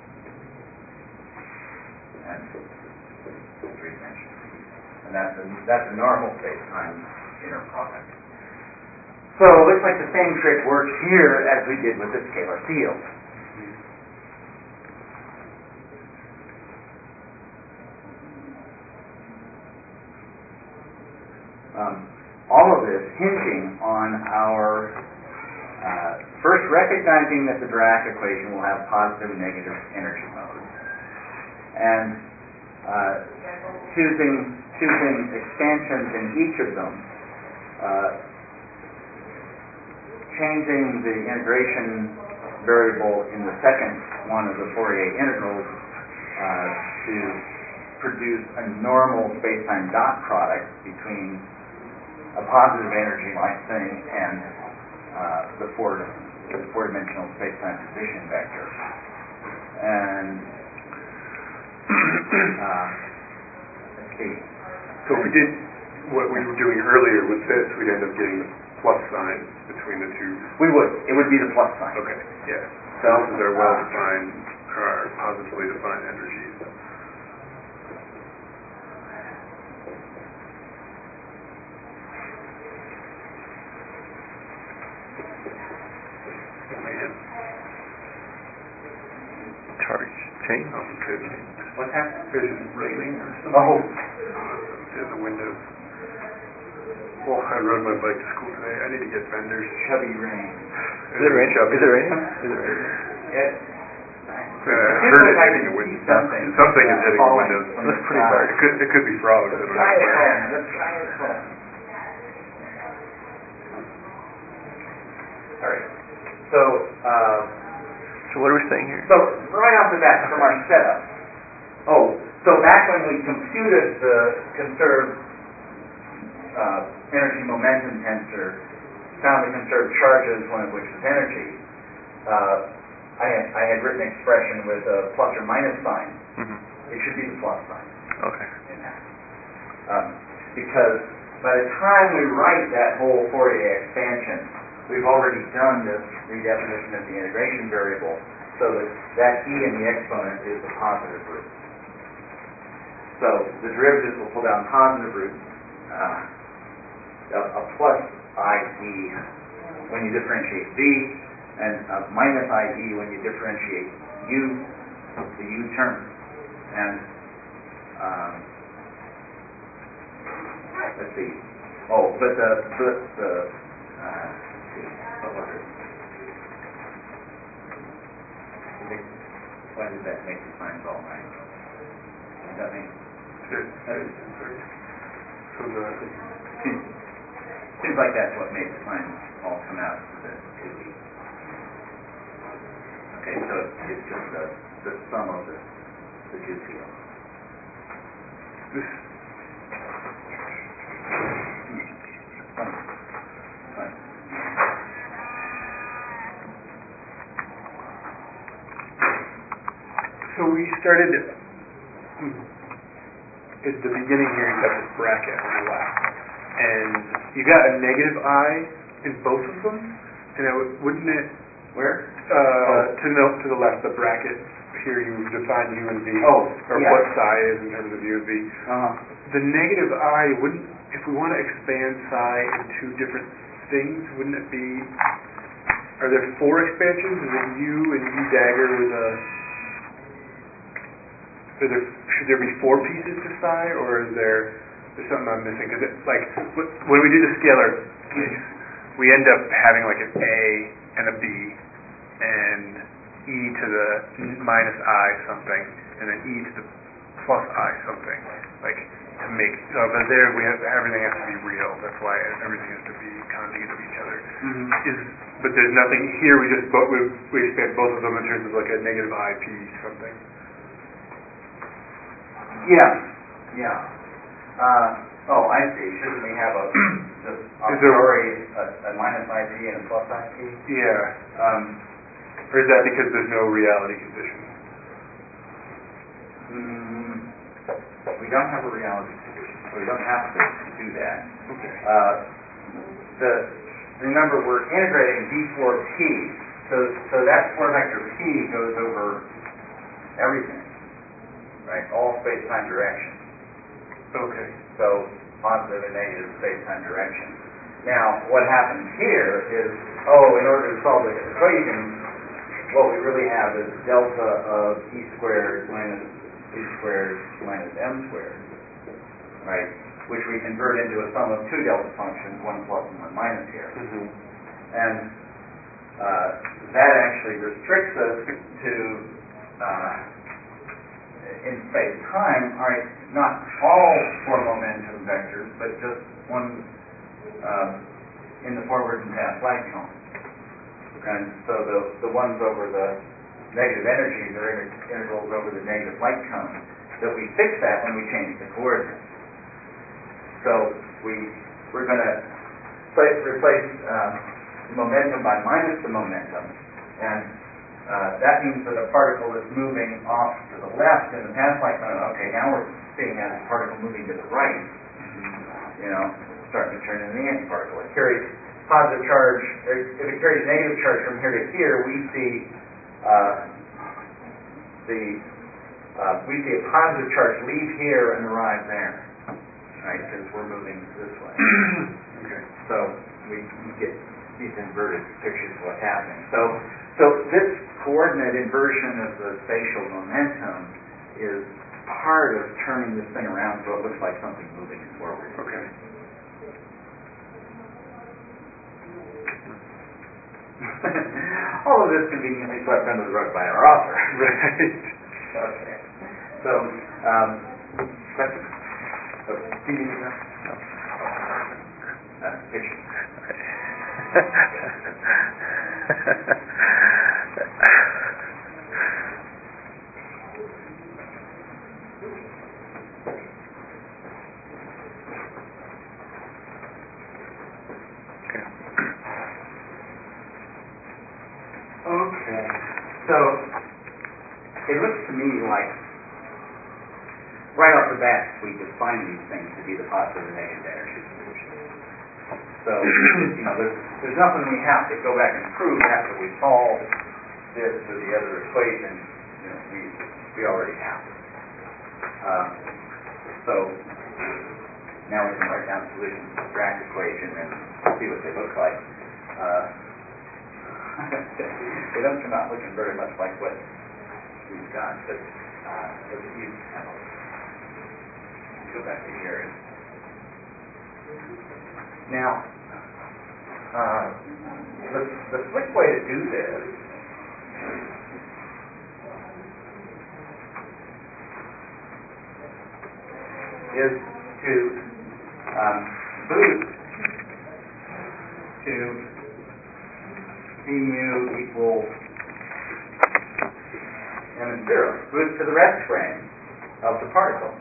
and 3 dimensions. And that's a normal space-time inner product. So it looks like the same trick works here as we did with the scalar field. All of this hinging on our first recognizing that the Dirac equation will have positive and negative energy modes, and choosing expansions in each of them, changing the integration variable in the second one of the Fourier integrals to produce a normal space-time dot product between a positive energy-like thing and the four-dimensional space-time position vector. And let's see. So if we did what we were doing earlier with this, we'd end up getting the plus sign between the two. We would. It would be the plus sign. Okay, yeah. So this is our well-defined, our positively defined energies. Man. Charge change. Oh, good. what's happening? Is it raining or something? Oh. In the window. Well, I rode my bike to school today. I need to get fenders. Chubby rain. Is it raining? Chubby. Is it raining? Is it raining? I heard it hitting the window. Something is hitting the windows. That's pretty far. It could be frogs. Let's try it home. Let's try it home. All right. So what are we saying here? So right off the bat from our setup. So back when we computed the conserved energy momentum tensor, found the conserved charges, one of which was energy. I had written an expression with a plus or minus sign. Mm-hmm. It should be the plus sign. Okay. In that. Because by the time we write that whole Fourier expansion, we've already done this redefinition of the integration variable, so that e in the exponent is the positive root. So the derivatives will pull down positive root, a plus i.e. when you differentiate v, and a minus i.e. when you differentiate u, the u term. And let's see. But let's see. What was it? Why did that make the signs all right? Does that make sense? So Seems like that's what made the signs all come out to the 2e. Okay, so it's just the sum of the two fields. this Fine. So we started at the beginning here. You got this bracket on the left, and you got a negative I in both of them, and wouldn't it? Where? To the left, the bracket here you define U and V, or yeah. What psi is in terms of U and V. The negative I wouldn't, if we want to expand psi into different things, wouldn't it be? Are there 4 expansions? Is it U and U dagger with a? Should there be 4 pieces to psi, or is there's something I'm missing? Because when we do the scalar case, we end up having like an A and a B, and e to the minus I something, and then e to the plus I something, like to make. So but there we have everything has to be real. That's why everything has to be conjugate of each other. But there's nothing here. We expand both of them in terms of like a negative IP something. Yeah. I see. Shouldn't we have a minus IP and a plus IP? Yeah. Or is that because there's no reality condition? We don't have a reality condition, so we don't have to do that. Okay. Remember, we're integrating D4P, so that 4 vector P goes over everything, right? All space-time directions. Okay. So positive and negative space-time directions. Now, what happens here is, in order to solve the equation, what we really have is delta of E squared minus C squared minus M squared, right? Which we convert into a sum of 2 delta functions, 1 plus and 1 minus here. And that actually restricts us to, in space-time, not all 4 momentum vectors, but just one in the forward and past light cone. And so the ones over the negative energies are integrals over the negative light cone. That we fix that when we change the coordinates. So we're going to replace the momentum by minus the momentum, and that means that a particle that's moving off to the left in the past light cone. Okay, now we're seeing that as a particle moving to the right. Starting to turn into the antiparticle. It carries positive charge. If it carries negative charge from here to here, we see a positive charge leave here and arrive there, right? Because we're moving this way. Okay. So we get these inverted pictures of what's happening. So this coordinate inversion of the spatial momentum is part of turning this thing around so it looks like something moving forward. Okay. All of this conveniently swept under the rug by our author. Right. Okay. So, questions? Do you need to picture. Okay. So, it looks to me like right off the bat we define these things to be the positive and negative energy conditions. So, there's nothing we have to go back and prove after we solve this or the other equation. We already have it. So, now we can write down solutions to the Dirac equation and see what they look like. They don't come out looking very much like what we've got, but you have a go back to here. Now, the slick way to do this is to boost to mu equals m0. Boost to the rest frame of the particle.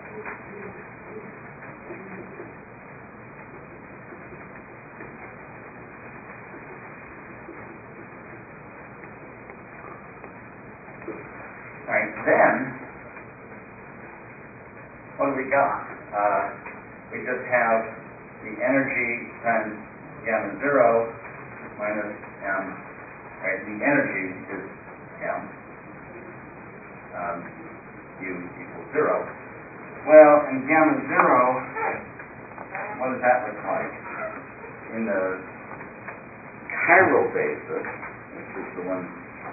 Alright, then, what do we got? We just have the energy times gamma 0 minus m, right? The energy is m, u equals 0. Well, in gamma 0, what does that look like? In the chiral basis, which is the one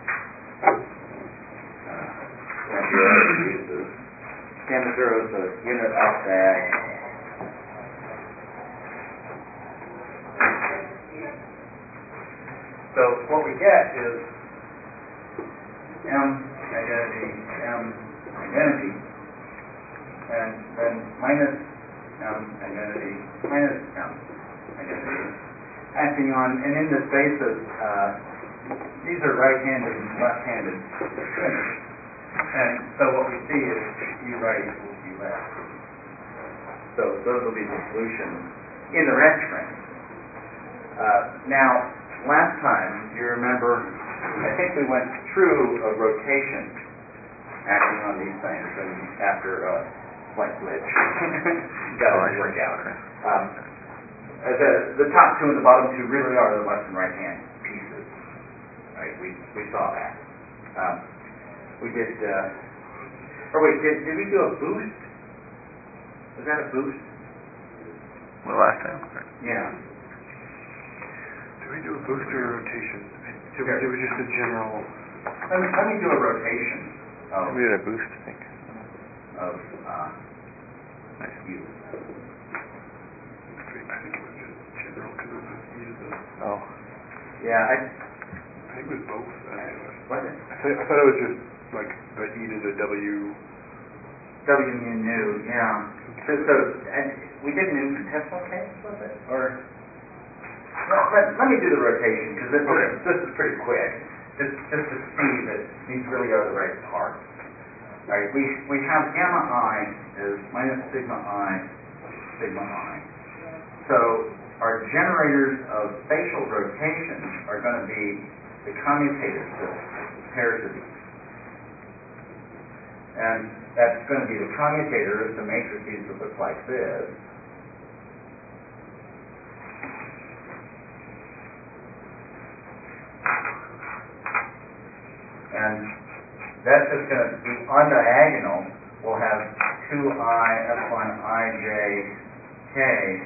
Santiago uses, gamma 0 is a unit of diagonal. So what we get is m identity, and then minus m identity minus m identity, acting on, and in this basis, these are right-handed and left-handed spinors. And so what we see is u right equals u left. So those will be the solutions in the Rex frame. Now, last time, do you remember, I think we went through a rotation acting on these things, and after a slight glitch, got it to work out. The top two and the bottom two really are the left and right hand pieces. Right? We saw that. We did. Did we do a boost? Was that a boost? Well, last time. Yeah. Did we do a boost or a rotation? It was just a general. Let me do a rotation. We did a boost, I think. Of nice. u. I think it was just general because it was e to the. Oh. Yeah, I think it was both. Was it? I thought it was just like the e to the w. W mu nu, yeah. So and we did an infinitesimal case, was it? Or let me do the rotation because this is pretty quick. Just to see that these really are the right parts. All right, we have gamma I is minus sigma I, sigma I. So our generators of spatial rotation are going to be the commutators, the pairs of these. And that's going to be the commutator of the matrices that look like this. And that's just going to be on diagonal. We'll have 2i epsilon ij k,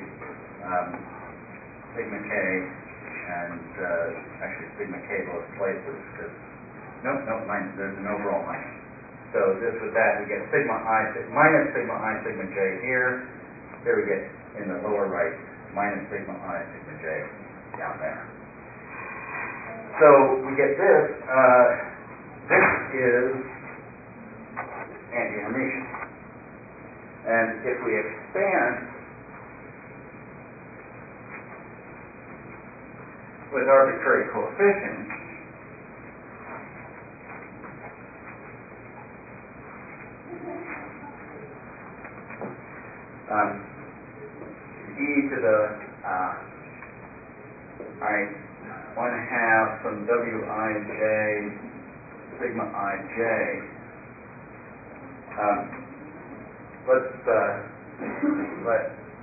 sigma k, and actually sigma k both places because minus, there's an overall minus. So this with that we get sigma I minus sigma I sigma j here. There we get in the lower right minus sigma I sigma j down there. So we get this. This is anti-Hermitian. And if we expand with arbitrary coefficients, e to the 1/2 from wij sigma ij. Let's let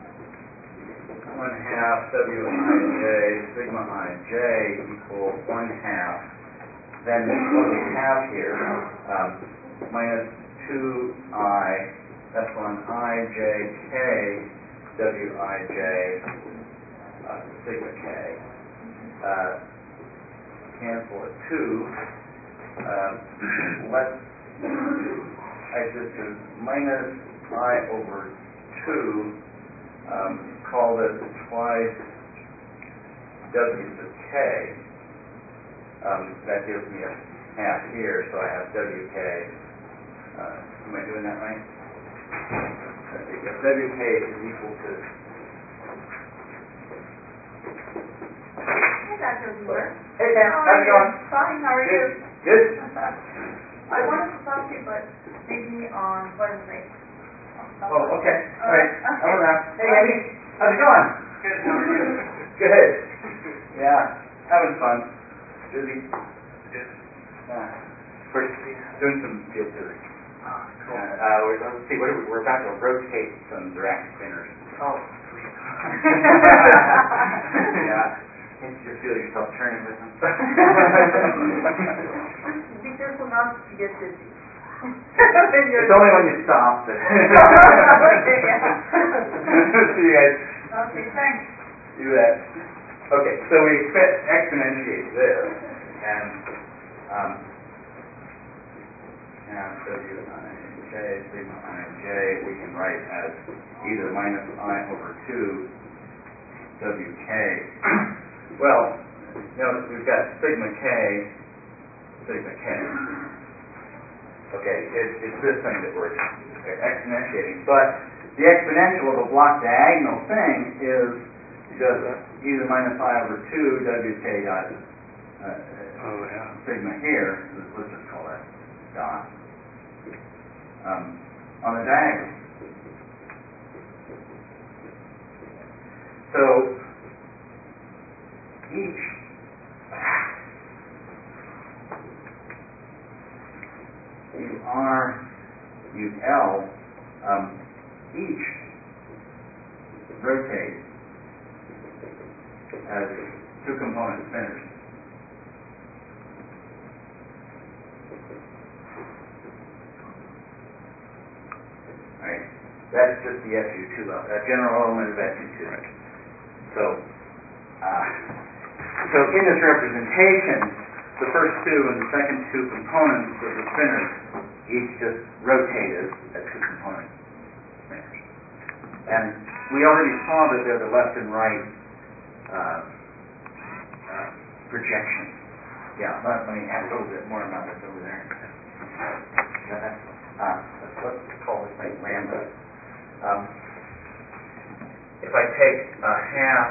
1/2 wij sigma ij equal 1/2. Then what do we have here? Minus 2i epsilon ij k wij sigma k. Cancel at 2. This is minus I over 2. Call this twice w sub k. That gives me a half here, so I have wk. Am I doing that right? If wk is equal to. Hey, Dr. Weaver. Hey, Pam. How's it going? Fine. How are you? Good. I wanted to talk to you, but maybe on Wednesday. Oh, okay. All right. I'm around. Hey, Andy. How's it going? Good, how are you? Good. Yeah. Having fun. Busy. Good. We're doing some field physics. Cool. Let's see. We're about to rotate some direct spinners. Oh, sweet. Yeah. Can't you just feel yourself turning with them? Be careful not to get dizzy. It's only when you stop that. Okay, yeah. See you guys. Okay, thanks. You bet. Okay, so we exponentiate this, and W I J, sigma I J, we can write as either minus I over 2 WK. Well, notice we've got sigma K. Okay, it's this thing that we're exponentiating, but the exponential of a block diagonal thing is just either minus I over 2 WK dot sigma here. Let's just call that dot on the diagonal. So each UR, UL, each rotate as two-component spinners. Right? That's just the SU2 level, that general element of SU2. Right. So in this representation, the first two and the second two components of the spinners each just rotate as two-component spinners. And we already saw that they're the left and right projections. Yeah, let me add a little bit more about this over there. Let's call this thing lambda. If I take a half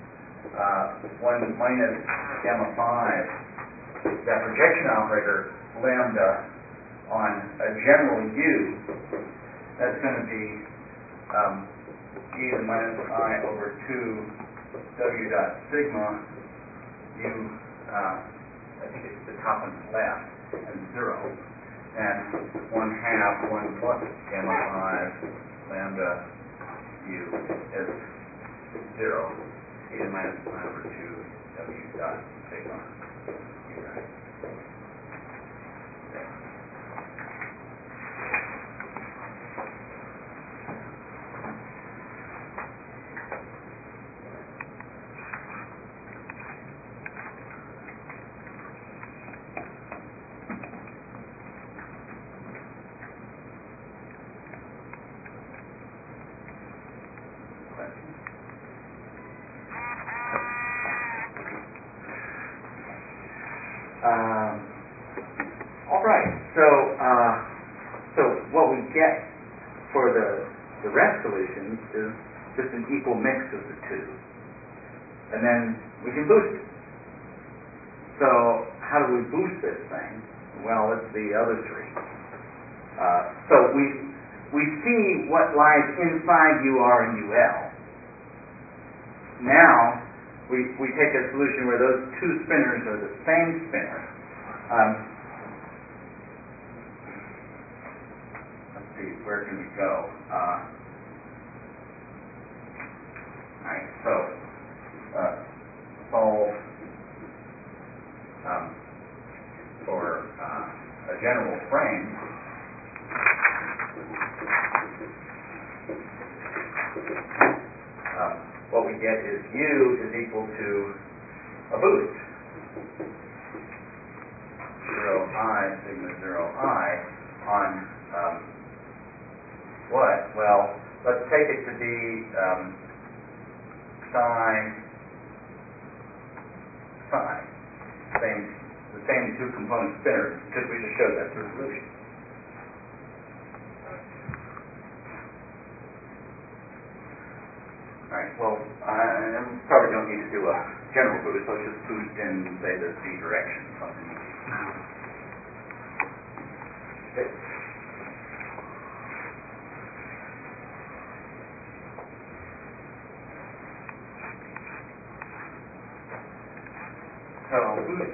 1 minus gamma 5, that projection operator lambda on a general U, that's going to be e to the minus I over 2 W dot sigma U, I think it's the top and left, and 0. And 1/2 1 plus gamma 5 lambda U is 0. E to the minus I over 2 W dot sigma U right. All right. So what we get for the rest solutions is just an equal mix of the two, and then we can boost it. So how do we boost this thing? Well, it's the other three. So we see what lies inside UR and UL. Now we take a solution where those two spinners are the same spinner. Let's see, where can we go? Alright, so solve for a general frame. What we get is U is equal to a boost. 0I, sigma 0I on what? Well, let's take it to be psi. The same two-component spinner, because we just showed that through solution. Alright, well, I probably don't need to do a general boost. Let's just boost in, say, the Z direction, something easy. Okay. So, boost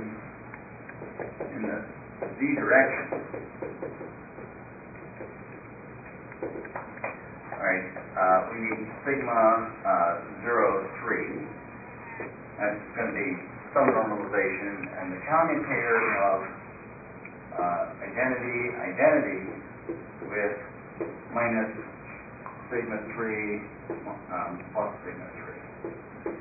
in the Z direction. Alright, we need sigma 0, 3. That's going to be some normalization, and the commutator of identity with minus sigma 3 plus sigma 3.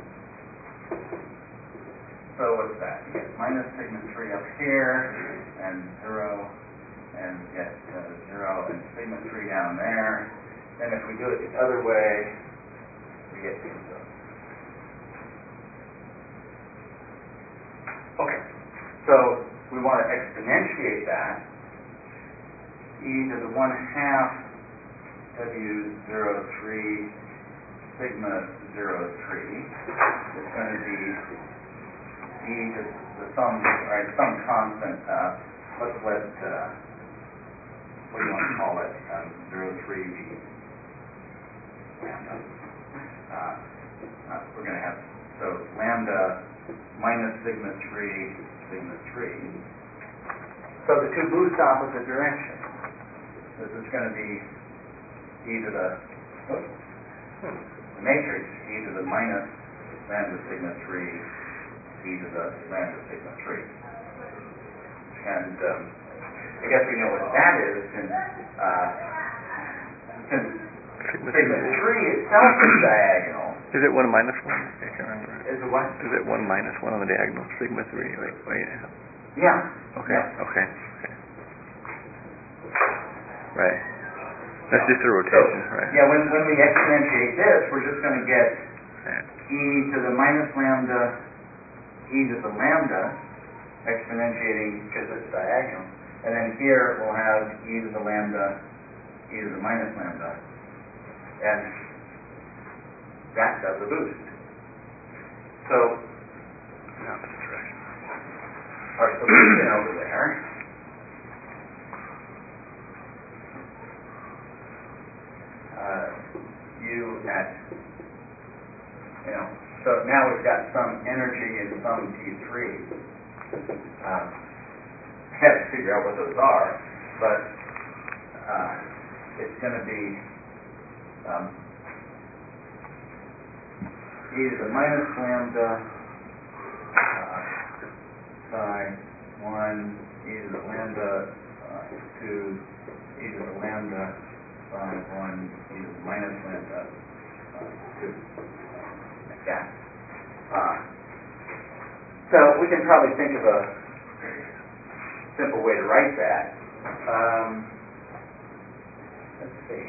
So what's that? You get minus sigma 3 up here, and 0, and you get 0 and sigma 3 down there. Then if we do it the other way, we get these. Okay, so we want to exponentiate that. E to the 1/2 W03 sigma 03 is going to be e to the some constant. Let's let what do you want to call it? 03 be lambda. We're going to have lambda minus sigma 3 sigma 3. So the two boost opposite directions. This is going to be e to the matrix e to the minus lambda sigma 3 e to the lambda sigma 3. And I guess we know what that is since sigma 3 itself is diagonal. Is it 1 minus 1? I can't remember. Is it what? Is it 1 minus 1 on the diagonal? Sigma 3, wait. Yeah. Okay, Yeah. okay. Right. That's just a rotation, right? Yeah, when we exponentiate this, we're just going to get e to the minus lambda, e to the lambda, exponentiating because it's diagonal. And then here we'll have e to the lambda, e to the minus lambda. And that does a boost. So, our solution over there so now we've got some energy and some T3. Have to figure out what those are, but it's going to be e to the minus lambda psi 1, e to the lambda 2, e to the lambda psi 1, e to the minus lambda 2. Like that. So we can probably think of a simple way to write that. Let's see.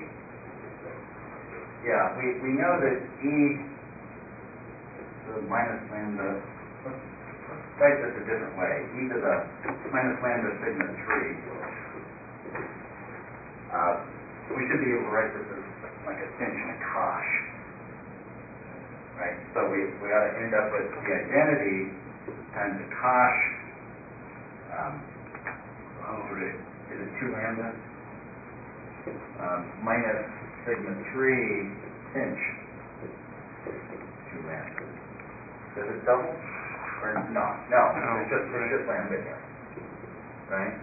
Yeah, we know that e to the minus lambda, let's write this a different way. E to the minus lambda sigma 3. We should be able to write this as like a sinh and a cosh. Right? So we ought to end up with the identity times the cosh. Is it 2 lambda? Minus sigma 3 sinh 2 lambda. Does it double? Or no? No. It's just lambda here. Right?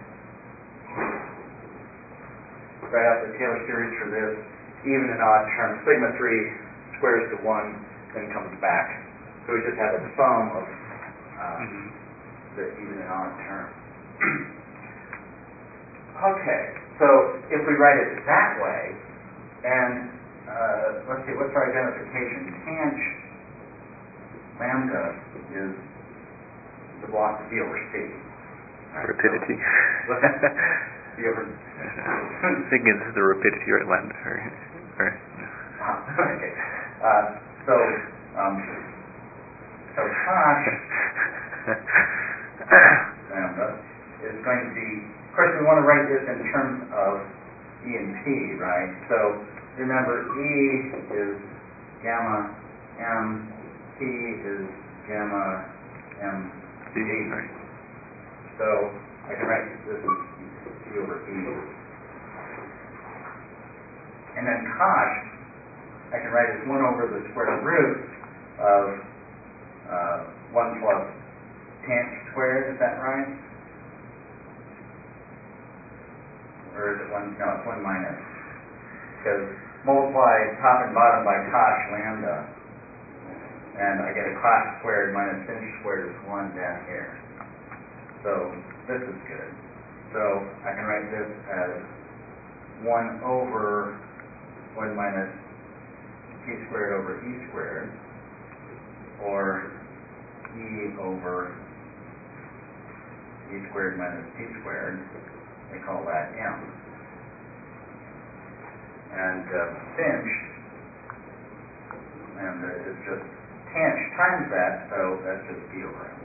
Write out the Taylor series for this, even and odd terms. Sigma 3 squares to 1, then comes back. So we just have a sum of the even and odd terms. Okay, so if we write it that way, and let's see, what's our identification? Tanh lambda is the velocity over c. Right? Rapidity. What's that? You ever? I think it's the rapidity or lambda. Or okay. So cosh lambda is going to be, of course we want to write this in terms of E and P, right? So remember, E is gamma M, P is gamma M D. Right. So I can write this as P over E. And then cosh, I can write as 1 over the square root of 1 plus tanh squared, is that right? Or is it 1? No, it's 1 minus. Because multiply top and bottom by cosh lambda, and I get a cosh squared minus sinh squared is 1 down here. So this is good. So I can write this as 1 over 1 minus t squared over e squared, or e over e squared minus t squared. We call that m. And sinh, and it's just tanh times that, so that's just b over m.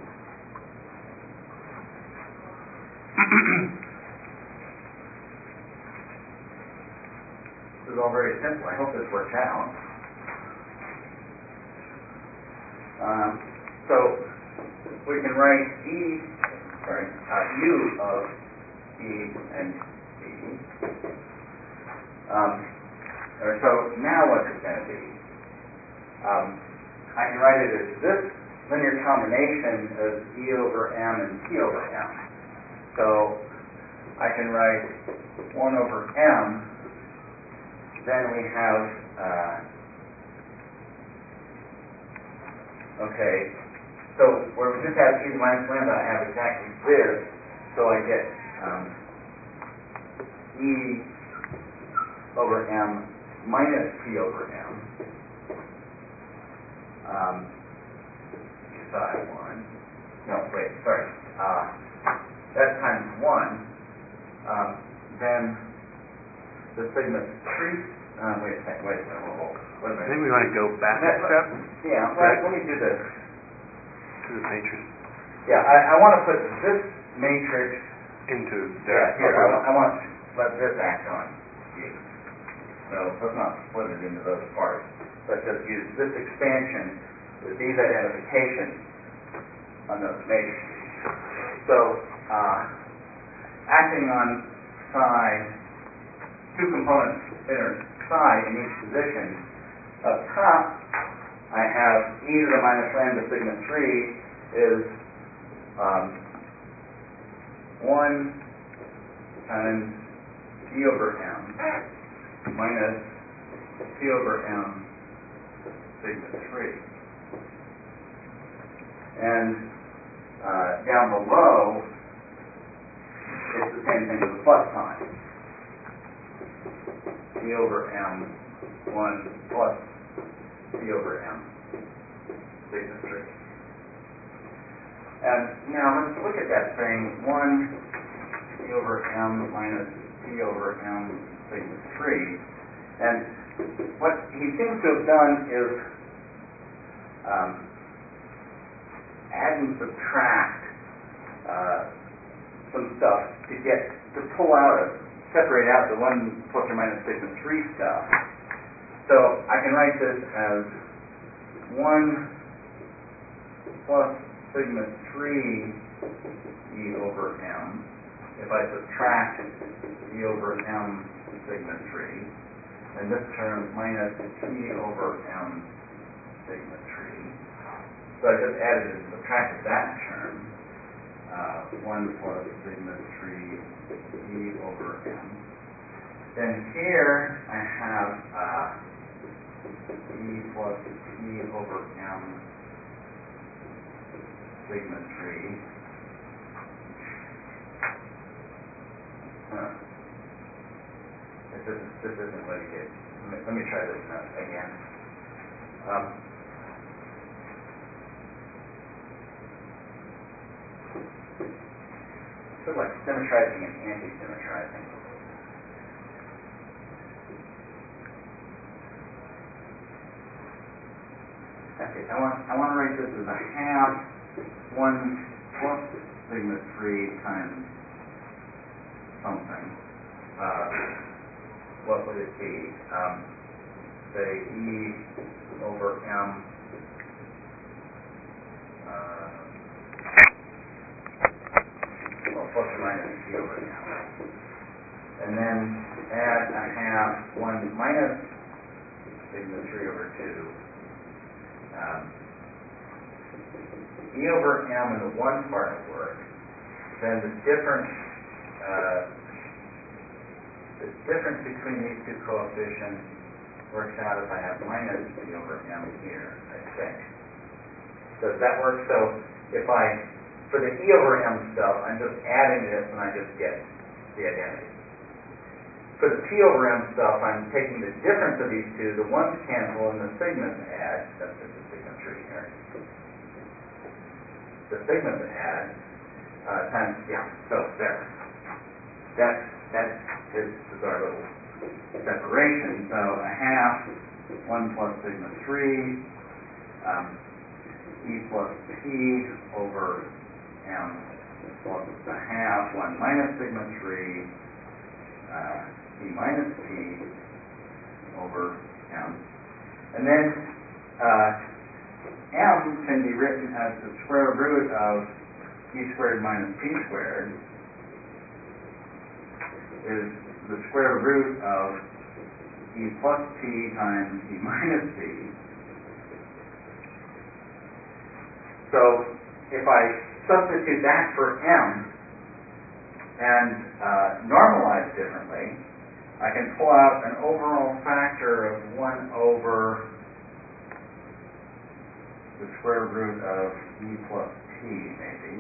This is all very simple. I hope this works out. So we can write u of e and b. So now what's it going to be? I can write it as this linear combination of e over m and t over m. So I can write 1 over m. Then we have, so where we just have e to the minus lambda, I have exactly this. So I get e over m minus t over m. Psi 1. No, wait, sorry. That's times 1. Then the sigma 3. Wait a second. Wait a minute. I think we want to go back a step. Yeah, let me do this. To the matrix. Yeah, I want to put this matrix Into here. there. I want to let this act on U. So let's not split it into those parts. Let's just use this expansion with these identifications on those matrices. So acting on psi, two components enter psi in each position. Up top, I have e to the minus lambda sigma 3 is 1 times e over m minus t over m sigma 3. And down below, it's the same thing with a plus sign. T over m 1 plus t over m sigma 3. And now let's look at that thing, 1 t over m minus t over m sigma 3. And what he seems to have done is add and subtract some stuff to pull out separate out the 1 plus or minus sigma 3 stuff. So I can write this as 1 plus sigma 3 e over m if I subtract e over m sigma 3, and this term minus t over m sigma 3. So I just added and subtracted that term, 1 plus sigma 3 e over m. Then here I have e plus t over m sigma 3. This isn't what he did. Let me try this again. Sort of like symmetrizing and anti-symmetrizing. Okay, I want to write this as a half 1 plus sigma 3 times something. What would it be? Say e over m plus or minus t over m. And then add a half 1 minus sigma 3 over 2. E over m in the one part of work, then the difference between these two coefficients works out if I have minus P over M here, I think. Does that work? So if for the E over M stuff, I'm just adding this and I just get the identity. For the P over M stuff, I'm taking the difference of these two, the ones cancel and the sigmas add. That's just a sigma 3 here. The sigmas add times, so there. That is our little separation. So a half, 1 plus sigma 3, E plus P over M plus a half, 1 minus sigma 3, E minus P over M. And then M can be written as the square root of E squared minus P squared is the square root of E plus P times E minus P. So if I substitute that for M and normalize differently, I can pull out an overall factor of 1 over the square root of E plus P, maybe.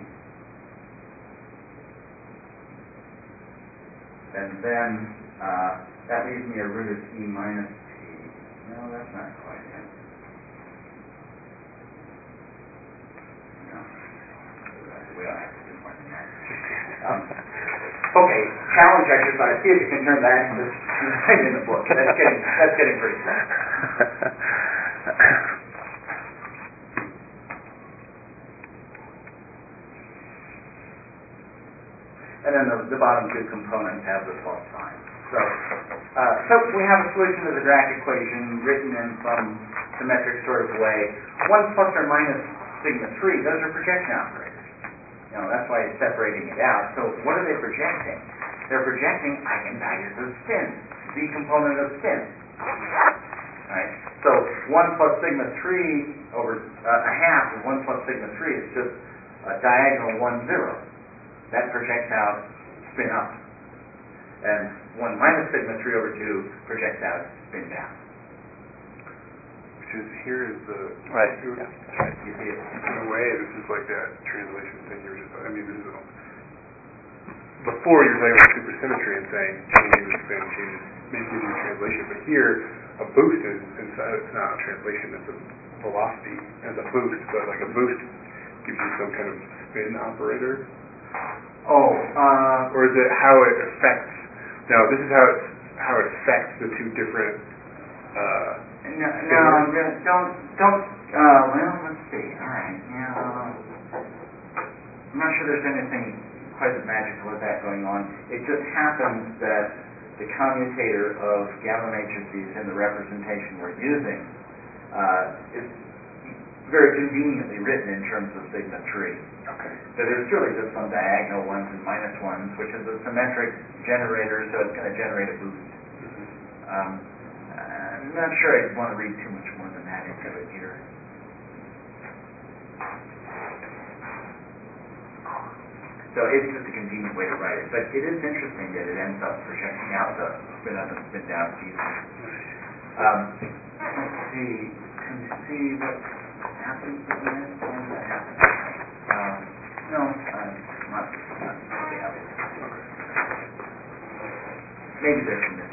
And then that leaves me a root of E minus P. No, that's not quite it. No. We don't have to do more than that. Okay, challenge exercise. See if you can turn that into right in the book. That's getting pretty close. And then the bottom two components have the plus sign. So we have a solution to the Dirac equation written in some symmetric sort of way. 1 plus or minus sigma 3, those are projection operators. That's why it's separating it out. So what are they projecting? They're projecting eigenvalues of spin, the component of spin. Right? So 1 plus sigma 3 over a half of 1 plus sigma 3 is just a diagonal 1, 0. That projects out spin up. And 1 minus sigma 3 over 2 projects out spin down. Which is, here is the... Right. Yeah. You see it? In a way, this is like that translation thing you were just talking about. This is before you were talking about supersymmetry and saying changing the spin changes, gives you a translation. But here, a boost is it's not a translation, it's a velocity as a boost. But like a boost gives you some kind of spin operator. Or is it how it affects? No, this is how it affects the two different. Don't. Well, let's see. All right. I'm not sure there's anything quite as magical as that going on. It just happens that the commutator of gamma matrices in the representation we're using is very conveniently written in terms of sigma 3. Okay. So there's really just some diagonal ones and minus ones, which is a symmetric generator, so it's going to generate a boost. I'm not sure I'd want to read too much more than that into it here. So it's just a convenient way to write it. But it is interesting that it ends up projecting out the spin up and spin down pieces. Let's see. Can you see what happens in this? When that happens? No, not totally obvious. Maybe there's some